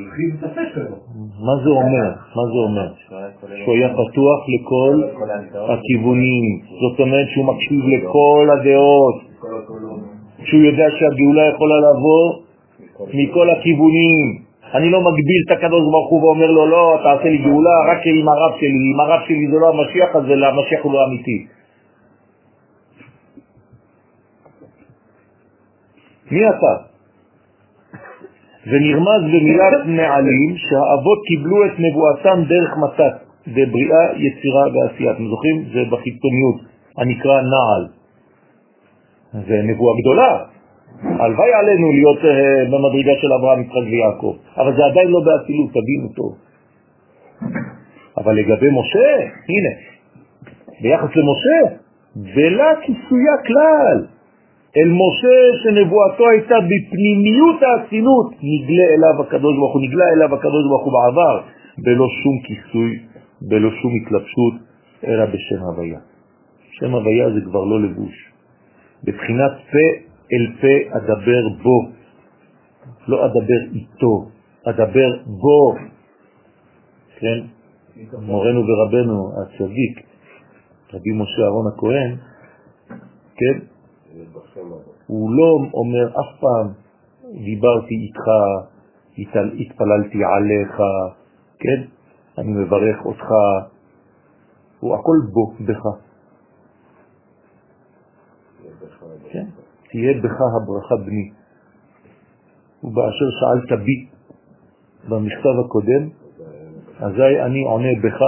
מה זה אומר? מה זה אומר? שהוא היה פתוח לכל הכיוונים. זאת אומרת שהוא מקשיב לכל הדעות. שהוא יודע שהגאולה יכולה לבוא מכל הכיוונים. אני לא מגביל את הקדוש ברוך הוא ואומר לו לא, תעשה לי גאולה רק עם הרב שלי. אם הרב שלי זה לא המשיח, אז המשיח הוא לא אמיתי. מי אתה? ונרמז במילת נעלים שהאבות קיבלו את נבואתם דרך מתת, בבריאה, יצירה ועשייה. אתם זוכרים? זה בחיצוניות, הנקרא נעל. זה נבואה גדולה. הלוואי עלינו להיות uh, במדרגה של אברהם, יצחק ויעקב. אבל זה עדיין לא באצילות, תבינו טוב. אבל לגבי משה, הנה, ביחס למשה, בלה כיסויה כלל. אל משה שנבואתו הייתה בפנימיות האצילות, נגלה אליו הקדוש ברוך הוא, נגלה אליו הקדוש ברוך הוא בעבר, בלא שום כיסוי, בלא שום התלבשות, אלא בשם הוויה. שם הוויה זה כבר לא לבוש. בבחינת פה אל פה אדבר בו, לא אדבר איתו, אדבר בו. כן? מורנו ורבנו הצדיק, רבי משה אהרון הכהן, כן? הוא לא אומר אף פעם דיברתי איתך, התל, התפללתי עליך, כן? אני מברך אותך. הוא הכל בו, בך. כן? תהיה בך הברכה בני. ובאשר שאלת בי במכתב הקודם, אזי אני עונה בך.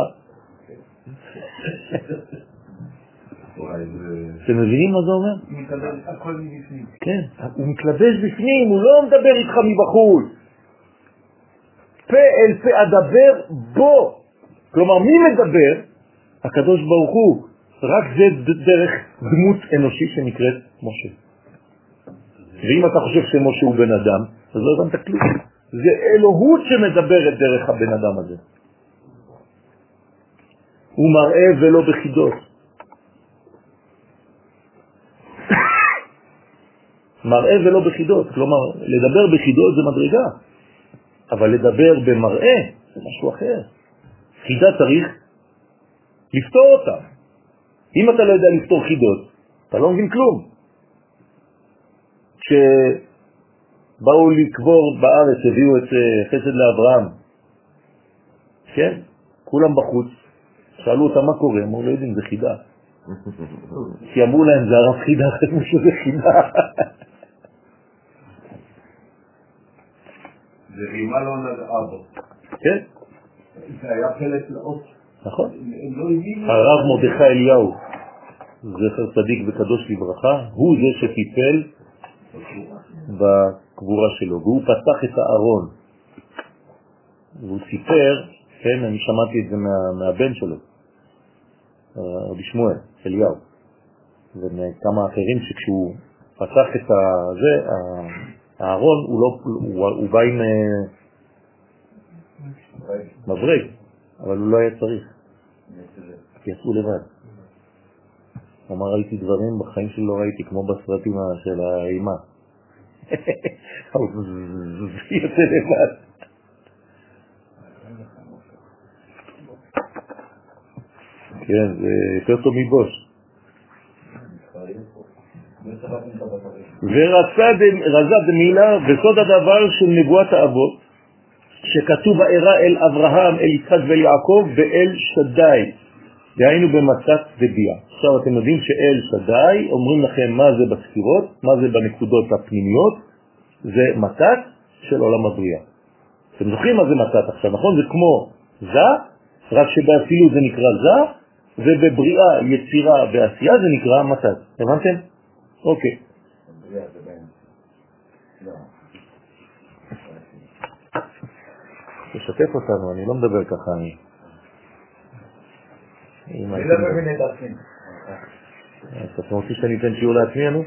אתם מבינים מה זה אומר? הכל מבפנים. כן, הוא מתלבש בפנים, הוא לא מדבר איתך מבחוץ. פה אל פה אדבר בו. כלומר, מי מדבר? הקדוש ברוך הוא. רק זה דרך דמות אנושית שנקראת משה. ואם אתה חושב שמשה הוא בן אדם, אז לא הבנת כלום. זה אלוהות שמדברת דרך הבן אדם הזה. הוא מראה ולא בחידות. מראה ולא בחידות, כלומר, לדבר בחידות זה מדרגה, אבל לדבר במראה זה משהו אחר. חידה צריך לפתור אותה. אם אתה לא יודע לפתור חידות, אתה לא מבין כלום. כשבאו לקבור בארץ, הביאו את חסד לאברהם, כן? כולם בחוץ, שאלו אותם מה קורה, אמרו לא יודעים, זה חידה. כי אמרו להם, זה הרב חידה, חשבו שזה חידה. זה רימה לא נגעה בו. כן? זה היה פלט לאות. נכון. הרב מרדכי אליהו, זכר צדיק וקדוש לברכה, הוא זה שטיפל בקבורה שלו, והוא פתח את הארון. והוא סיפר, כן, אני שמעתי את זה מה, מהבן שלו, רבי שמואל, אליהו, וכמה אחרים שכשהוא פתח את זה, הארון הוא, לא, הוא, הוא בא עם מברג, אבל הוא לא היה צריך, כי יצאו לבד. הוא אמר, ראיתי דברים בחיים שלי לא ראיתי, כמו בסרטים של האימה. הוא יצא לבד. כן, זה יותר טוב מבוש. ורזה דמילה וסוד הדבר של נבואת האבות שכתוב בארה אל אברהם, אל יצחק ואל יעקב ואל שדי, דהיינו במצת וביאה. עכשיו אתם יודעים שאל שדי אומרים לכם מה זה בספירות, מה זה בנקודות הפנימיות, זה מצת של עולם הבריאה. אתם זוכרים מה זה מצת עכשיו, נכון? זה כמו זה, רק שבאצילות זה נקרא זה, ובבריאה, יצירה ועשייה זה נקרא מצת. הבנתם? אוקיי. תשתף אותנו, אני לא מדבר ככה. אני לא מבין את עצמי. אתם רוצים שאני אתן שיעור לעצמי, אני?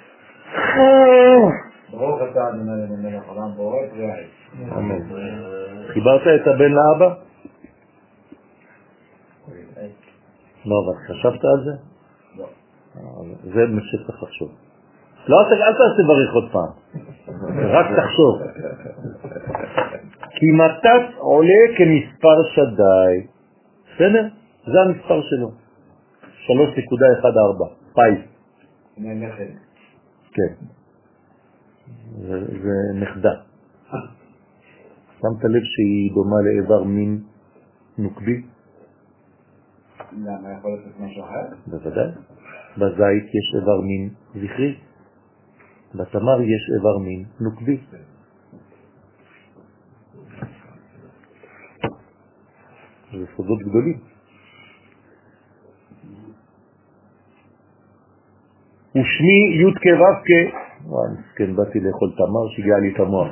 ברוך אתה אדוני למלך העולם בורא פריאה. אמן. חיברת את הבן לאבא? לא, אבל חשבת על זה? זה מה שצריך לחשוב. לא, אל תעשה בריך עוד פעם, רק תחשוב. כי מתת עולה כמספר שדי. בסדר? זה המספר שלו. שלוש נקודה אחת ארבע. פייס. כן. זה נכדה. שמת לב שהיא דומה לאיבר מין נוקבי? למה יכול להיות משהו אחר? בוודאי. בזית יש איבר מין זכרי. בתמר יש איבר מין נוקבי. זה סודות גדולים. ושמי י' כ' ו' כ' וואי, כן, באתי לאכול תמר שהגיע לי את המוח.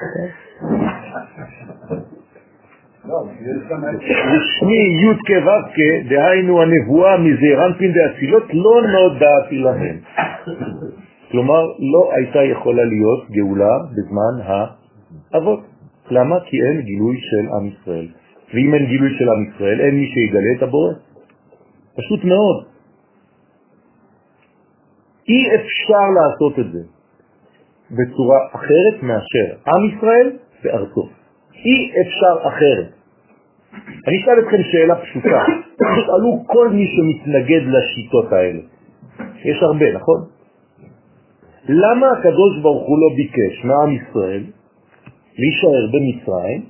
ושמי י' כ' ו' כ' דהיינו הנבואה מזעיר אנפין דאצילות לא נודעתי להם. כלומר, לא הייתה יכולה להיות גאולה בזמן האבות. למה? כי אין גילוי של עם ישראל. ואם אין גילוי של עם ישראל, אין מי שיגלה את הבורא. פשוט מאוד. אי אפשר לעשות את זה בצורה אחרת מאשר עם ישראל וארצו. אי אפשר אחרת. אני אשאל אתכם שאלה פשוטה. תשאלו כל מי שמתנגד לשיטות האלה. יש הרבה, נכון? למה הקדוש ברוך הוא לא ביקש מעם ישראל להישאר במצרים?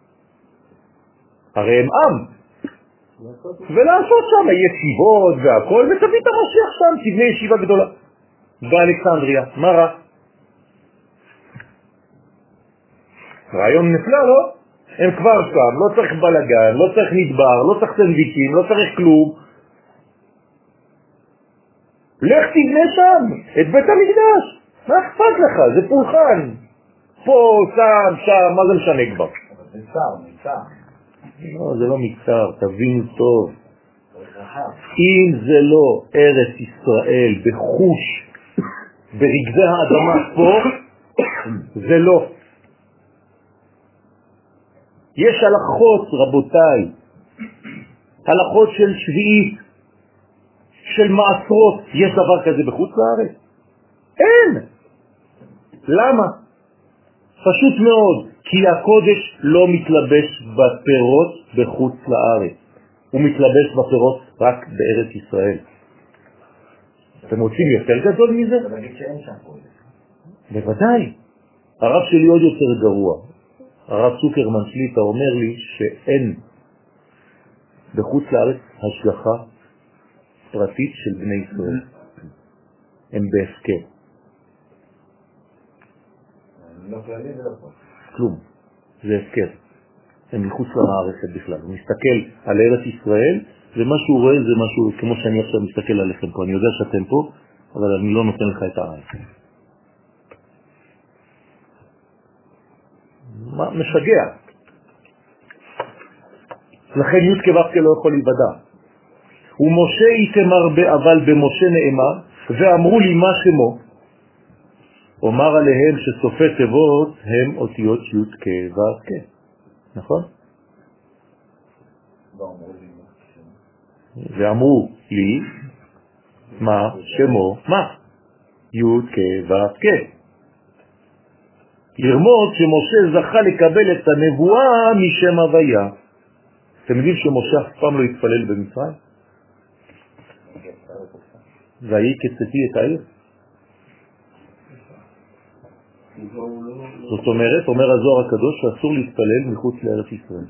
הרי הם עם. ולעשות שם ישיבות והכל, ותביא את המשיח שם, תבנה ישיבה גדולה. באלכסנדריה, מה רע? רעיון נפלא, לא? הם כבר שם, לא צריך בלגן, לא צריך נדבר, לא צריך סנדוויצ'ים, לא צריך כלום. לך תבנה שם, את בית המקדש. מה אכפת לך? זה פולחן. פה, שם, שם, מה זה משנה כבר? זה צער, מצער. לא, זה לא מצער, תבינו טוב. אם זה לא ארץ ישראל בחוש, ברגזי האדמה פה, זה לא. יש הלכות, רבותיי, הלכות של שביעית, של מעשרות. יש דבר כזה בחוץ לארץ? אין. למה? פשוט מאוד, כי הקודש לא מתלבש בפירות בחוץ לארץ. הוא מתלבש בפירות רק בארץ ישראל. אתם רוצים יותר גדול מזה? אתה להגיד שאין שם קודש. בוודאי. הרב שלי עוד יותר גרוע. הרב צוקרמן שליטה אומר לי שאין בחוץ לארץ השגחה פרטית של בני ישראל. הם בהפקר. לא כללי ולא פה. כלום. זה הפקר. הם מחוץ למערכת בכלל. הוא מסתכל על ארץ ישראל, ומה שהוא רואה זה משהו, כמו שאני עכשיו מסתכל עליכם פה. אני יודע שאתם פה, אבל אני לא נותן לך את העין. מה? משגע. לכן י' כו' לא יכול להיבדע. ומשה יתמר אבל במשה נאמר, ואמרו לי מה שמו, אומר עליהם שסופי תיבות הם אותיות י' כ' ו' כ'. נכון? ואמרו לי מה שמו, מה? י' כ' ו' כ'. לרמוד שמשה זכה לקבל את הנבואה משם הוויה. אתם יודעים שמשה אף פעם לא התפלל במצרים? והיא כצאתי את העיר. זאת אומרת, אומר הזוהר הקדוש שאסור להתפלל מחוץ לארץ ישראל.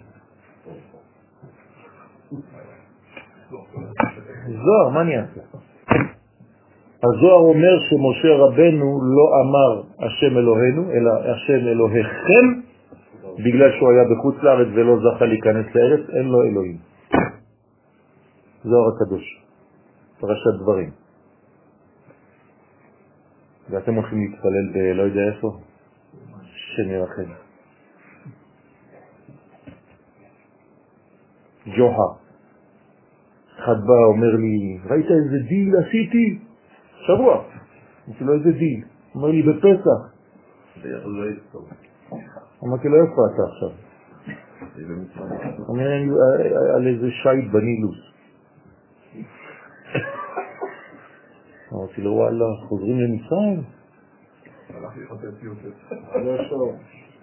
זוהר, מה אני אעשה? הזוהר אומר שמשה רבנו לא אמר השם אלוהינו, אלא השם אלוהיכם, בגלל שהוא היה בחוץ לארץ ולא זכה להיכנס לארץ, אין לו אלוהים. זוהר הקדוש, פרשת דברים. ואתם הולכים להתפלל בלא יודע איפה? שנרחם. ג'וחה. אחד בא אומר לי, ראית איזה דיל עשיתי? שבוע. אמרתי לו איזה דיל? אומר לי בפסח. אמרתי לו איפה אתה עכשיו? אומר לי על איזה שייט בנילוס. אמרתי לו, וואלה, חוזרים למצרים? הלך לחפש יוסף. לא שוב.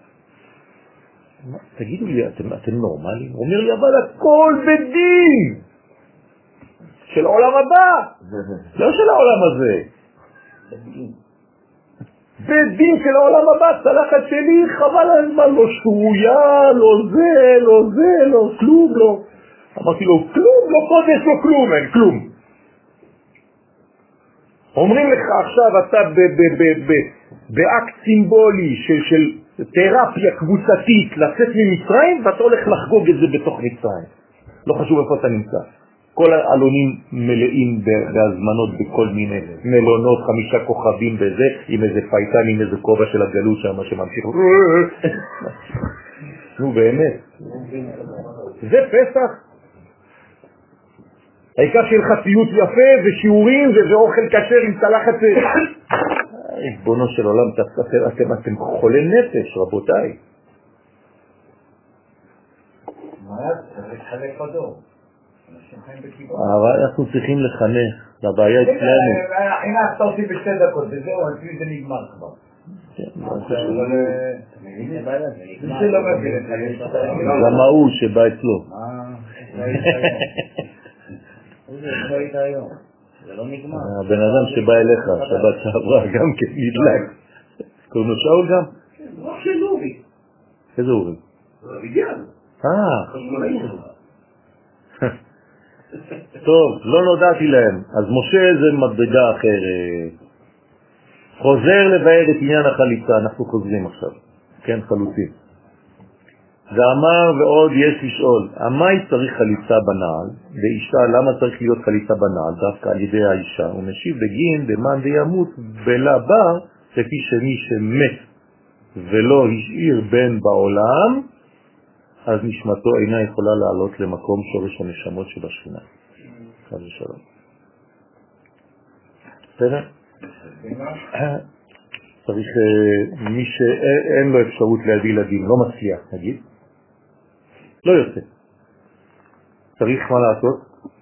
תגידו לי, אתם, אתם נורמליים? הוא אומר לי, אבל הכל בדין של העולם הבא, לא של העולם הזה. בדין של העולם הבא, צלחת שלי, חבל על מה, לא שרויה, לא זה, לא זה, לא כלום, לא. אמרתי לו, כלום, לא קודש, לא כלום, אין כלום. אומרים לך עכשיו, אתה באקט סימבולי של, של תרפיה קבוצתית לצאת ממצרים, ואתה הולך לחגוג את זה בתוך מצרים. לא חשוב איפה אתה נמצא. כל העלונים מלאים בהזמנות בכל מיני מלונות, חמישה כוכבים בזה, עם איזה פייטן, עם איזה כובע של הגלות שם שממשיך. נו באמת. זה פסח. העיקר של חציות יפה ושיעורים ואוכל כשר עם צלחת. בונו של עולם, אתם, אתם חולי נפש, רבותיי. מה היה? צריך להתחלק בדור. אנשים חיים בכיוון. אבל אנחנו צריכים לחנך, לבעיה אצלנו. חינכת אותי בשתי דקות, וזהו, אצלי זה נגמר כבר. למה הוא שבא אצלו? זה לא היית היום, זה לא נגמר. הבן אדם שבא אליך, שבת שעברה גם כן נדלק. קוראים לו שאול גם? רוח של אורי. איזה אורי? רביגיאן. אה. חשמלאי שלך. טוב, לא נודעתי להם. אז משה זה מדרגה אחרת. חוזר לבאר את עניין החליצה, אנחנו חוזרים עכשיו. כן, חלוצים. ואמר ועוד יש לשאול, המי צריך חליצה בנעל, באישה, למה צריך להיות חליצה בנעל, דווקא על ידי האישה? הוא משיב בגין, דמן דימות, בלה בר, כפי שמי שמת ולא השאיר בן בעולם, אז נשמתו אינה יכולה לעלות למקום שורש הנשמות שבשכינה. חד ושלום. בסדר? צריך, מי שאין לו אפשרות להביא ילדים, לא מצליח, נגיד, לא יוצא. צריך מה לעשות?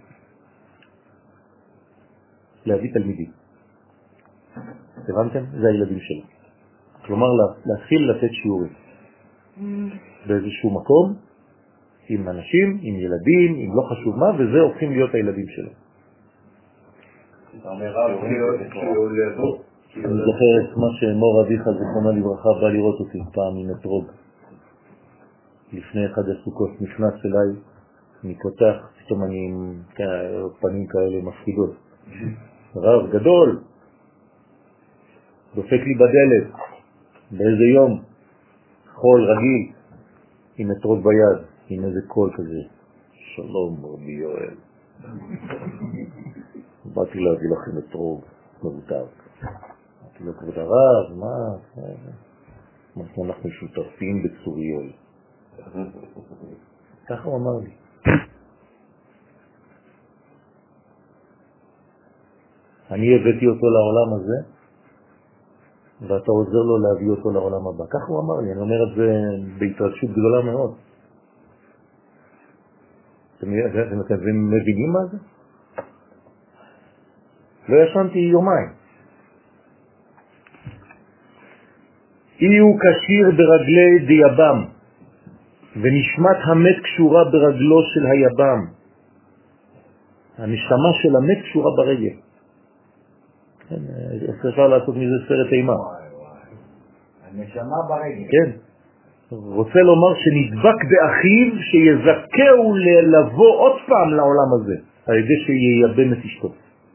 להביא תלמידים. הבנתם? זה הילדים שלו. כלומר, להתחיל לתת שיעורים. באיזשהו מקום, עם אנשים, עם ילדים, עם לא חשוב מה, וזה הופכים להיות הילדים שלו. אתה אומר רב, שיעור לבוא. אני זוכר את מה שמור אביך זכרונה לברכה בא לראות אותי פעם עם אתרוג. לפני אחד הסוכות נכנס אליי, אני פותח, פתאום אני עם פנים כאלה מפחידות. רב גדול, דופק לי בדלת, באיזה יום, חול רגיל, עם אתרוג ביד, עם איזה קול כזה. שלום רבי יואל. באתי להביא לכם אתרוג מבוטר. אמרתי לו, כבוד הרב, מה? אמרתי, אנחנו שותפים בצוריול. ככה הוא אמר לי. אני הבאתי אותו לעולם הזה, ואתה עוזר לו להביא אותו לעולם הבא. ככה הוא אמר לי, אני אומר את זה בהתרגשות גדולה מאוד. אתם, אתם, אתם מבינים מה זה? לא ישנתי יומיים. אי הוא קשיר ברגלי דיבם, ונשמת המת קשורה ברגלו של היבם. הנשמה של המת קשורה ברגל. כן, אפשר לעשות מזה סרט אימה. הנשמה ברגל. כן. רוצה לומר שנדבק באחיו שיזכהו לבוא עוד פעם לעולם הזה, על ידי שייבם את אשתו.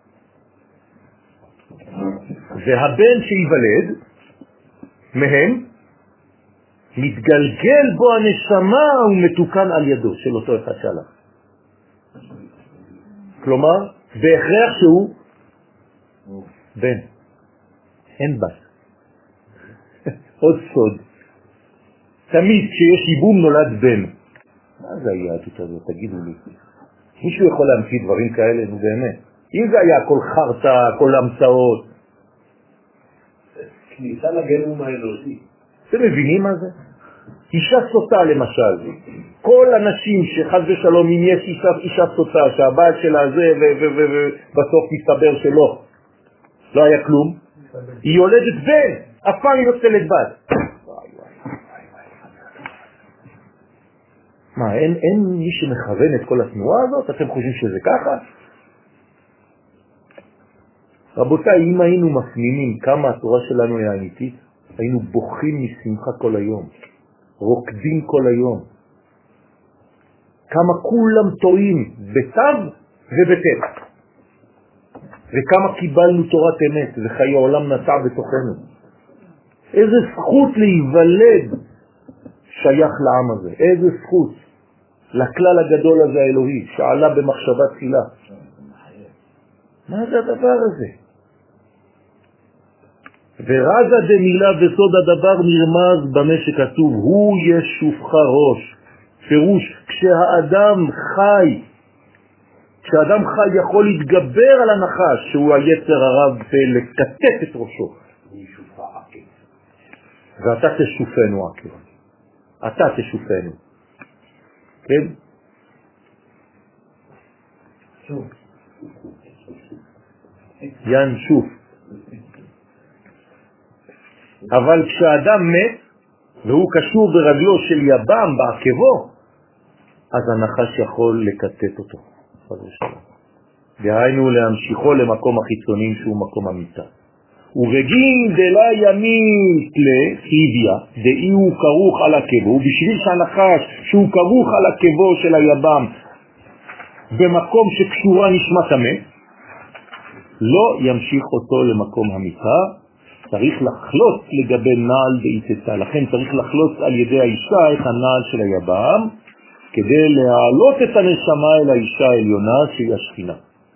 והבן שיוולד מהם, מתגלגל בו הנשמה ומתוקן על ידו של אותו אחד שהלך. כלומר, בהכרח שהוא בן. אין בת. עוד סוד. תמיד כשיש ייבום נולד בן. מה זה היהדות הזאת? תגידו לי. מישהו יכול להמציא דברים כאלה? נו באמת. אם זה היה כל חרטה, כל המצאות. כניסה לגנום האנושי. אתם מבינים מה זה? אישה סוטה למשל. כל הנשים שחד ושלום, אם יש אישה, אישה סוטה, שהבעל שלה זה, ובסוף מסתבר שלא. לא היה כלום, היא יולדת בן, אף פעם היא לא תלד בת. מה, אין, אין מי שמכוון את כל התנועה הזאת? אתם חושבים שזה ככה? רבותיי, אם היינו מפנימים כמה התורה שלנו היא אמיתית, היינו בוכים משמחה כל היום, רוקדים כל היום. כמה כולם טועים בתו ובטף. וכמה קיבלנו תורת אמת וחיי העולם נטע בתוכנו. איזה זכות להיוולד שייך לעם הזה. איזה זכות לכלל הגדול הזה האלוהי שעלה במחשבה תחילה. מה זה הדבר הזה? ורזה דמילה וסוד הדבר נרמז במה שכתוב, הוא ישופך ראש. פירוש, כשהאדם חי, כשהאדם חי יכול להתגבר על הנחש, שהוא היצר הרב, ולקטט את ראשו. ואתה תשופנו עקב. אתה תשופנו. כן? שוב. יין שוף. אבל כשהאדם מת, והוא קשור ברגלו של יבם בעקבו, אז הנחש יכול לקטט אותו. דהיינו להמשיכו למקום החיצונים שהוא מקום המיטה. ובגין דלה ימית לחיביה, דאי הוא כרוך על עקבו, בשביל שהנחש שהוא כרוך על עקבו של היבם במקום שקשורה נשמת המת, לא ימשיך אותו למקום המיטה, צריך לחלוץ לגבי נעל בעיתתה. לכן צריך לחלוץ על ידי האישה את הנעל של היבם, כדי להעלות את הנשמה אל האישה העליונה שהיא השכינה.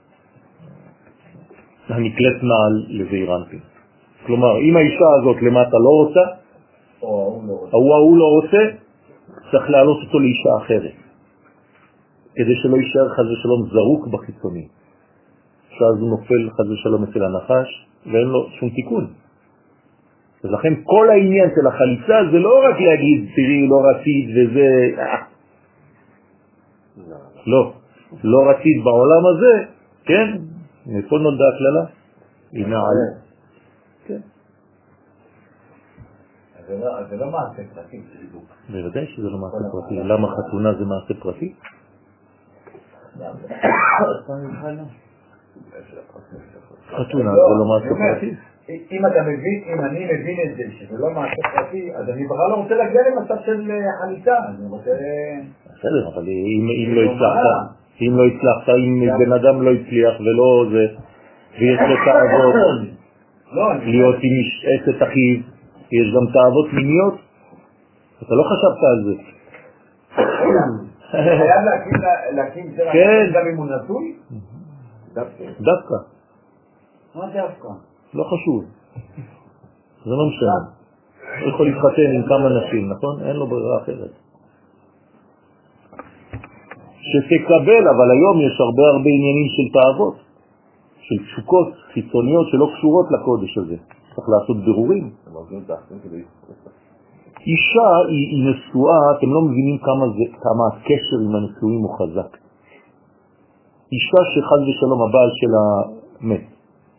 הנקלט נעל לזעיר אנפין. כלומר, אם האישה הזאת למטה לא רוצה, או הוא לא רוצה, צריך להעלות אותו לאישה אחרת, כדי שלא יישאר חז ושלום זרוק בחיצוני. שאז הוא נופל חז ושלום אצל הנחש, ואין לו שום תיקון. אז לכן כל העניין של החליצה זה לא רק להגיד, תראי, לא רצית וזה... לא, לא רצית בעולם הזה, כן? מפה נולדה הכללה? היא נעלה. כן. אז זה לא מעשה פרטי, זה דיוק. בוודאי שזה לא מעשה פרטי. למה חתונה זה מעשה פרטי? חתונה זה לא מעשה פרטי. אם אתה מבין, אם אני מבין את זה, שזה לא מעשה פרטי, אז אני בכלל לא רוצה להגיע למצב של חליטה. אני רוצה... בסדר, אבל אם לא הצלחת, אם לא הצלחת, אם בן אדם לא הצליח ולא זה, ויש לו תאוות, להיות עם אשת אחיו, יש גם תאוות מיניות, אתה לא חשבת על זה. חייב להקים זה גם אם הוא נטוי? דווקא. מה דווקא? לא חשוב. זה לא משנה. הוא יכול להתחתן עם כמה נשים, נכון? אין לו ברירה אחרת. שתקבל, אבל היום יש הרבה הרבה עניינים של תאוות, של תשוקות חיצוניות שלא קשורות לקודש הזה. צריך לעשות בירורים. אישה היא, היא נשואה, אתם לא מבינים כמה, זה, כמה הקשר עם הנשואים הוא חזק. אישה שחז ושלום הבעל שלה מת.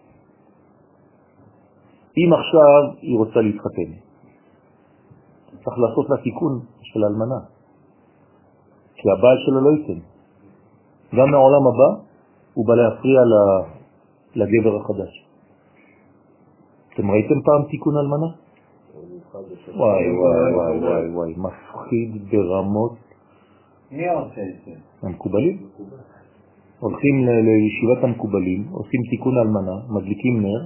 אם עכשיו היא רוצה להתחתן, צריך לעשות לה תיקון של אלמנה. כי הבעל שלו לא ייתן. גם מהעולם הבא הוא בא להפריע לגבר החדש. אתם ראיתם פעם תיקון אלמנה? וואי וואי וואי וואי וואי, מפחיד ברמות. מי עושה את זה? המקובלים. הולכים לישיבת המקובלים, עושים תיקון אלמנה, מדליקים נר,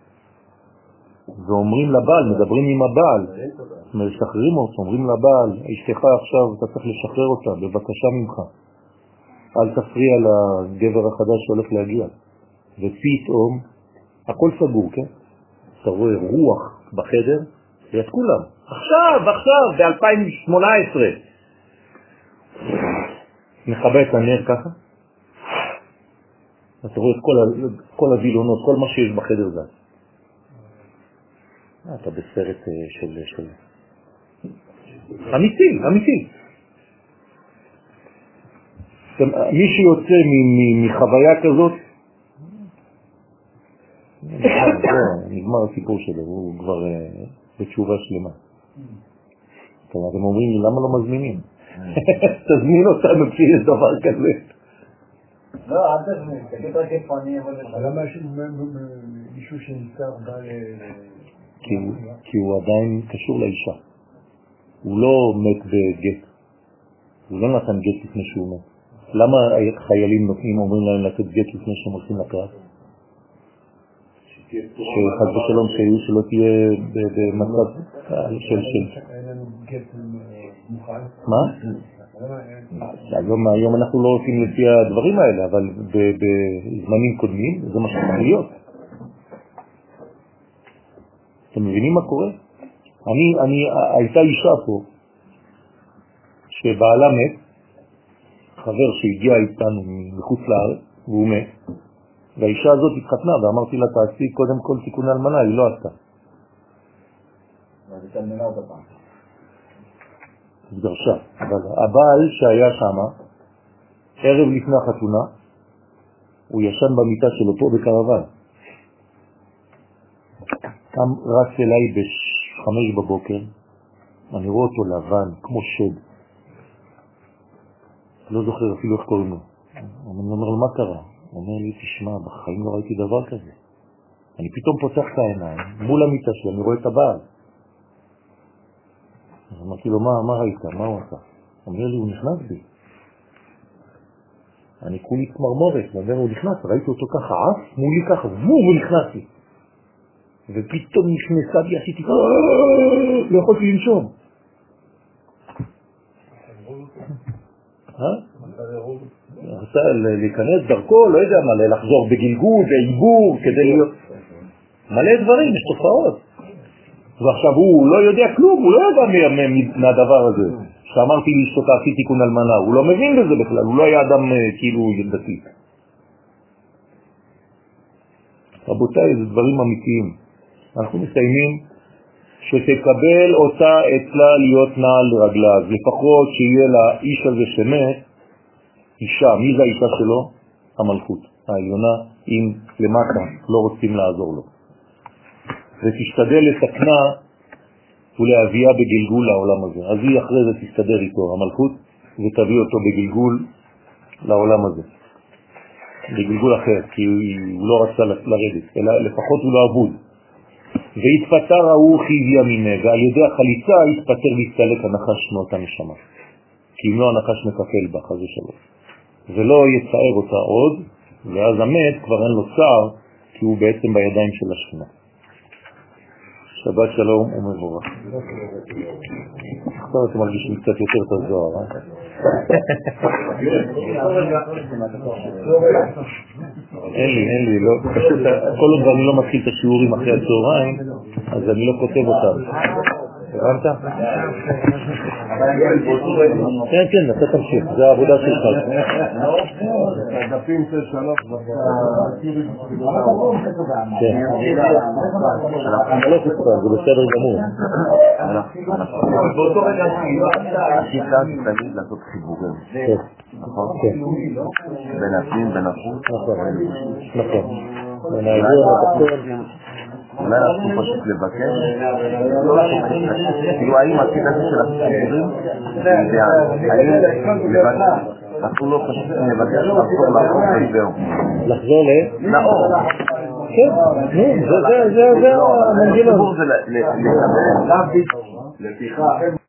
ואומרים לבעל, מדברים עם הבעל, משחררים אותו, אומרים לבעל, אשתך עכשיו, אתה צריך לשחרר אותה, בבקשה ממך. אל תפריע לגבר החדש שהולך להגיע. ופתאום, הכל סגור, כן? אתה רואה רוח בחדר, ליד כולם. עכשיו, עכשיו, ב-אלפיים שמונה עשרה. מכבה את הנר ככה. אתה רואה את כל, כל הווילונות, כל מה שיש בחדר זה. אתה בסרט של... של... אמיתי, אמיתי. מי שיוצא מחוויה כזאת, נגמר הסיפור שלו, הוא כבר בתשובה שלמה. אתם אומרים לי, למה לא מזמינים? תזמין אותנו כשיש דבר כזה. לא, אל תזמין, תגיד רק איפה אני אבוא לך. למה יש מישהו שנזכר בא ל... כי הוא עדיין קשור לאישה. הוא לא מת בגט. הוא לא נתן גט לפני שהוא מת. למה חיילים נותנים, אומרים להם לתת גט לפני שהם הולכים לקרב? שחד ושלום שיהיו שלא תהיה במצב של של... מה? היום אנחנו לא עושים לפי הדברים האלה, אבל בזמנים קודמים זה מה שצריך להיות. אתם מבינים מה קורה? אני, אני, הייתה אישה פה שבעלה מת, חבר שהגיע איתנו מחוץ לארץ, והוא מת, והאישה הזאת התחתנה, ואמרתי לה, תעשי קודם כל תיקון אלמנה, היא לא עשתה. אז היא תלמנה אותה פעם. היא דרשה. אבל הבעל שהיה שם, ערב לפני החתונה, הוא ישן במיטה שלו פה בקרוון. קם רץ אליי בחמש בבוקר, אני רואה אותו לבן, כמו שד. לא זוכר אפילו איך קוראים לו. אני אומר לו, מה קרה? הוא אומר לי, תשמע, בחיים לא ראיתי דבר כזה. אני פתאום פותח את העיניים, מול המיטה שלי, אני רואה את הבעל. אז אמרתי לו, מה, מה ראית? מה הוא עשה? הוא אומר לי, הוא נכנס בי. אני כולי צמרמורת, הוא אומר, הוא נכנס, ראיתי אותו ככה, עף, מולי ככה, והוא נכנס לי. ופתאום נכנסה בי, עשיתי, לא יכולתי לנשום. רצה להיכנס דרכו, לא יודע מה, לחזור בגלגול, בעיבור, כדי להיות... מלא דברים, יש תופעות. ועכשיו הוא לא יודע כלום, הוא לא יודע מהדבר הזה. שאמרתי לי שאתה עשי תיקון אלמנה, הוא לא מבין בזה בכלל, הוא לא היה אדם כאילו דתי. רבותיי, זה דברים אמיתיים. אנחנו מסיימים שתקבל אותה אצלה להיות נעל לרגלה, לפחות שיהיה לאיש הזה שמת, אישה, מי זה האישה שלו? המלכות העליונה, אם למטה לא רוצים לעזור לו. ותשתדל לתקנה ולהביאה בגלגול לעולם הזה. אז היא אחרי זה תסתדר איתו, המלכות, ותביא אותו בגלגול לעולם הזה. בגלגול אחר, כי הוא לא רצה לרדת, אלא לפחות הוא לא עבוד. והתפטר ההוא חיבי המינה, ועל ידי החליצה התפטר להסתלק הנחש מאותה נשמה. כי אם לא הנחש מטפל בה, חז ושלום. ולא יצער אותה עוד, ואז המת כבר אין לו צער, כי הוא בעצם בידיים של השכינה. שבת שלום ומבורך. עכשיו אתם מרגישים קצת יותר את הזוהר, אה? אין לי, אין לי, לא. פשוט, כל עוד אני לא מתחיל את השיעורים אחרי הצהריים, אז אני לא כותב אותם. הבנת? כן, כן, אתה תמשיך, זה העבודה שלך. הדפים של שלוש כן. לא חוצפה, זה בסדר גמור. באותו רגע השיטה תמיד לעשות חיבורים. נכון? בין הפנים, בין החוץ. נכון. בין האזור התחתון. אולי אנחנו פשוט לבקש, לא לעשות חשת. כאילו האם השיטה של החיבורים זה אידיאל. האם לבקש, אנחנו לא פשוט לבקש לחזור לאור וזהו. לחזור ל? לאור. כן, זה המנגנון. החיבור זה לקבל. לפיכה.